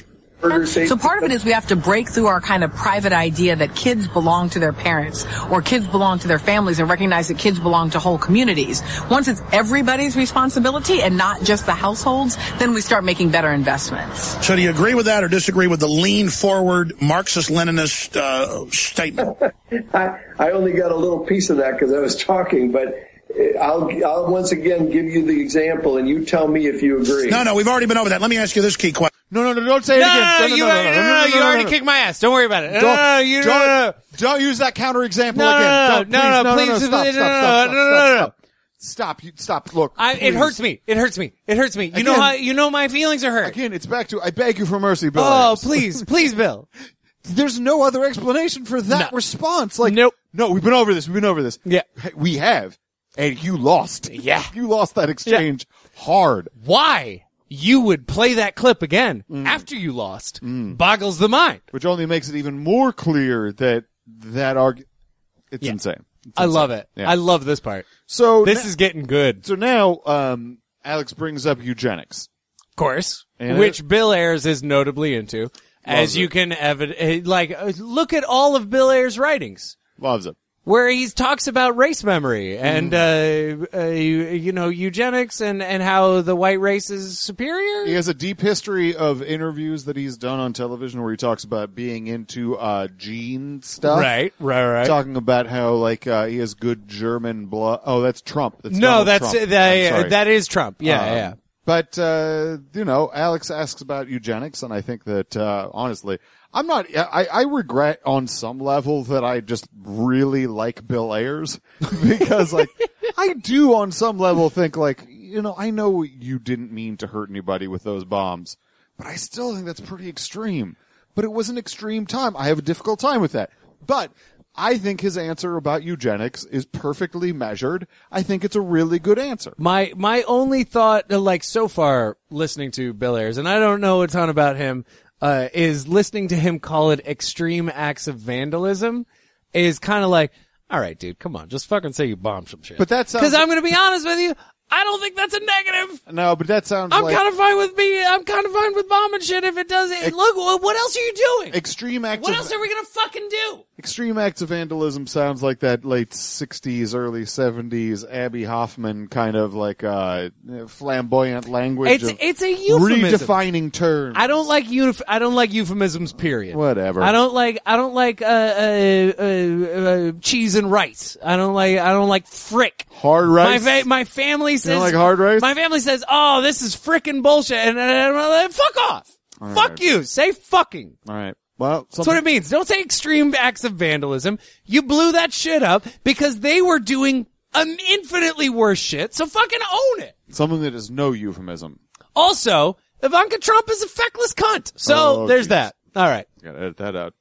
So part of it is we have to break through our kind of private idea that kids belong to their parents or kids belong to their families and recognize that kids belong to whole communities. Once it's everybody's responsibility and not just the households, then we start making better investments. So do you agree with that or disagree with the lean forward Marxist-Leninist uh, statement? I, I only got a little piece of that because I was talking, but I'll, I'll once again give you the example, and you tell me if you agree. No, no, we've already been over that. Let me ask you this key question. No, no, no, don't say it No, again. no, no, you, no, no, no, you already kicked my ass. Don't worry about it. No, Don't, no, no, you, no, don't, no, no. don't use that counterexample No, again. no, Don't, no, please, no, no, please, no, no, stop, no, stop, no, stop, no, no, no, no. stop, stop, you, stop, look. I, it please. hurts me. It hurts me. It hurts me. You Again. know how, you know my feelings are hurt. Again, it's back to, I beg you for mercy, Bill. Oh, Ayers. please, please, Bill. There's no other explanation for that No. response. Like, Nope. no, we've been over this, we've been over this. Yeah. Hey, we have. And you lost. Yeah. You lost that exchange hard. Why you would play that clip again after you lost boggles the mind. Which only makes it even more clear that that arg- it's Yeah. insane. It's I insane. love it. Yeah. I love this part. So This na- is getting good. so now um Alex brings up eugenics. Of course. And Which Bill Ayers is notably into. As it. you can evidence, like, uh, look at all of Bill Ayers' writings. Loves it. Where he talks about race memory and, uh, uh, you, you know, eugenics and, and how the white race is superior. He has a deep history of interviews that he's done on television where he talks about being into uh gene stuff. Right, right, right. Talking about how like uh, he has good German blood. Oh, that's Trump. That's no, Donald that's, Trump. that, I'm sorry. that is Trump. Yeah, Um, yeah. But, uh, you know, Alex asks about eugenics, and I think that, uh, honestly, I'm not, I, I regret on some level that I just really like Bill Ayers, because, like, I do on some level think, like, you know, I know you didn't mean to hurt anybody with those bombs, but I still think that's pretty extreme. But it was an extreme time. I have a difficult time with that. But I think his answer about eugenics is perfectly measured. I think it's a really good answer. My my only thought, uh, like so far, listening to Bill Ayers, and I don't know a ton about him, uh, is listening to him call it extreme acts of vandalism is kind of like, all right, dude, come on, just fucking say you bombed some shit. But that sounds- because I'm going to be honest with you, I don't think that's a negative. No, but that sounds I'm like kind of fine with me. I'm kind of fine with bombing shit if it does it. Ex- Look, what what else are you doing? extreme acts What of else are we gonna fucking do? extreme acts of vandalism sounds like that late sixties, early seventies Abby Hoffman kind of like uh flamboyant language. It's of it's a euphemism. redefining terms. I don't like euph- I don't like euphemisms. Period. Whatever. I don't like. I don't like uh, uh, uh, uh, cheese and rice. I don't like. I don't like frick. Hard rice? My fa- my family says. don't like hard rice? My family says, "Oh, this is frickin' bullshit," and, and, and I'm like, fuck off. All Fuck right. you. Say fucking. All right. Well, That's what it means. Don't say extreme acts of vandalism. You blew that shit up because they were doing an infinitely worse shit. So fucking own it. something that is no euphemism. Also, Ivanka Trump is a feckless cunt. So Oh, there's geez. that. All right. Gotta edit that out.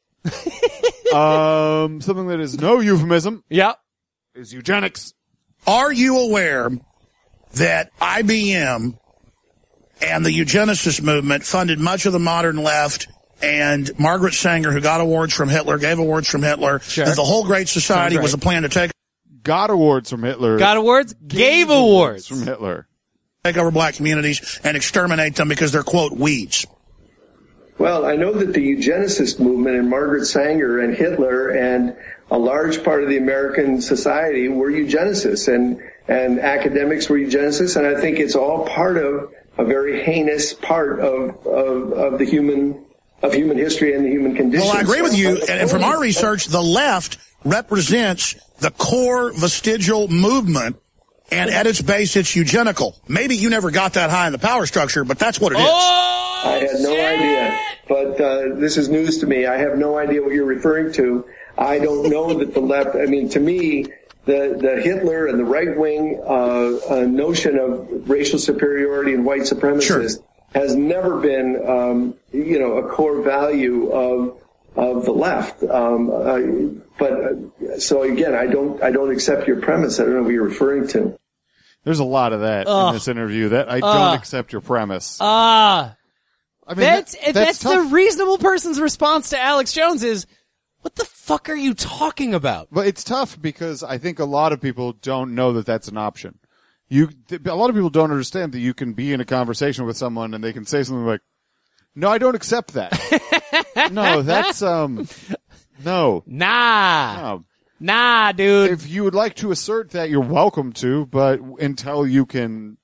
um, something that is no euphemism Yeah. is eugenics. Are you aware that I B M and the eugenicist movement funded much of the modern left, and Margaret Sanger, who got awards from Hitler, gave awards from Hitler, Sure. that the whole Great Society Sounds was a right. plan to take Got awards from Hitler. Got awards? Gave awards. from Hitler. take over black communities and exterminate them because they're, quote, weeds. Well, I know that the eugenicist movement and Margaret Sanger and Hitler and a large part of the American society were eugenicists, and, and academics were eugenicists, and I think it's all part of a very heinous part of, of, of the human, of human history and the human condition. Well, I agree with you, and, and from our research, the left represents the core vestigial movement, and at its base, it's eugenical. Maybe you never got that high in the power structure, but that's what it is. Oh, I had no shit! idea, but uh, this is news to me. I have no idea what you're referring to. I don't know that the left, I mean, to me, the, the Hitler and the right-wing uh, uh, notion of racial superiority and white supremacists Sure. has never been, um, you know, a core value of of the left. Um, uh, but uh, so again, I don't I don't accept your premise. I don't know what you're referring to. There's a lot of that Ugh. in this interview. That I Ugh. don't accept your premise. Ah. I mean, That's, that- that's, the tough. reasonable person's response to Alex Jones is, what the fuck are you talking about? But it's tough because I think a lot of people don't know that that's an option. You, th- a lot of people don't understand that you can be in a conversation with someone and they can say something like, "No, I don't accept that." No, that's um, no, Nah. no. Nah, dude. If you would like to assert that, you're welcome to, but until you can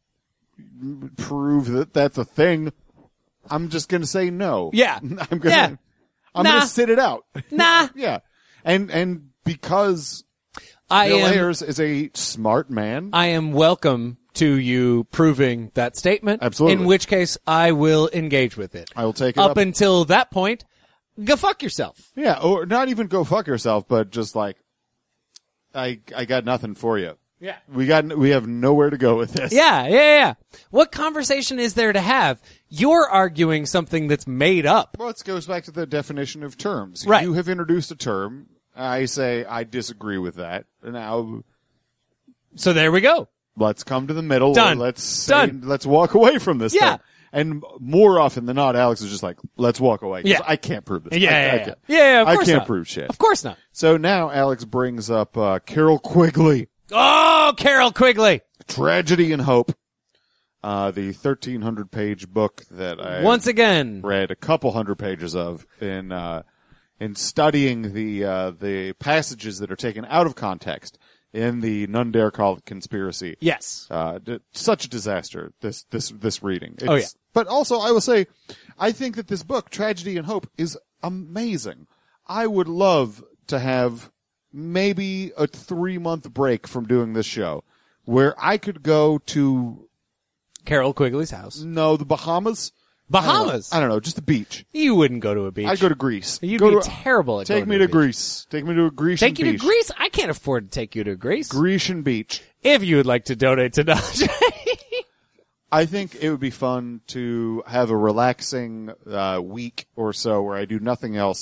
prove that that's a thing, I'm just gonna say no. Yeah. I'm gonna, Yeah. I'm Nah. gonna sit it out. Nah. Yeah. And, and because I Bill am, Ayers is a smart man. I am welcome to you proving that statement. Absolutely. In which case, I will engage with it. I will take it Up up. until that point, go fuck yourself. Yeah, or not even go fuck yourself, but just like, I, I got nothing for you. Yeah. We got, we have nowhere to go with this. Yeah, yeah, yeah. What conversation is there to have? You're arguing something that's made up. Well, it goes back to the definition of terms. Right. You have introduced a term. I say I disagree with that. Now, So there we go. let's come to the middle. Done. Or let's say, Done. let's walk away from this. Yeah. thing. And more often than not, Alex is just like, let's walk away. 'Cause Yeah. I can't prove this. Yeah, I, yeah, I yeah. can't. Yeah, yeah, of I course can't not. prove shit. Of course not. So now Alex brings up uh, Carol Quigley, Oh, Carol Quigley. Tragedy and Hope, uh, the thirteen hundred page book that I Once again. read a couple hundred pages of in uh, in studying the uh, the passages that are taken out of context in the None Dare Call It Conspiracy. Yes. Uh, d- such a disaster, this, this, this reading. It's, Oh, yeah. But also, I will say, I think that this book, Tragedy and Hope, is amazing. I would love to have maybe a three month break from doing this show where I could go to, Carol Quigley's house. no, the Bahamas. Bahamas. I don't know, I don't know just the beach. You wouldn't go to a beach. I'd go to Greece. You'd go be to, terrible at Take going me to, to a beach. Greece. Take me to a Grecian Take you to beach. Greece? I can't afford to take you to Greece. Grecian beach. If you would like to donate to Dodge. I think it would be fun to have a relaxing uh, week or so where I do nothing else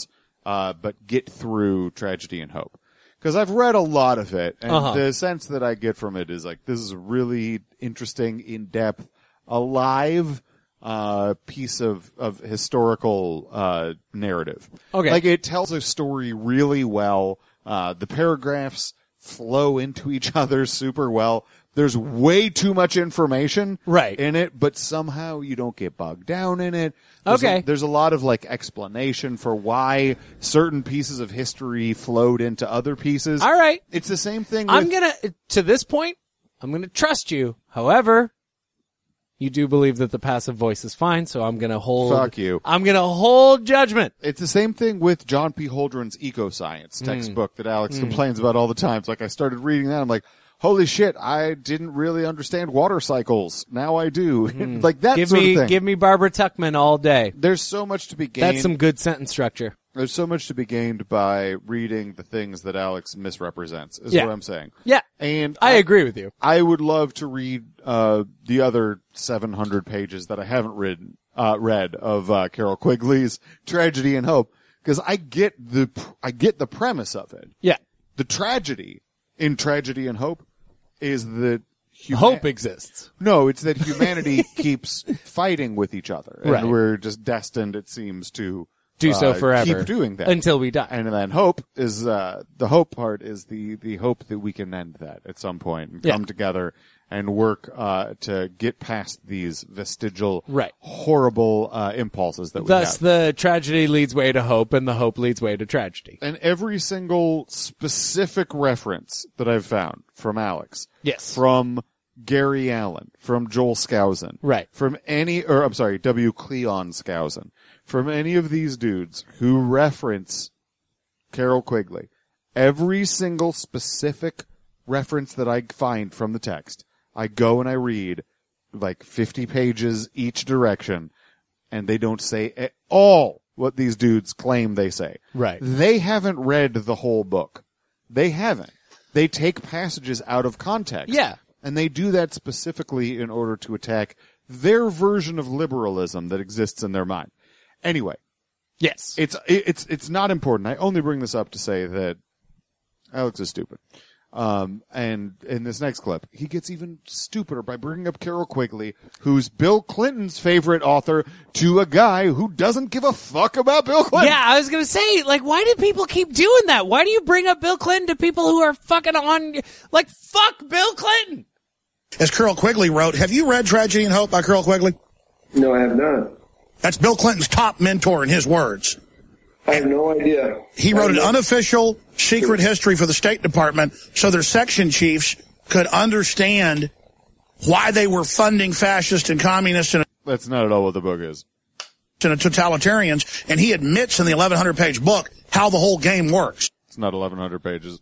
uh, but get through Tragedy and Hope. Because I've read a lot of it, and Uh-huh. the sense that I get from it is like, this is a really interesting, in-depth, alive, uh, piece of, of historical, uh, narrative. Okay. Like, it tells a story really well. Uh, the paragraphs flow into each other super well. There's way too much information Right. in it, but somehow you don't get bogged down in it. There's Okay. A, there's a lot of like explanation for why certain pieces of history flowed into other pieces. All right. It's the same thing with I'm gonna, to this point, I'm gonna trust you. However, you do believe that the passive voice is fine, so I'm gonna hold. Fuck you. I'm gonna hold judgment. It's the same thing with John P. Holdren's Ecoscience textbook that Alex complains about all the time. It's like I started reading that, I'm like, holy shit, I didn't really understand water cycles. Now I do. Like that Give sort me, of thing. give me Barbara Tuchman all day. There's so much to be gained. That's some good sentence structure. There's so much to be gained by reading the things that Alex misrepresents, is Yeah. what I'm saying. Yeah. And I agree with you. I would love to read uh the other seven hundred pages that I haven't read uh read of uh Carol Quigley's Tragedy and Hope, because I get the I get the premise of it. Yeah. The tragedy in Tragedy and Hope is that huma- Hope exists. No, it's that humanity keeps fighting with each other, and Right. we're just destined, it seems, to Do so uh, forever. Keep doing that Until we die. And then hope is, uh, the hope part is the, the hope that we can end that at some point and Yeah. come together and work, uh, to get past these vestigial, Right. horrible, uh, impulses that we Thus, have. the tragedy leads way to hope, and the hope leads way to tragedy. And every single specific reference that I've found from Alex. Yes. From Gary Allen, from Joel Skousen. Right. From any, or I'm sorry, W. Cleon Skousen. From any of these dudes who reference Carol Quigley, every single specific reference that I find from the text, I go and I read like fifty pages each direction, and they don't say at all what these dudes claim they say. Right. They haven't read the whole book. They haven't. They take passages out of context. Yeah. And they do that specifically in order to attack their version of liberalism that exists in their mind. Anyway, Yes. it's it's it's not important. I only bring this up to say that Alex is stupid. Um, and in this next clip, he gets even stupider by bringing up Carol Quigley, who's Bill Clinton's favorite author, to a guy who doesn't give a fuck about Bill Clinton. Yeah, I was gonna say, like, why do people keep doing that? Why do you bring up Bill Clinton to people who are fucking on, like, fuck Bill Clinton? As Carol Quigley wrote, have you read Tragedy and Hope by Carol Quigley? No, I have not. That's Bill Clinton's top mentor in his words. I have no idea. He wrote an unofficial secret history for the State Department so their section chiefs could understand why they were funding fascists and communists and, That's not at all what the book is. and totalitarians. And he admits in the eleven hundred page book how the whole game works. It's not eleven hundred pages.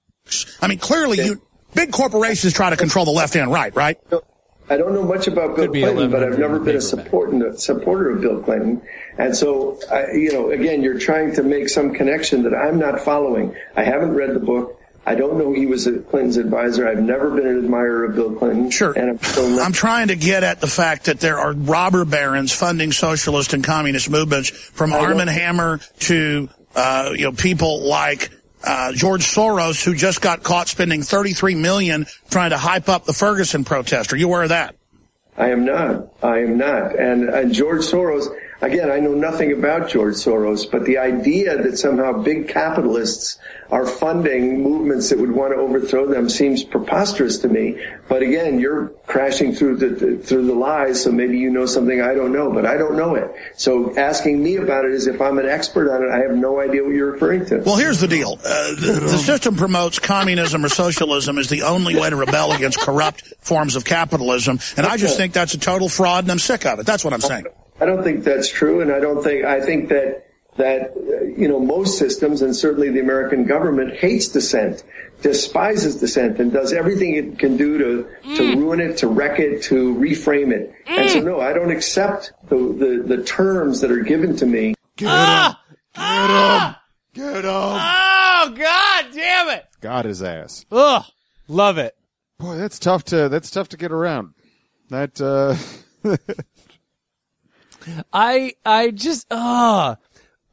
I mean, clearly, you big corporations try to control the left and right, right? I don't know much about Bill Could be Clinton, but I've eleven hundred never been a paperback. support, supporter of Bill Clinton. And so, I, you know, again, you're trying to make some connection that I'm not following. I haven't read the book. I don't know he was a Clinton's advisor. I've never been an admirer of Bill Clinton. Sure. And I'm still not. I'm trying to get at the fact that there are robber barons funding socialist and communist movements, from I know. Arm and Hammer to, uh, you know, people like uh, George Soros, who just got caught spending thirty-three million dollars trying to hype up the Ferguson protest. Are you aware of that? I am not. I am not. And uh, George Soros, again, I know nothing about George Soros, but the idea that somehow big capitalists are funding movements that would want to overthrow them seems preposterous to me. But again, you're crashing through the, the through the lies, so maybe you know something I don't know, but I don't know it. So asking me about it as if I'm an expert on it, I have no idea what you're referring to. Well, here's the deal. Uh, the, the system promotes communism or socialism as the only way to rebel against corrupt forms of capitalism. And I just think that's a total fraud, and I'm sick of it. That's what I'm saying. I don't think that's true, and I don't think, I think that, that, uh, you know, most systems, and certainly the American government, hates dissent, despises dissent, and does everything it can do to, Mm. to ruin it, to wreck it, to reframe it. Mm. And so, no, I don't accept the, the, the terms that are given to me. Get Ah! him! Ah! Get him! Get him! Oh, God damn it! Got his ass. Ugh. Love it. Boy, that's tough to, that's tough to get around. That, uh, I, I just, ah.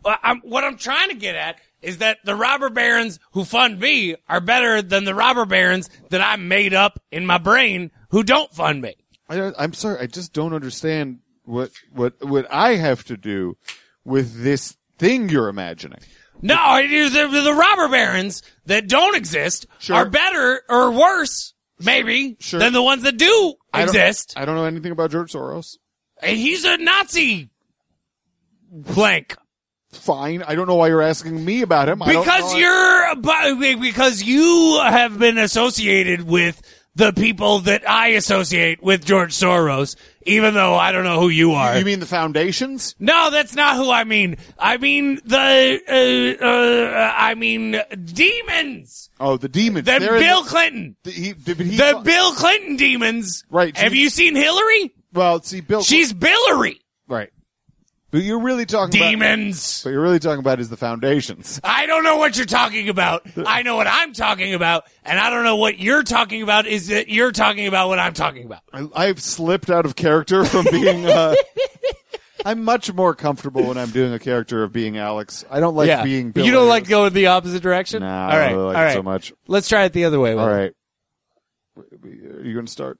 I'm, what I'm trying to get at is that the robber barons who fund me are better than the robber barons that I made up in my brain who don't fund me. I, I'm sorry, I just don't understand what what what I have to do with this thing you're imagining. No, it is the, the robber barons that don't exist Sure. are better or worse, maybe, Sure. than the ones that do I don't- exist. I don't know anything about George Soros. And he's a Nazi blank. Fine. I don't know why you're asking me about him. I don't Because know. you're, bu- because you have been associated with the people that I associate with George Soros, even though I don't know who you are. You mean the foundations? No, that's not who I mean. I mean the, uh, uh, I mean demons. Oh, the demons. The They're in Bill Clinton. The, he, but he, The Bill Clinton demons. Right. Have you seen Hillary? Well, see, Bill. She's Billary. Right. But you're really talking about. Demons. What you're really talking about is the foundations. I don't know what you're talking about. I know what I'm talking about, and I don't know what you're talking about is that you're talking about what I'm talking about. I, I've slipped out of character from being. Uh, I'm much more comfortable when I'm doing a character of being Alex. I don't like yeah. being. Bill You don't Ayers. like going the opposite direction? Nah, all I right. don't really like all it right. so much. Let's try it the other way. All Will. right. Are you going to start?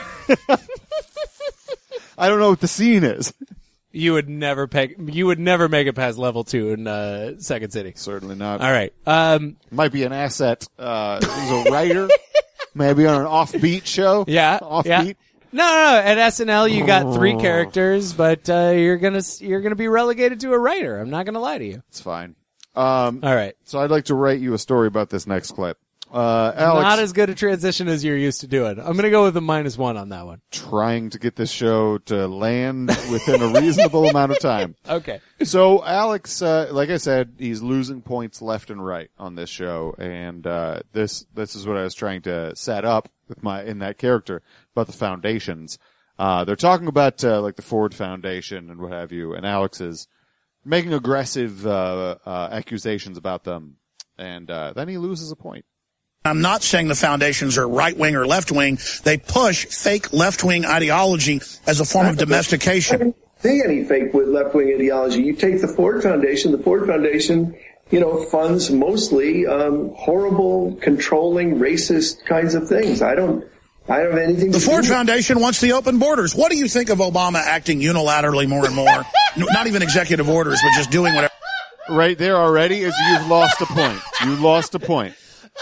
I don't know what the scene is. You would never peg, you would never make it past level two in uh, Second City. Certainly not. All right. Um, Might be an asset. Uh, he's a writer. Maybe on an offbeat show. yeah. Offbeat. Yeah. No, no, no. At S N L, you got three characters, but uh, you're gonna you're gonna be relegated to a writer. I'm not gonna lie to you. It's fine. Um, All right. so I'd like to write you a story about this next clip. Uh, Alex, Not as good a transition as you're used to doing. I'm gonna go with a minus one on that one. trying to get this show to land within a reasonable amount of time. Okay. So Alex, uh, like I said, he's losing points left and right on this show, and uh, this this is what I was trying to set up with my in that character about the foundations. Uh, they're talking about uh, like the Ford Foundation and what have you, and Alex is making aggressive uh, uh, accusations about them, and uh, then he loses a point. I'm not saying the foundations are right-wing or left-wing. They push fake left-wing ideology as a form of domestication. See any fake with left-wing ideology. You take the Ford Foundation, the Ford Foundation, you know, funds mostly um, horrible, controlling, racist kinds of things. I don't, I don't have anything The to Ford do with- Foundation wants the open borders. What do you think of Obama acting unilaterally more and more? No, not even executive orders, but just doing whatever. Right there already is you've lost a point. You lost a point.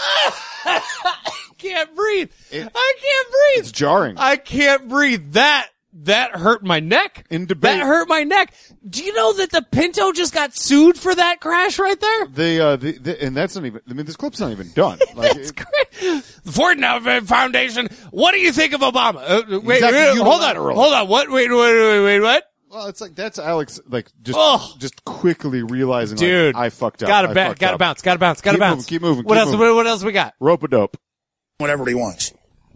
I can't breathe. It- I can't breathe. It's jarring. I can't breathe. That that hurt my neck. In debate. That hurt my neck. Do you know that the Pinto just got sued for that crash right there? They, uh, the, the, and that's not even, I mean, this clip's not even done. Like, That's it- great. The Ford now Foundation. What do you think of Obama? Uh, wait, Exactly, wait, hold on, unilateral. hold on. What? Wait, wait, wait, wait, what? well, it's like, that's Alex, like, just, Ugh. just quickly realizing, Dude, like, I fucked up. Gotta I ba- fucked gotta up. bounce. Gotta bounce. Gotta Keep bounce. moving, keep moving, What keep else? moving. What else we got? Rope-a-dope. Whatever he wants.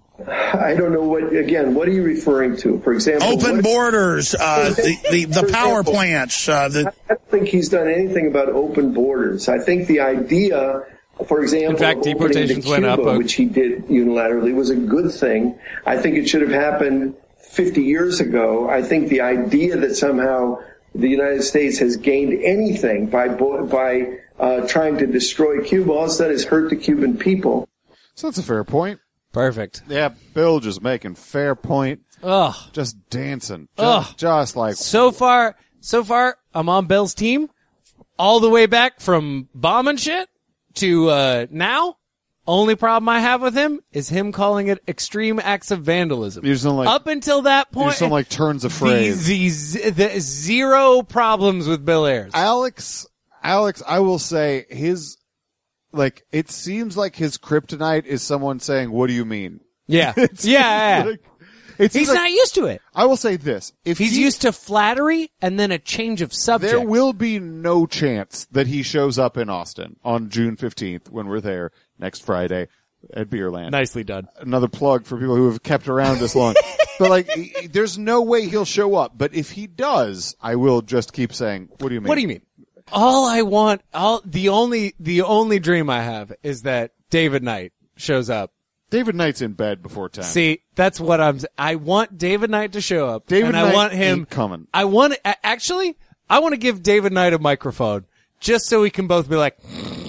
I don't know what, again, what are you referring to? For example, Open what- borders, uh, the, the, the For power example, plants, uh, the, I don't think he's done anything about open borders. I think the idea, for example, In fact, of opening deportations to went Cuba, up, uh, which he did unilaterally, was a good thing. I think it should have happened fifty years ago. I think the idea that somehow the United States has gained anything by bo- by uh, trying to destroy Cuba, all it's done is hurt the Cuban people. So that's a fair point. Perfect. Yeah, Bill just making fair point. Ugh. Just dancing. Ugh. Just, just like, So far, so far, I'm on Bill's team. All the way back from bombing shit to uh now. Only problem I have with him is him calling it extreme acts of vandalism. You just don't like- Up until that you point, just don't like turns of the, phrase. the, z- the zero problems with Bill Ayers. Alex, Alex, I will say his, like, it seems like his kryptonite is someone saying, what do you mean? yeah, yeah, yeah. Like, it seems He's like- not used to it. I will say this. If He's he- used to flattery and then a change of subject. There will be no chance that he shows up in Austin on June fifteenth when we're there next Friday at Beerland. Nicely done. Another plug for people who have kept around this long. But like, he- he- there's no way he'll show up. But if he does, I will just keep saying, what do you mean? What do you mean? All I want, all the only, the only dream I have is that David Knight shows up. David Knight's in bed before ten. See, that's what I'm. I want David Knight to show up. David and Knight I want him ain't coming. I want a- actually. I want to give David Knight a microphone just so we can both be like,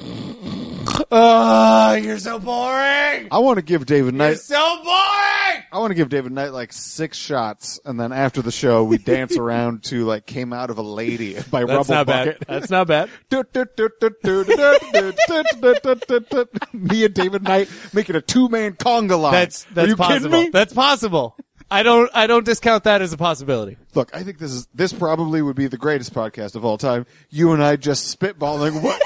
oh, you're so boring. I want to give David You're Knight. so boring. I want to give David Knight like six shots, and then after the show, we dance around to like "Came Out of a Lady" by That's Rubble not Bucket. bad. That's not bad. Me and David Knight making a two-man conga line. That's Are that's you kidding possible. me? That's possible. I don't I don't discount that as a possibility. Look, I think this is this probably would be the greatest podcast of all time. You and I just spitballing what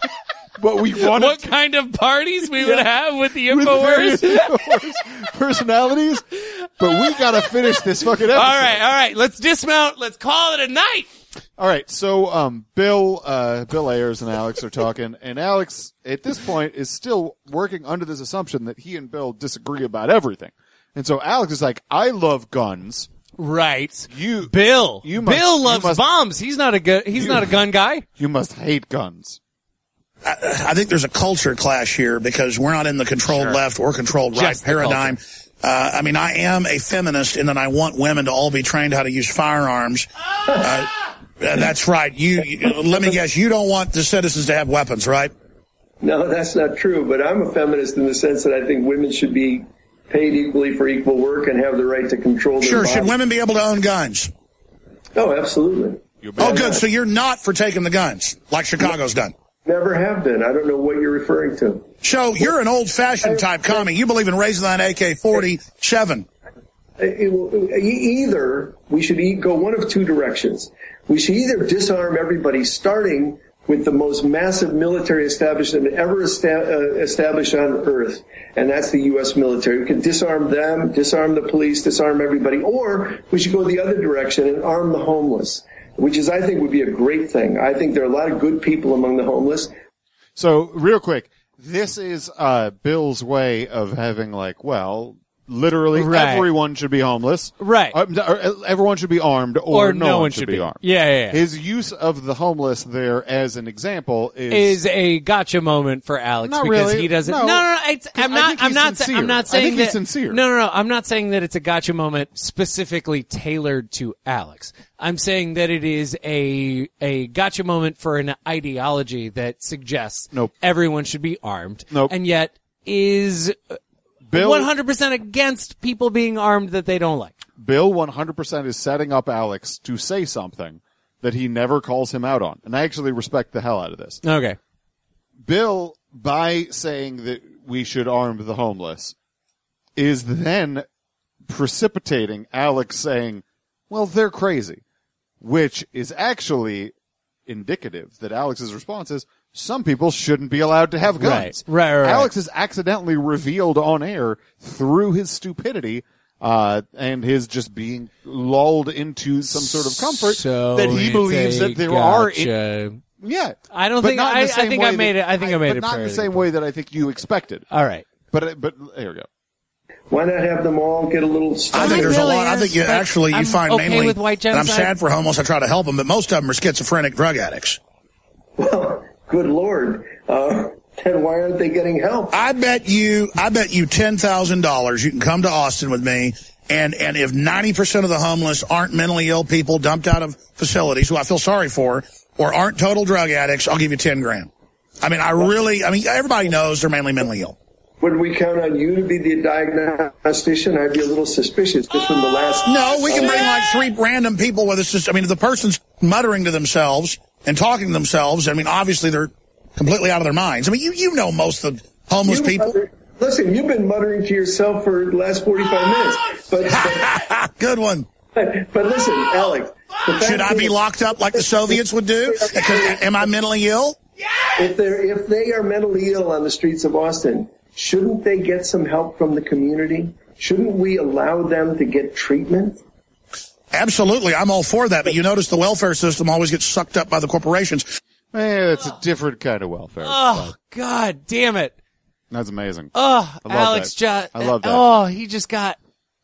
what we wanted What to, kind of parties we would Yeah. have with the with various InfoWars? InfoWars personalities, but we gotta finish this fucking episode. All right, all right. Let's dismount. Let's call it a night. All right, so um, Bill, uh, Bill Ayers and Alex are talking, and Alex at this point is still working under this assumption that he and Bill disagree about everything, and so Alex is like, "I love guns." Right. You, Bill. You must- Bill you loves must- bombs. He's not a good. He's You- not a gun guy. You must hate guns. I, I think there's a culture clash here because we're not in the controlled Sure. left or controlled right Just the paradigm. Uh, I mean, I am a feminist in that I want women to all be trained how to use firearms. Uh, that's right. You, you, let me guess, you don't want the citizens to have weapons, right? No, that's not true, but I'm a feminist in the sense that I think women should be paid equally for equal work and have the right to control their Sure. Should bodies. women be able to own guns? Oh, absolutely. Oh, good. So you're not for taking the guns like Chicago's done. Never have been. I don't know what you're referring to. So you're an old-fashioned type commie. You believe in raising that A K forty-seven. It will- e- either we should e- go one of two directions. We should either disarm everybody, starting with the most massive military establishment ever esta- uh, established on Earth, and that's the U S military. We can disarm them, disarm the police, disarm everybody, or we should go the other direction and arm the homeless, which is, I think, would be a great thing. I think there are a lot of good people among the homeless. So, real quick, this is uh, Bill's way of having like, well, literally Right. everyone should be homeless, Right. Uh, or everyone should be armed, or, Or no one should be. armed. Yeah, yeah, yeah. His use of the homeless there as an example is Is a gotcha moment for Alex Not because really. he doesn't. No. No, no, no. It's, I'm I not. think I'm he's not. sincere. I'm not I saying think that. he's sincere. No, no, no. I'm not saying that it's a gotcha moment specifically tailored to Alex. I'm saying that it is a a gotcha moment for an ideology that suggests Nope. everyone should be armed, Nope. and yet is Bill. one hundred percent against people being armed that they don't like. Bill one hundred percent is setting up Alex to say something that he never calls him out on, and I actually respect the hell out of this. Okay. Bill, by saying that we should arm the homeless, is then precipitating Alex saying, well, they're crazy, which is actually indicative that Alex's response is, some people shouldn't be allowed to have guns. Right, right, right, right. Alex has accidentally revealed on air through his stupidity uh, and his just being lulled into some sort of comfort So that he it's believes a that there are... gotcha. Yeah. I don't But think- not in I- the I same think I way made that- it- I think I made but it not in the pretty same good. way that I think you expected. All right. But but there we go. Why not have them all get a little I started? think there's really a lot. I is, think you but actually you I'm find okay mainly. with white and I'm genocide. sad for homeless. I try to help them, but most of them are schizophrenic drug addicts. Well, good Lord. Uh, then why aren't they getting help? I bet you. I bet you ten thousand dollars. You can come to Austin with me, and and if ninety percent of the homeless aren't mentally ill people dumped out of facilities, who I feel sorry for, or aren't total drug addicts, I'll give you ten grand. I mean, I really. I mean, everybody knows they're mainly mentally ill. Would we count on you to be the diagnostician? I'd be a little suspicious just from the last... No, we can bring like three random people with us. Just, I mean, if the person's muttering to themselves and talking to themselves, I mean, obviously they're completely out of their minds. I mean, you you know most of the homeless You people. mutter- Listen, you've been muttering to yourself for the last forty-five minutes. But, Good one. but, but listen, Alex. the fact Should I be is- locked up like the Soviets would do? Because, am I mentally ill? If they're if they are mentally ill on the streets of Austin, shouldn't they get some help from the community? Shouldn't we allow them to get treatment? Absolutely. I'm all for that. But you notice the welfare system always gets sucked up by the corporations. Eh, it's a different kind of welfare. Oh God, damn it! That's amazing. Oh, I love Alex that. just. I love that. Oh, he just got.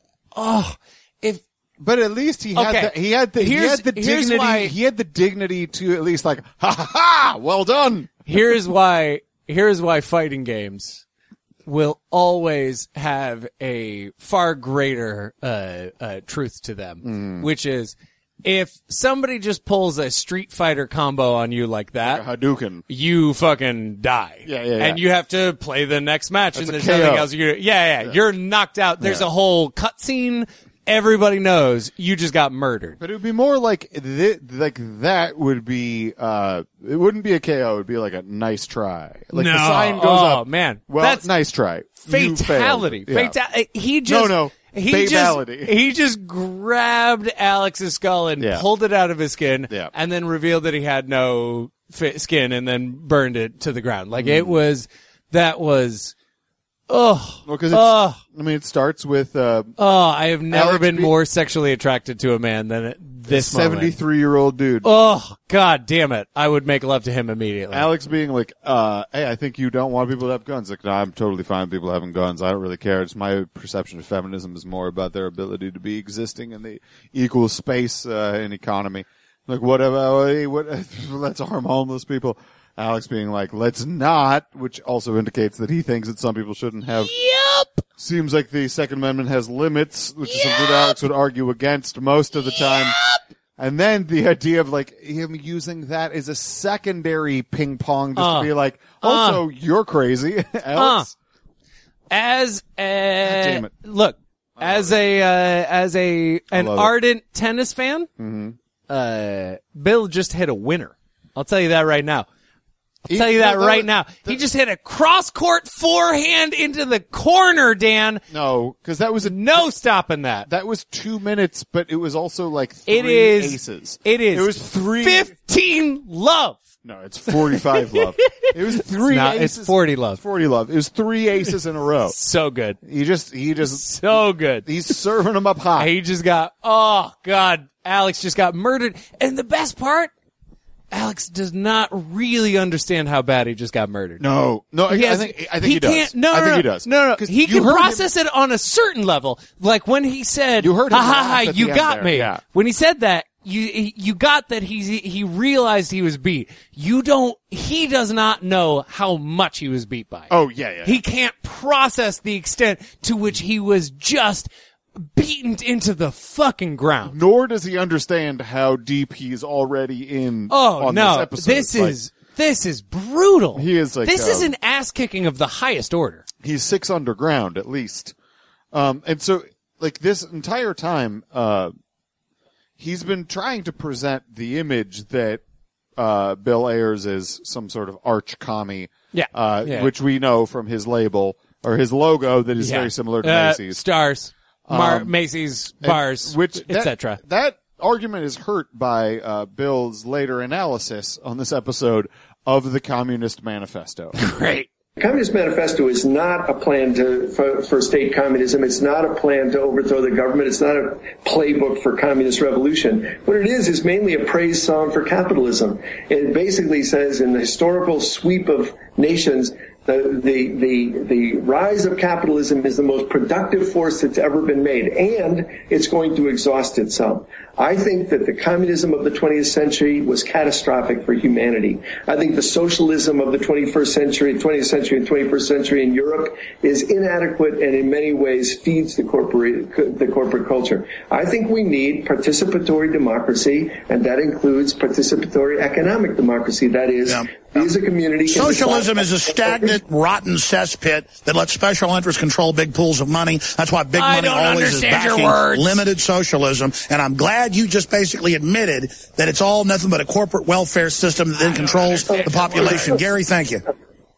Oh, if But at least he had Okay. the, he had the he Here's- had the here's dignity why- he had the dignity to at least like ha ha ha well done. here's why here's why fighting games will always have a far greater uh, uh, truth to them, Mm. which is if somebody just pulls a Street Fighter combo on you like that, like a Hadouken, you fucking die. Yeah, yeah, yeah. And you have to play the next match, That's and there's a K O. nothing else. You, yeah, yeah, yeah, you're knocked out. There's Yeah. a whole cutscene. Everybody knows you just got murdered. But it would be more like th- like that would be. Uh, it wouldn't be a K O. It would be like a nice try. Like no, the sign goes oh up. man, Well, that's nice try. You fatality. failed. Yeah. Fatal- He just No, no. He Fatality. just he just grabbed Alex's skull and Yeah. pulled it out of his skin, Yeah. and then revealed that he had no fi- skin, and then burned it to the ground. Like Mm. it was, that was, oh, Well, because oh, I mean, it starts with uh, oh. I have never Alex been be- more sexually attracted to a man than at this moment. seventy-three-year-old dude. Oh God damn it! I would make love to him immediately. Alex being like, uh, hey, I think you don't want people to have guns. Like, no, I'm totally fine with people having guns. I don't really care. It's my perception of feminism is more about their ability to be existing in the equal space, uh, and economy. Like, what about, hey, what, let's harm homeless people. Alex being like, let's not, which also indicates that he thinks that some people shouldn't have. Yep. Seems like the Second Amendment has limits, which is something that Alex would argue against most of the time. Yep. And then the idea of like him using that as a secondary ping pong just Uh, to be like, also, uh, you're crazy, Alex. As a damn it. look, as a uh, as a an love it. ardent tennis fan, Mm-hmm. uh, Bill just hit a winner. I'll tell you that right now. I'll He- tell you no, that that right was- now. He just hit a cross court forehand into the corner, Dan. No, because that was a, No stopping that. that was two minutes, but it was also like three It is aces. It is. It was three. fifteen love. No, it's forty-five love. It was three not- it's aces. forty love. Forty love. It was three aces in a row. So good. He just, he just, So good. he's serving them up high. He just got, oh God, Alex just got murdered. And the best part, Alex does not really understand how bad he just got murdered. No, no, I, He I has- think, I think he, does. Can't, no, I no, think no, he does. No, no, 'Cause he you can heard him- process it on a certain level. Like when he said, You heard him ha ha laugh ha, at the you end got there, me. yeah. When he said that, you, you got that he, he realized he was beat. You don't, he does not know how much he was beat by. Oh, yeah, yeah. He can't process the extent to which he was just beaten into the fucking ground. Nor does he understand how deep he's already in Oh on no, this episode. this Like, is this is brutal. He is like, this is um, an ass kicking of the highest order. he's six underground at least. Um, and so like this entire time, uh, he's been trying to present the image that, uh, Bill Ayers is some sort of arch commie. Yeah. Uh, Yeah. which we know from his label or his logo that is Yeah. very similar to Uh, Macy's. Stars, Mar- Um, Macy's, And- bars, which that- et cetera. That argument is hurt by uh, Bill's later analysis on this episode of the Communist Manifesto. Great. The Communist Manifesto is not a plan to, for, for state communism. It's not a plan to overthrow the government. It's not a playbook for communist revolution. What it is is mainly a praise song for capitalism. It basically says in the historical sweep of nations, the, the, the, the rise of capitalism is the most productive force that's ever been made, and it's going to exhaust itself. I think that the communism of the twentieth century was catastrophic for humanity. I think the socialism of the twenty-first century, twentieth century, and twenty-first century in Europe is inadequate and in many ways feeds the corporate, the corporate culture. I think we need participatory democracy, and that includes participatory economic democracy. That is, Yeah. we as a community can Socialism decide- is a stagnant, rotten cesspit that lets special interests control big pools of money. That's why big I money don't always is understand your backing words. limited socialism. And I'm glad you just basically admitted that it's all nothing but a corporate welfare system that then controls the population. Gary, thank you.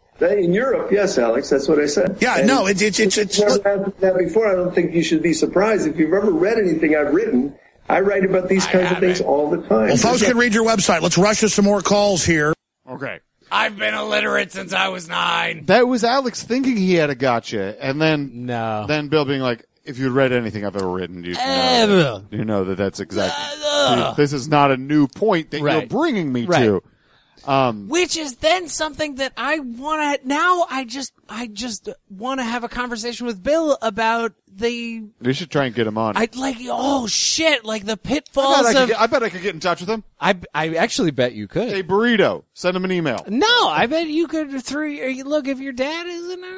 In Europe, yes, Alex, that's what I said. Yeah, And no, it's, it's, it's, if it's, you've never asked that before, I don't think you should be surprised. If you've ever read anything I've written, I write about these kinds of things all the time. well, folks can read your website. Let's rush to some more calls here. Okay. I've been illiterate since I was nine. That was Alex thinking he had a gotcha, and then No. then Bill being like, "If you'd read anything I've ever written, you know, Ever. that, you know that that's exactly. Ugh. This is not a new point that you're Right. bringing me Right. to." Um, Which is then something that I want to, now I just, I just want to have a conversation with Bill about the, You should try and get him on. I like, oh shit, like the I pitfalls bet I, could of, get, I bet I could get in touch with him. I, I actually bet you could. Hey, Burrito, send him an email. No, I bet you could through. Look, if your dad is an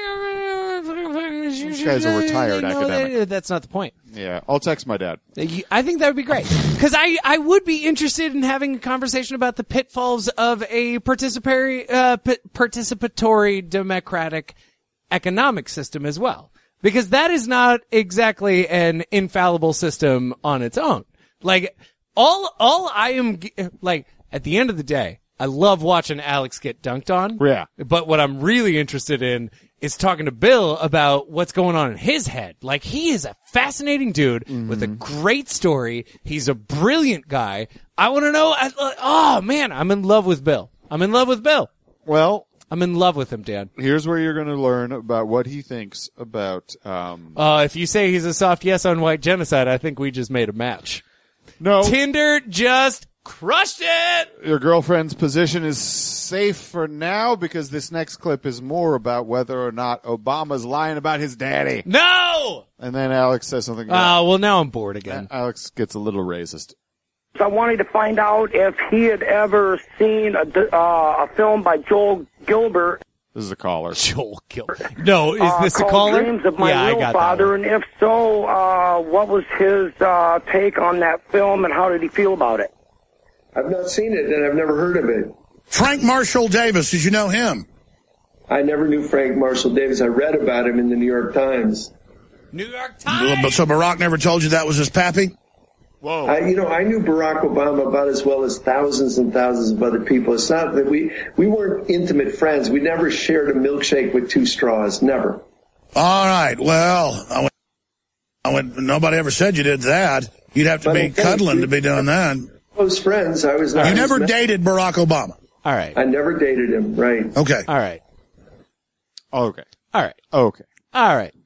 academic, These guys are retired academic. That's not the point. Yeah, I'll text my dad. I think that would be great because I, I would be interested in having a conversation about the pitfalls of a participatory uh, p- participatory democratic economic system as well, because that is not exactly an infallible system on its own. Like all all I am like at the end of the day, I love watching Alex get dunked on. Yeah. But what I'm really interested in is talking to Bill about what's going on in his head. Like, he is a fascinating dude mm-hmm. with a great story. He's a brilliant guy. I want to know, I, oh man, I'm in love with Bill. I'm in love with Bill. Well, I'm in love with him, Dan. Here's where you're going to learn about what he thinks about, um, uh, if you say he's a soft yes on white genocide, I think we just made a match. No. Tinder just crushed it! Your girlfriend's position is safe for now because this next clip is more about whether or not Obama's lying about his daddy. No! And then Alex says something. Oh, uh, well, now I'm bored again. Alex gets a little racist. I wanted to find out if he had ever seen a, uh, a film by Joel Gilbert. This is a caller. Joel Gilbert. No, is uh, this a called caller? Dreams of My yeah, Real I got Father, and if so, uh, what was his uh, take on that film, and how did he feel about it? I've not seen it, and I've never heard of it. Frank Marshall Davis, did you know him? I never knew Frank Marshall Davis. I read about him in the New York Times. New York Times? But so Barack never told you that was his pappy? Whoa. I, you know, I knew Barack Obama about as well as thousands and thousands of other people. It's not that we, we weren't intimate friends. We never shared a milkshake with two straws. Never. All right. Well, I went, I went, nobody ever said you did that. You'd have to But be okay, cuddling we- to be doing that. Close friends. I was. You I was never not- dated Barack Obama. All right. I never dated him. Right. Okay. All right. Okay. All right. Okay. All right.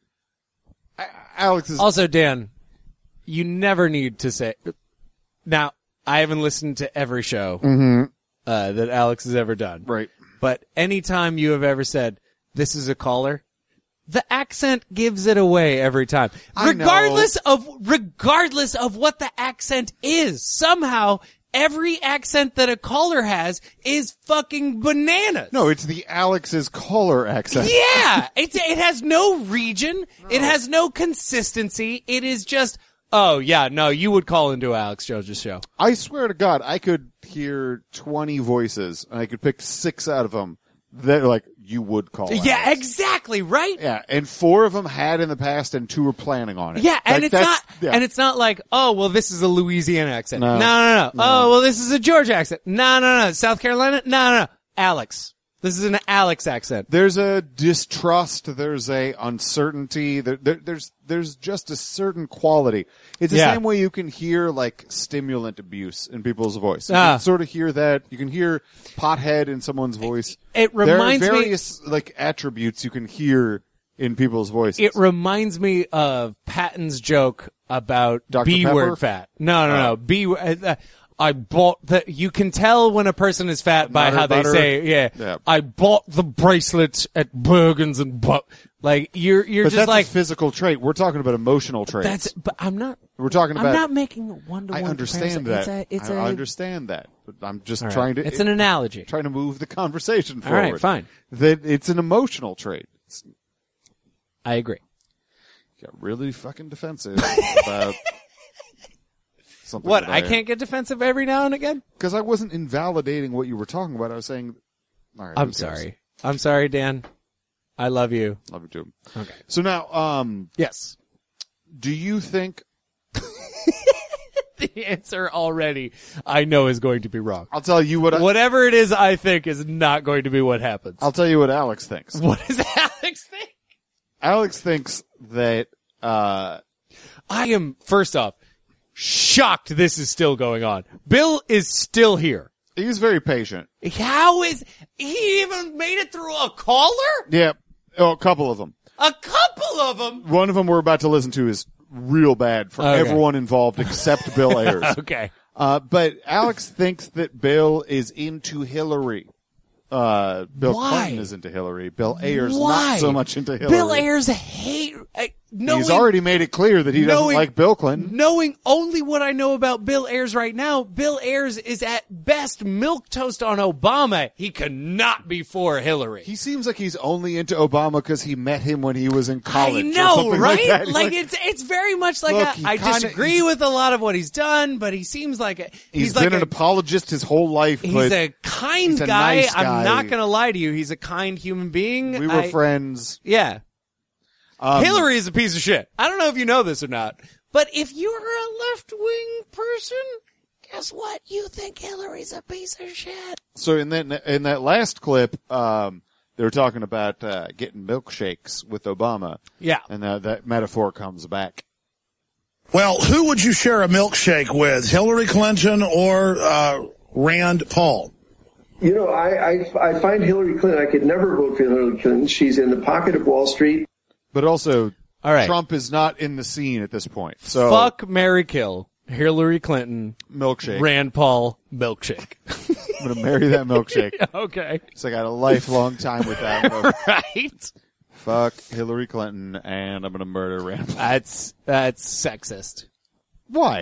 Alex is. Also, Dan, you never need to say. Now, I haven't listened to every show Mm-hmm. uh, that Alex has ever done. Right. But anytime you have ever said, this is a caller, the accent gives it away every time. I Regardless of, regardless of what the accent is. Somehow, every accent that a caller has is fucking bananas. No, it's the Alex's caller accent. Yeah! It's, it has no region. No. It has no consistency. It is just, oh yeah, no, you would call into Alex Jones' show. I swear to God, I could hear twenty voices, and I could pick six out of them that, like, you would call Yeah, Alex. exactly, right? Yeah, and four of them had in the past, and two were planning on it. Yeah, and Like, it's that's- not, yeah. and it's not like, oh, well, this is a Louisiana accent. No. No, no, no. No. Oh, well, this is a Georgia accent. No, no, no. South Carolina? No, no, no. Alex. This is an Alex accent. There's a distrust. There's a uncertainty. There, there, there's there's just a certain quality. It's the Yeah. same way you can hear like stimulant abuse in people's voice. You Ah. can sort of hear that. You can hear pothead in someone's voice. It reminds there are me- various like attributes you can hear in people's voices. It reminds me of Patton's joke about Doctor B Pepper? word fat. No, no, no. Oh. B. Uh, I bought the. You can tell when a person is fat by Butter, how they butter. say, yeah, Yeah. I bought the bracelet at Bergen's and but like you're you're but just that's like a physical trait. We're talking about emotional traits. that's. But I'm not. We're talking I'm about. not making a one to one. I understand that. It's a. It's I a understand that. But I'm just all right. trying to. It's an analogy. Trying to move the conversation All forward. right, fine. That it's an emotional trait. It's, I agree. got really fucking defensive about something. What? that I can't get defensive every now and again? because I wasn't invalidating what you were talking about. I was saying, all right, I'm who cares? sorry. I'm sorry, Dan. I love you. Love you too. Okay. So now, um, Yes. do you think? The answer already I know is going to be wrong. I'll tell you what. I, Whatever it is I think is not going to be what happens. I'll tell you what Alex thinks. What does Alex think? Alex thinks that uh, I am, first off, shocked this is still going on. Bill is still here. he's very patient. How is, he even made it through a caller? Yeah, oh, a couple of them. A couple of them? One of them we're about to listen to is real bad for Okay. everyone involved except Bill Ayers. Okay. Uh, but Alex thinks that Bill is into Hillary. uh, Bill Why? Clinton is into Hillary. Bill Ayers Why? not so much into Hillary. Bill Ayers hate. Uh, knowing, He's already made it clear that he doesn't knowing- like Bill Clinton. Knowing only what I know about Bill Ayers right now, Bill Ayers is at best milquetoast on Obama. He cannot be for Hillary. He seems like he's only into Obama because he met him when he was in college. I or know, something right? Like, that. Like, it's it's very much like Look, a, he I kinda- disagree with a lot of what he's done, but he seems like a, he's he's been like an a, apologist his whole life. he's but a kind he's a guy. nice I'm guy. not going to lie to you. He's a kind human being. we were I- friends. Yeah. Um, Hillary is a piece of shit. I don't know if you know this or not, but if you're a left-wing person, guess what? You think Hillary's a piece of shit. So in that in that last clip, um, they were talking about uh, getting milkshakes with Obama. Yeah. And that, that metaphor comes back. Well, who would you share a milkshake with, Hillary Clinton or uh, Rand Paul? You know, I, I, I find Hillary Clinton, I could never vote for Hillary Clinton. She's in the pocket of Wall Street. But also, All right. Trump is not in the scene at this point. So Fuck, marry, kill. Hillary Clinton, milkshake. Rand Paul, milkshake. I'm going to marry that milkshake. Okay. So I got a lifelong time with that. milk- Right? Fuck Hillary Clinton, and I'm going to murder Rand Paul. That's, that's sexist. Why?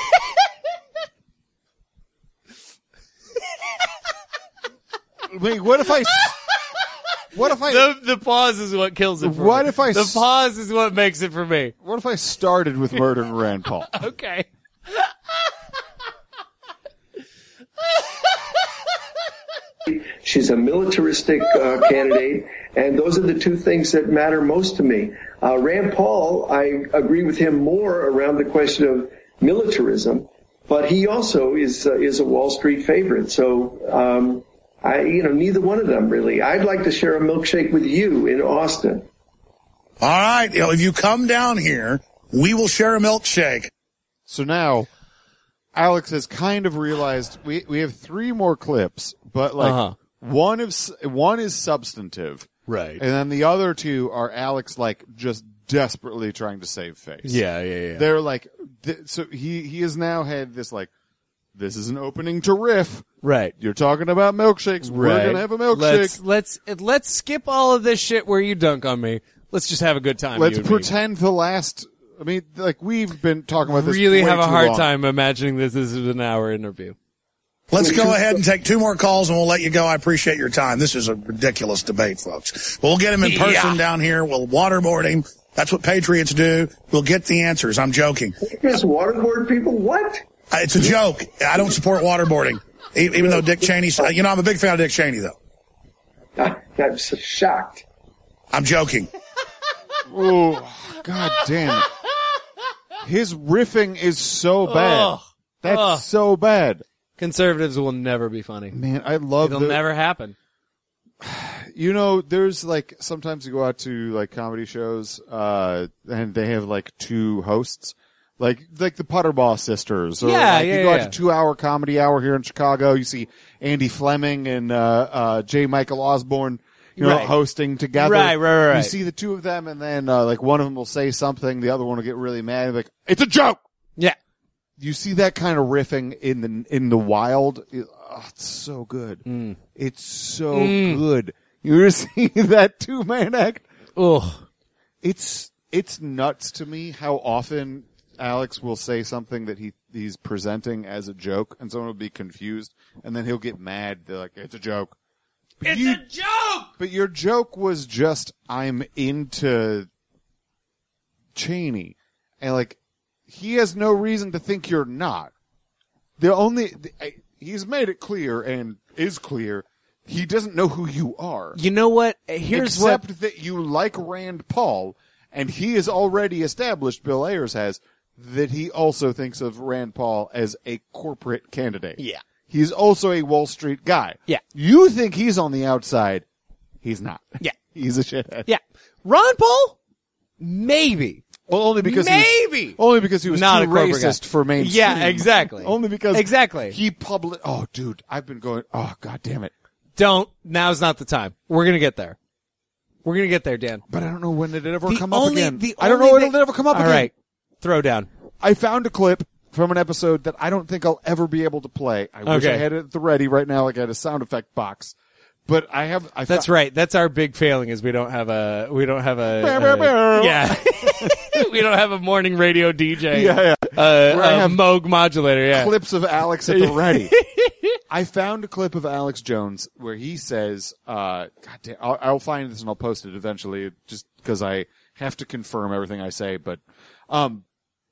Wait, what if I... s- What if I... The, the pause is what kills it for me. What if I The s- pause is what makes it for me. What if I started with murdering Rand Paul? Okay. She's a militaristic uh, candidate, and those are the two things that matter most to me. Uh, Rand Paul, I agree with him more around the question of militarism, but he also is uh, is a Wall Street favorite. So, um, I, you know, neither one of them really. I'd like to share a milkshake with you in Austin. All right. You know, if you come down here, we will share a milkshake. So now, Alex has kind of realized we we have three more clips, but like Uh-huh. one is one is substantive, Right. and then the other two are Alex like just desperately trying to save face. Yeah, yeah, yeah. They're like, th- so he he has now had this like, this is an opening to riff. Right. You're talking about milkshakes. We're Right. gonna have a milkshake. Let's, let's, let's skip all of this shit where you dunk on me. Let's just have a good time. Let's you and me. pretend the last. I mean, like we've been talking about this. Really way have a too hard long. time imagining this, this is an hour interview. Let's go ahead and take two more calls and we'll let you go. I appreciate your time. This is a ridiculous debate, folks. We'll get him in person Yeah. down here. We'll waterboard him. That's what patriots do. We'll get the answers. I'm joking. Just waterboard people? What? Uh, It's a joke. I don't support waterboarding. E- Even though Dick Cheney, you know, I'm a big fan of Dick Cheney, though. I, I'm so shocked. I'm joking. Oh, God damn it. His riffing is so bad. Ugh. That's Ugh. so bad. Conservatives will never be funny. Man, I love It'll the, never happen. you know, there's like, sometimes you go out to like comedy shows, uh, and they have like two hosts. Like, like the Putterbaugh sisters. Or Yeah, like yeah, you go out yeah. to two hour comedy hour here in Chicago. You see Andy Fleming and, uh, uh, J. Michael Osborne, you know, Right. hosting together. Right, right, right, You right. see the two of them and then, uh, like one of them will say something, the other one will get really mad and be like, it's a joke! Yeah. You see that kind of riffing in the, in the wild. It, oh, it's so good. It's so good. You ever see that two man act? Ugh. It's, it's nuts to me how often Alex will say something that he he's presenting as a joke, and someone will be confused, and then he'll get mad. They're like, "It's a joke." But It's you- a joke! But your joke was just, "I'm into Cheney," and like he has no reason to think you're not. The only the, he's made it clear and is clear. He doesn't know who you are. You know what? Here's Except what. that you like Rand Paul, and he has already established, Bill Ayers has, that he also thinks of Rand Paul as a corporate candidate. Yeah. He's also a Wall Street guy. Yeah. You think he's on the outside. He's not. Yeah. He's a shithead. Yeah. Ron Paul? Maybe. Well, only because he Maybe. was, only because he was Not too a corporate racist guy. for mainstream. Yeah, exactly. Only because Exactly. he public. Oh, dude, I've been going. Oh, god damn it. Don't. Now's not the time. We're gonna get there. We're gonna get there, Dan. But I don't know when it'll ever The come only- up again. the I don't only know when thing- it'll ever come up All again. right. Throw down. I found a clip from an episode that I don't think I'll ever be able to play. I wish Okay. I had it at the ready right now, like I had a sound effect box. But I have. I That's fa- right. That's our big failing is we don't have a we don't have a, Bow, bow, a bow. yeah we don't have a morning radio D J. Yeah, yeah. Uh, Where I a have Moog modulator. Yeah. clips of Alex at the ready. I found a clip of Alex Jones where he says, uh, God damn, I'll, I'll find this and I'll post it eventually just because I have to confirm everything I say. But, um,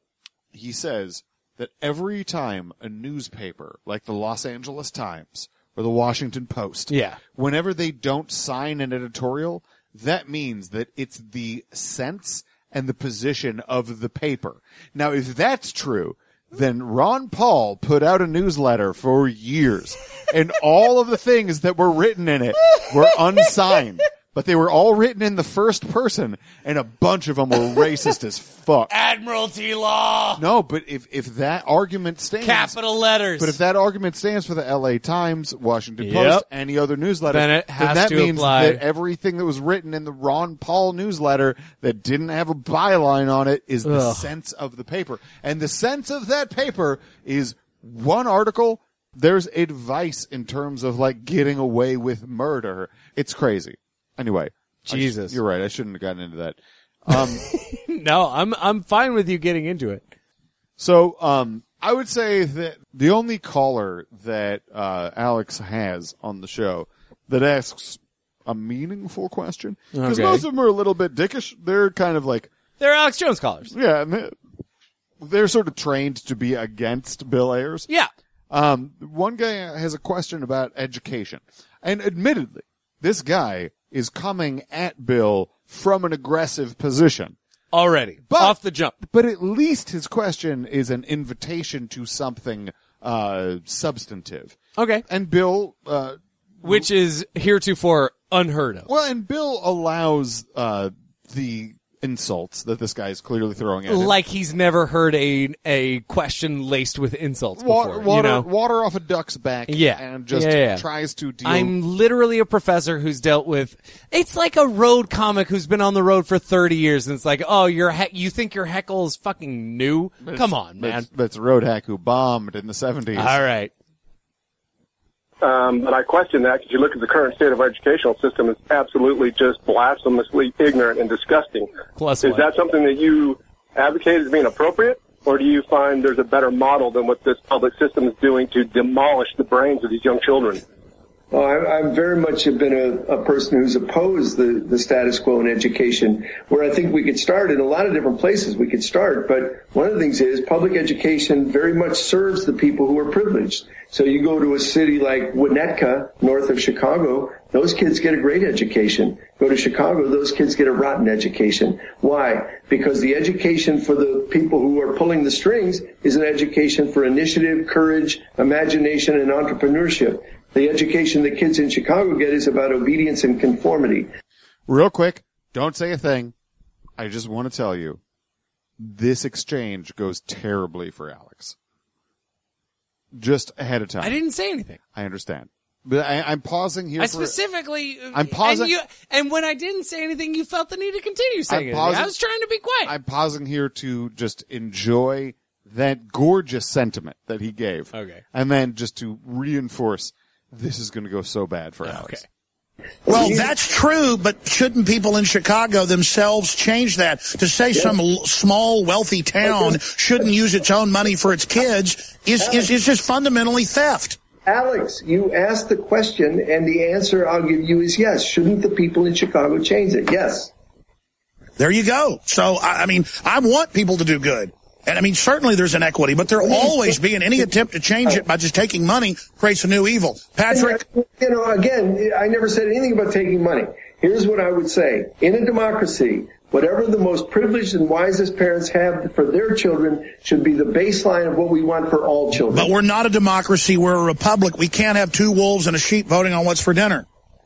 he says that every time a newspaper like the Los Angeles Times or the Washington Post, Yeah. whenever they don't sign an editorial, that means that it's the sense and the position of the paper. Now, if that's true, then Ron Paul put out a newsletter for years, and all of the things that were written in it were unsigned, but they were all written in the first person, and a bunch of them were racist as fuck. Admiralty law. No, but if, if that argument stands... Capital letters. But if that argument stands for the L A Times, Washington Yep. Post, any other newsletter, Then it has that to means apply. that everything that was written in the Ron Paul newsletter that didn't have a byline on it is the Ugh. sense of the paper. And the sense of that paper is one article. There's advice in terms of like getting away with murder. It's crazy. Anyway. Jesus. I, you're right. I shouldn't have gotten into that. Um, No, I'm I'm fine with you getting into it. So, um, I would say that the only caller that, uh, Alex has on the show that asks a meaningful question, because Okay. most of them are a little bit dickish. They're kind of like, They're Alex Jones callers. yeah, and they're, they're sort of trained to be against Bill Ayers. Yeah. Um, one guy has a question about education. And admittedly, this guy is coming at Bill from an aggressive position. Already. But- Off the jump. But at least his question is an invitation to something uh substantive. Okay. And Bill uh Which is heretofore unheard of. well and Bill allows uh the insults that this guy is clearly throwing at him. Like he's never heard a a question laced with insults water before. water, you know? water off a duck's back Yeah. and just Yeah, yeah. tries to deal I'm literally a professor who's dealt with. It's like a road comic who's been on the road for thirty years, and it's like, oh, your he- you think your heckle is fucking new? Come on, man. That's, that's Road Hack who bombed in the seventies. All right. Um, but I question that because you look at the current state of our educational system, it's absolutely just blasphemously ignorant and disgusting. Plus Is one. that something that you advocate as being appropriate, or do you find there's a better model than what this public system is doing to demolish the brains of these young children? Well, I, I've very much have been a, a person who's opposed the, the status quo in education, where I think we could start in a lot of different places we could start. But one of the things is public education very much serves the people who are privileged. So you go to a city like Winnetka, north of Chicago, those kids get a great education. Go to Chicago, those kids get a rotten education. Why? Because the education for the people who are pulling the strings is an education for initiative, courage, imagination, and entrepreneurship. The education that kids in Chicago get is about obedience and conformity. Real quick, don't say a thing. I just want to tell you, this exchange goes terribly for Alex. Just ahead of time. I didn't say anything. I understand. But I, I'm pausing here I for... specifically. I'm pausing- And, you, and when I didn't say anything, you felt the need to continue saying I'm anything. pausing- I was trying to be quiet. I'm pausing here to just enjoy that gorgeous sentiment that he gave. Okay. And then just to reinforce, this is going to go so bad for Alex. Well, that's true, but shouldn't people in Chicago themselves change that? To say some l- small, wealthy town shouldn't use its own money for its kids is, is, is just fundamentally theft. Alex, you asked the question, and the answer I'll give you is yes. Shouldn't the people in Chicago change it? Yes. There you go. So, I, I mean, I want people to do good. And I mean, certainly there's inequity, but there'll always be, in any attempt to change it by just taking money creates a new evil. Patrick? You know, again, I never said anything about taking money. Here's what I would say. In a democracy, whatever the most privileged and wisest parents have for their children should be the baseline of what we want for all children. But we're not a democracy. We're a republic. We can't have two wolves and a sheep voting on what's for dinner.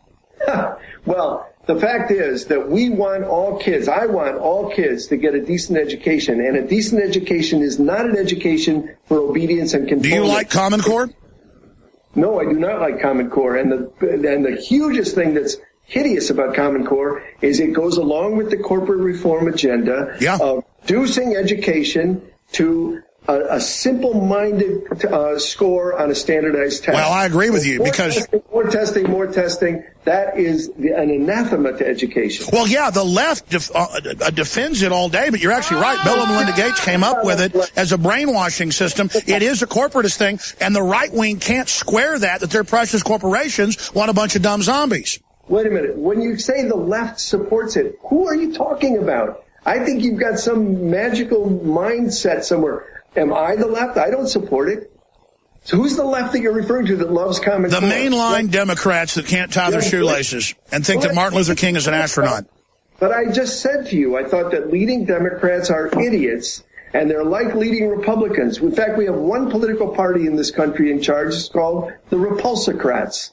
Well, the fact is that we want all kids, I want all kids to get a decent education, and a decent education is not an education for obedience and conformity. Do you like Common Core? No, I do not like Common Core, and the and the hugest thing that's hideous about Common Core is it goes along with the corporate reform agenda yeah. of reducing education to a, a simple-minded uh, score on a standardized test. Well, I agree with you more because testing, more testing, more testing. That is the, an anathema to education. Well, yeah, the left def, uh, defends it all day, but you're actually right. Bill and Melinda Gates came up with it as a brainwashing system. It is a corporatist thing, and the right wing can't square that, that their precious corporations want a bunch of dumb zombies. Wait a minute. When you say the left supports it, who are you talking about? I think you've got some magical mindset somewhere. Am I the left? I don't support it. So who's the left that you're referring to that loves common The core? mainline Yeah. Democrats that can't tie their shoelaces and think that Martin Luther King is an astronaut. But I just said to you, I thought that leading Democrats are idiots, and they're like leading Republicans. In fact, we have one political party in this country in charge. It's called the Repulsocrats.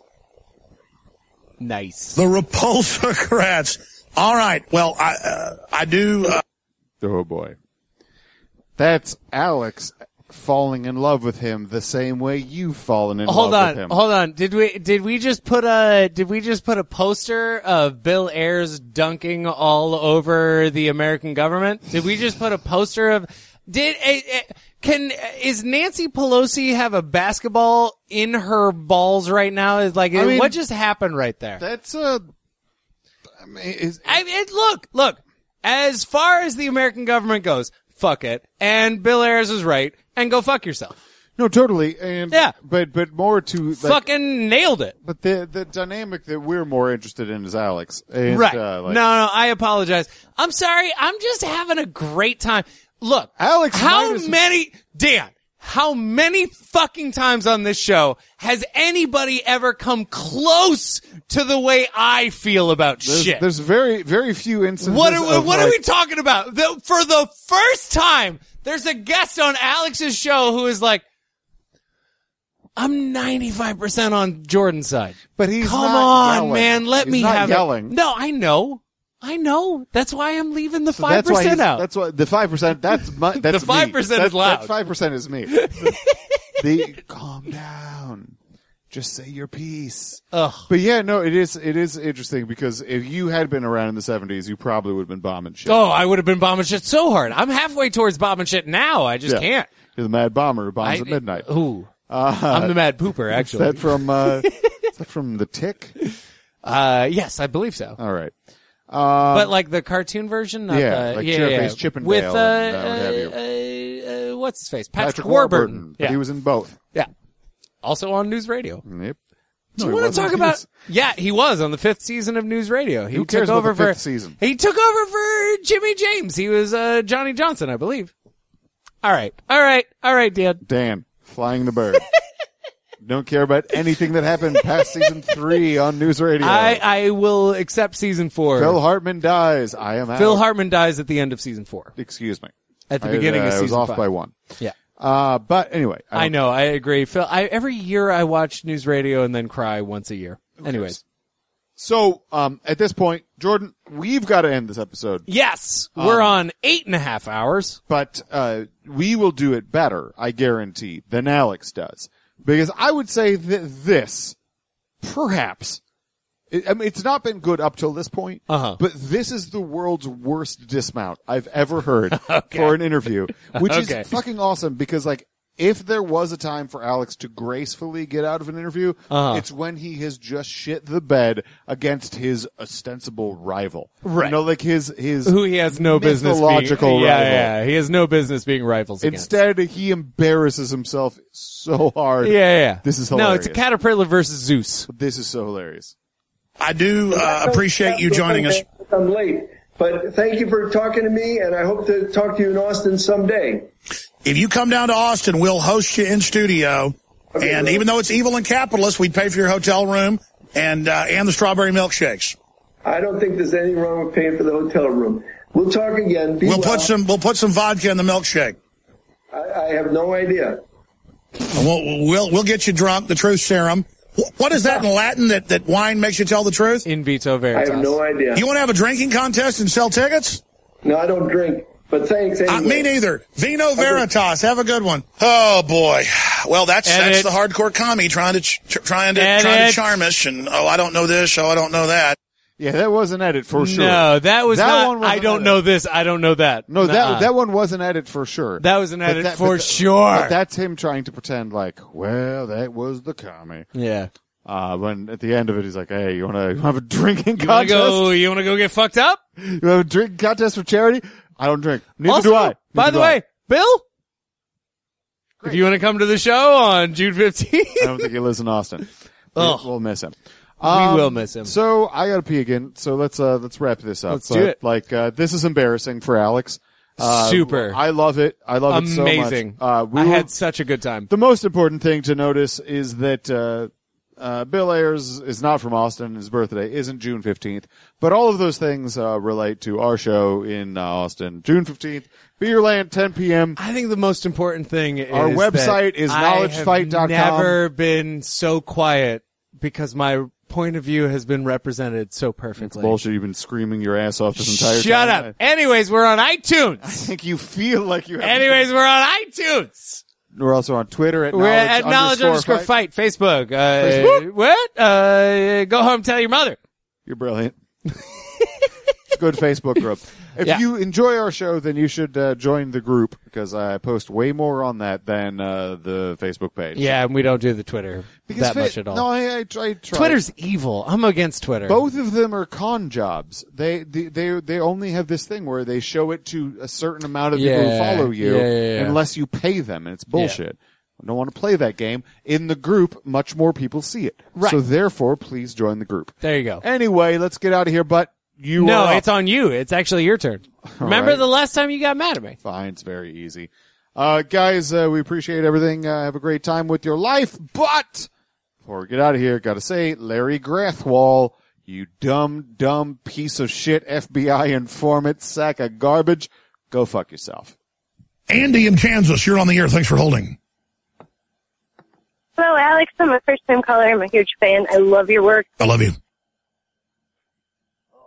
Nice. The Repulsocrats. All right. Well, I uh, I do. Uh, Oh boy. That's Alex falling in love with him the same way you've fallen in Hold love on, with him. hold on. Did we did we just put a did we just put a poster of Bill Ayers dunking all over the American government? Did we just put a poster of did uh, uh, can is Nancy Pelosi have a basketball in her balls right now? Is like I mean, what just happened right there? That's a. I mean, is, I mean, look, look. As far as the American government goes, fuck it. And Bill Ayers is right. And go fuck yourself. No, totally. And yeah, but but more to like, fucking nailed it. But the the dynamic that we're more interested in is Alex. And, right? Uh, like, no, no, I apologize. I'm sorry. I'm just having a great time. Look, Alex, how minus- many, Dan? How many fucking times on this show has anybody ever come close to the way I feel about there's, shit? There's very very few instances. What are, of what like, are we talking about? The, for the first time, there's a guest on Alex's show who is like, I'm ninety-five percent on Jordan's side. But he's Come not on, yelling. man. Let He's me not have yelling. it. No, I know. I know. That's why I'm leaving the So five that's why percent he's- out. That's why the five percent. That's my, that's The five percent me. is loud. That five percent is me. the calm down. Just say your piece. Ugh. But yeah, no, it is it is interesting because if you had been around in the seventies, you probably would have been bombing shit. Oh, I would have been bombing shit so hard. I'm halfway towards bombing shit now. I just Yeah. can't. You're the mad bomber who bombs I- at midnight. Ooh. Uh, I'm the mad pooper, Is actually. that from uh, is that from The Tick? Uh, yes, I believe so. All right. Um, But like the cartoon version, not yeah, the, like yeah, Chairface yeah. Chippendale with uh, and, uh, what have you. uh, uh, what's his face, Patrick, Patrick Warburton. Warburton. Yeah, But he was in both. yeah, also on News Radio. Yep. Do No, you he want to wasn't. talk He about? was- Yeah, he was on the fifth season of News Radio. He Who took cares about over the fifth for season? He took over for Jimmy James. He was uh, Johnny Johnson, I believe. All right, all right, all right, Dan. Dan, flying the bird. Don't care about anything that happened past season three on News Radio. I I will accept season four. Phil Hartman dies. I am out. Phil Hartman dies at the end of season four. Excuse me. At the I, beginning uh, of I was season off five. by one. Yeah. Uh, but anyway. I don't- know, I agree. Phil, I, every year I watch News Radio and then cry once a year. Anyways. So, um, at this point, Jordan, we've got to end this episode. Yes, we're Um, on eight and a half hours. But, uh, we will do it better, I guarantee, than Alex does. Because I would say that this, perhaps, it, I mean, it's not been good up till this point, Uh-huh. but this is the world's worst dismount I've ever heard Okay. for an interview, which Okay. is fucking awesome because, like, if there was a time for Alex to gracefully get out of an interview, Uh-huh. it's when he has just shit the bed against his ostensible rival. Right. You know, like his, his Who he has no business being. mythological Yeah, rival. yeah, he has no business being rivals against. Instead, he embarrasses himself so hard. Yeah, yeah, yeah. This is No, hilarious. it's a caterpillar versus Zeus. This is so hilarious. I do uh, appreciate you joining us. I'm late, but thank you for talking to me, and I hope to talk to you in Austin someday. If you come down to Austin, we'll host you in studio. Okay, and well. even though it's evil and capitalist, we'd pay for your hotel room and uh, and the strawberry milkshakes. I don't think there's anything wrong with paying for the hotel room. We'll talk again. Be We'll well. put some we'll put some vodka in the milkshake. I, I have no idea. We'll, we'll we'll get you drunk. The truth serum. Wh- What is that in Latin? That that wine makes you tell the truth? In vitro I veritas. have no idea. You want to have a drinking contest and sell tickets? No, I don't drink. But thanks anyway. Uh, me neither. Vino Veritas. Have a good one. Oh boy. Well, that's Edit. that's the hardcore commie trying to ch- trying to Edit. trying to charm us. And oh, I don't know this. Oh, I don't know that. Yeah, that was an edit for sure. No, that was that not. One was I an don't edit. know this. I don't know that. No, Nuh-uh. that that one was an edit for sure. That was an But edit that- for but th- sure. But that's him trying to pretend like, well, that was the commie. Yeah. Uh, when at the end of it, he's like, hey, you want to have a drinking You want contest? to go? You want to go get fucked up? You have a drinking contest for charity? I don't drink. Neither Also, do I. Neither by the do I. way, Bill, if you want to come to the show on June fifteenth, I don't think he lives in Austin. Ugh. We'll miss him. we Um, will miss him. So I gotta pee again. So let's uh let's wrap this up. Let's But, do it. Like uh, this is embarrassing for Alex. Uh, Super. I love it. I love Amazing. it so much. Uh, we I were- had such a good time. The most important thing to notice is that uh, uh, Bill Ayers is not from Austin. His birthday isn't June fifteenth. But all of those things uh, relate to our show in uh, Austin. June fifteenth, Beerland, ten p.m. I think the most important thing is Our website that is I knowledge fight dot com. have never been so quiet because my point of view has been represented so perfectly. Bullshit, you've been screaming your ass off this entire time. Shut up. Anyways, we're on iTunes. I think you feel like you have. Anyways, we're on iTunes. We're also on Twitter at We're knowledge, at knowledge underscore fight. fight. Facebook. Uh, Facebook? What? Uh, go home, tell your mother. You're brilliant. Good Facebook group. If Yeah. you enjoy our show, then you should uh, join the group because I post way more on that than uh, the Facebook page. Yeah, and we don't do the Twitter because that fa- much at all. No, I, I, try, I try. Twitter's evil. I'm against Twitter. Both of them are con jobs. They, they they they only have this thing where they show it to a certain amount of people who Yeah. follow you, Yeah, yeah, yeah. unless you pay them, and it's bullshit. I don't want to play that game. In the group, much more people see it. Right. So therefore, please join the group. There you go. Anyway, let's get out of here. But you No, are it's on you. It's actually your turn. Remember right. the last time you got mad at me? Fine, it's very easy. Uh, guys, uh, we appreciate everything. Uh, have a great time with your life. But before we get out of here, gotta say, Larry Grathwall, you dumb, dumb piece of shit F B I informant, sack of garbage, go fuck yourself. Andy in Kansas, you're on the air. Thanks for holding. Hello, Alex. I'm a first-time caller. I'm a huge fan. I love your work. I love you.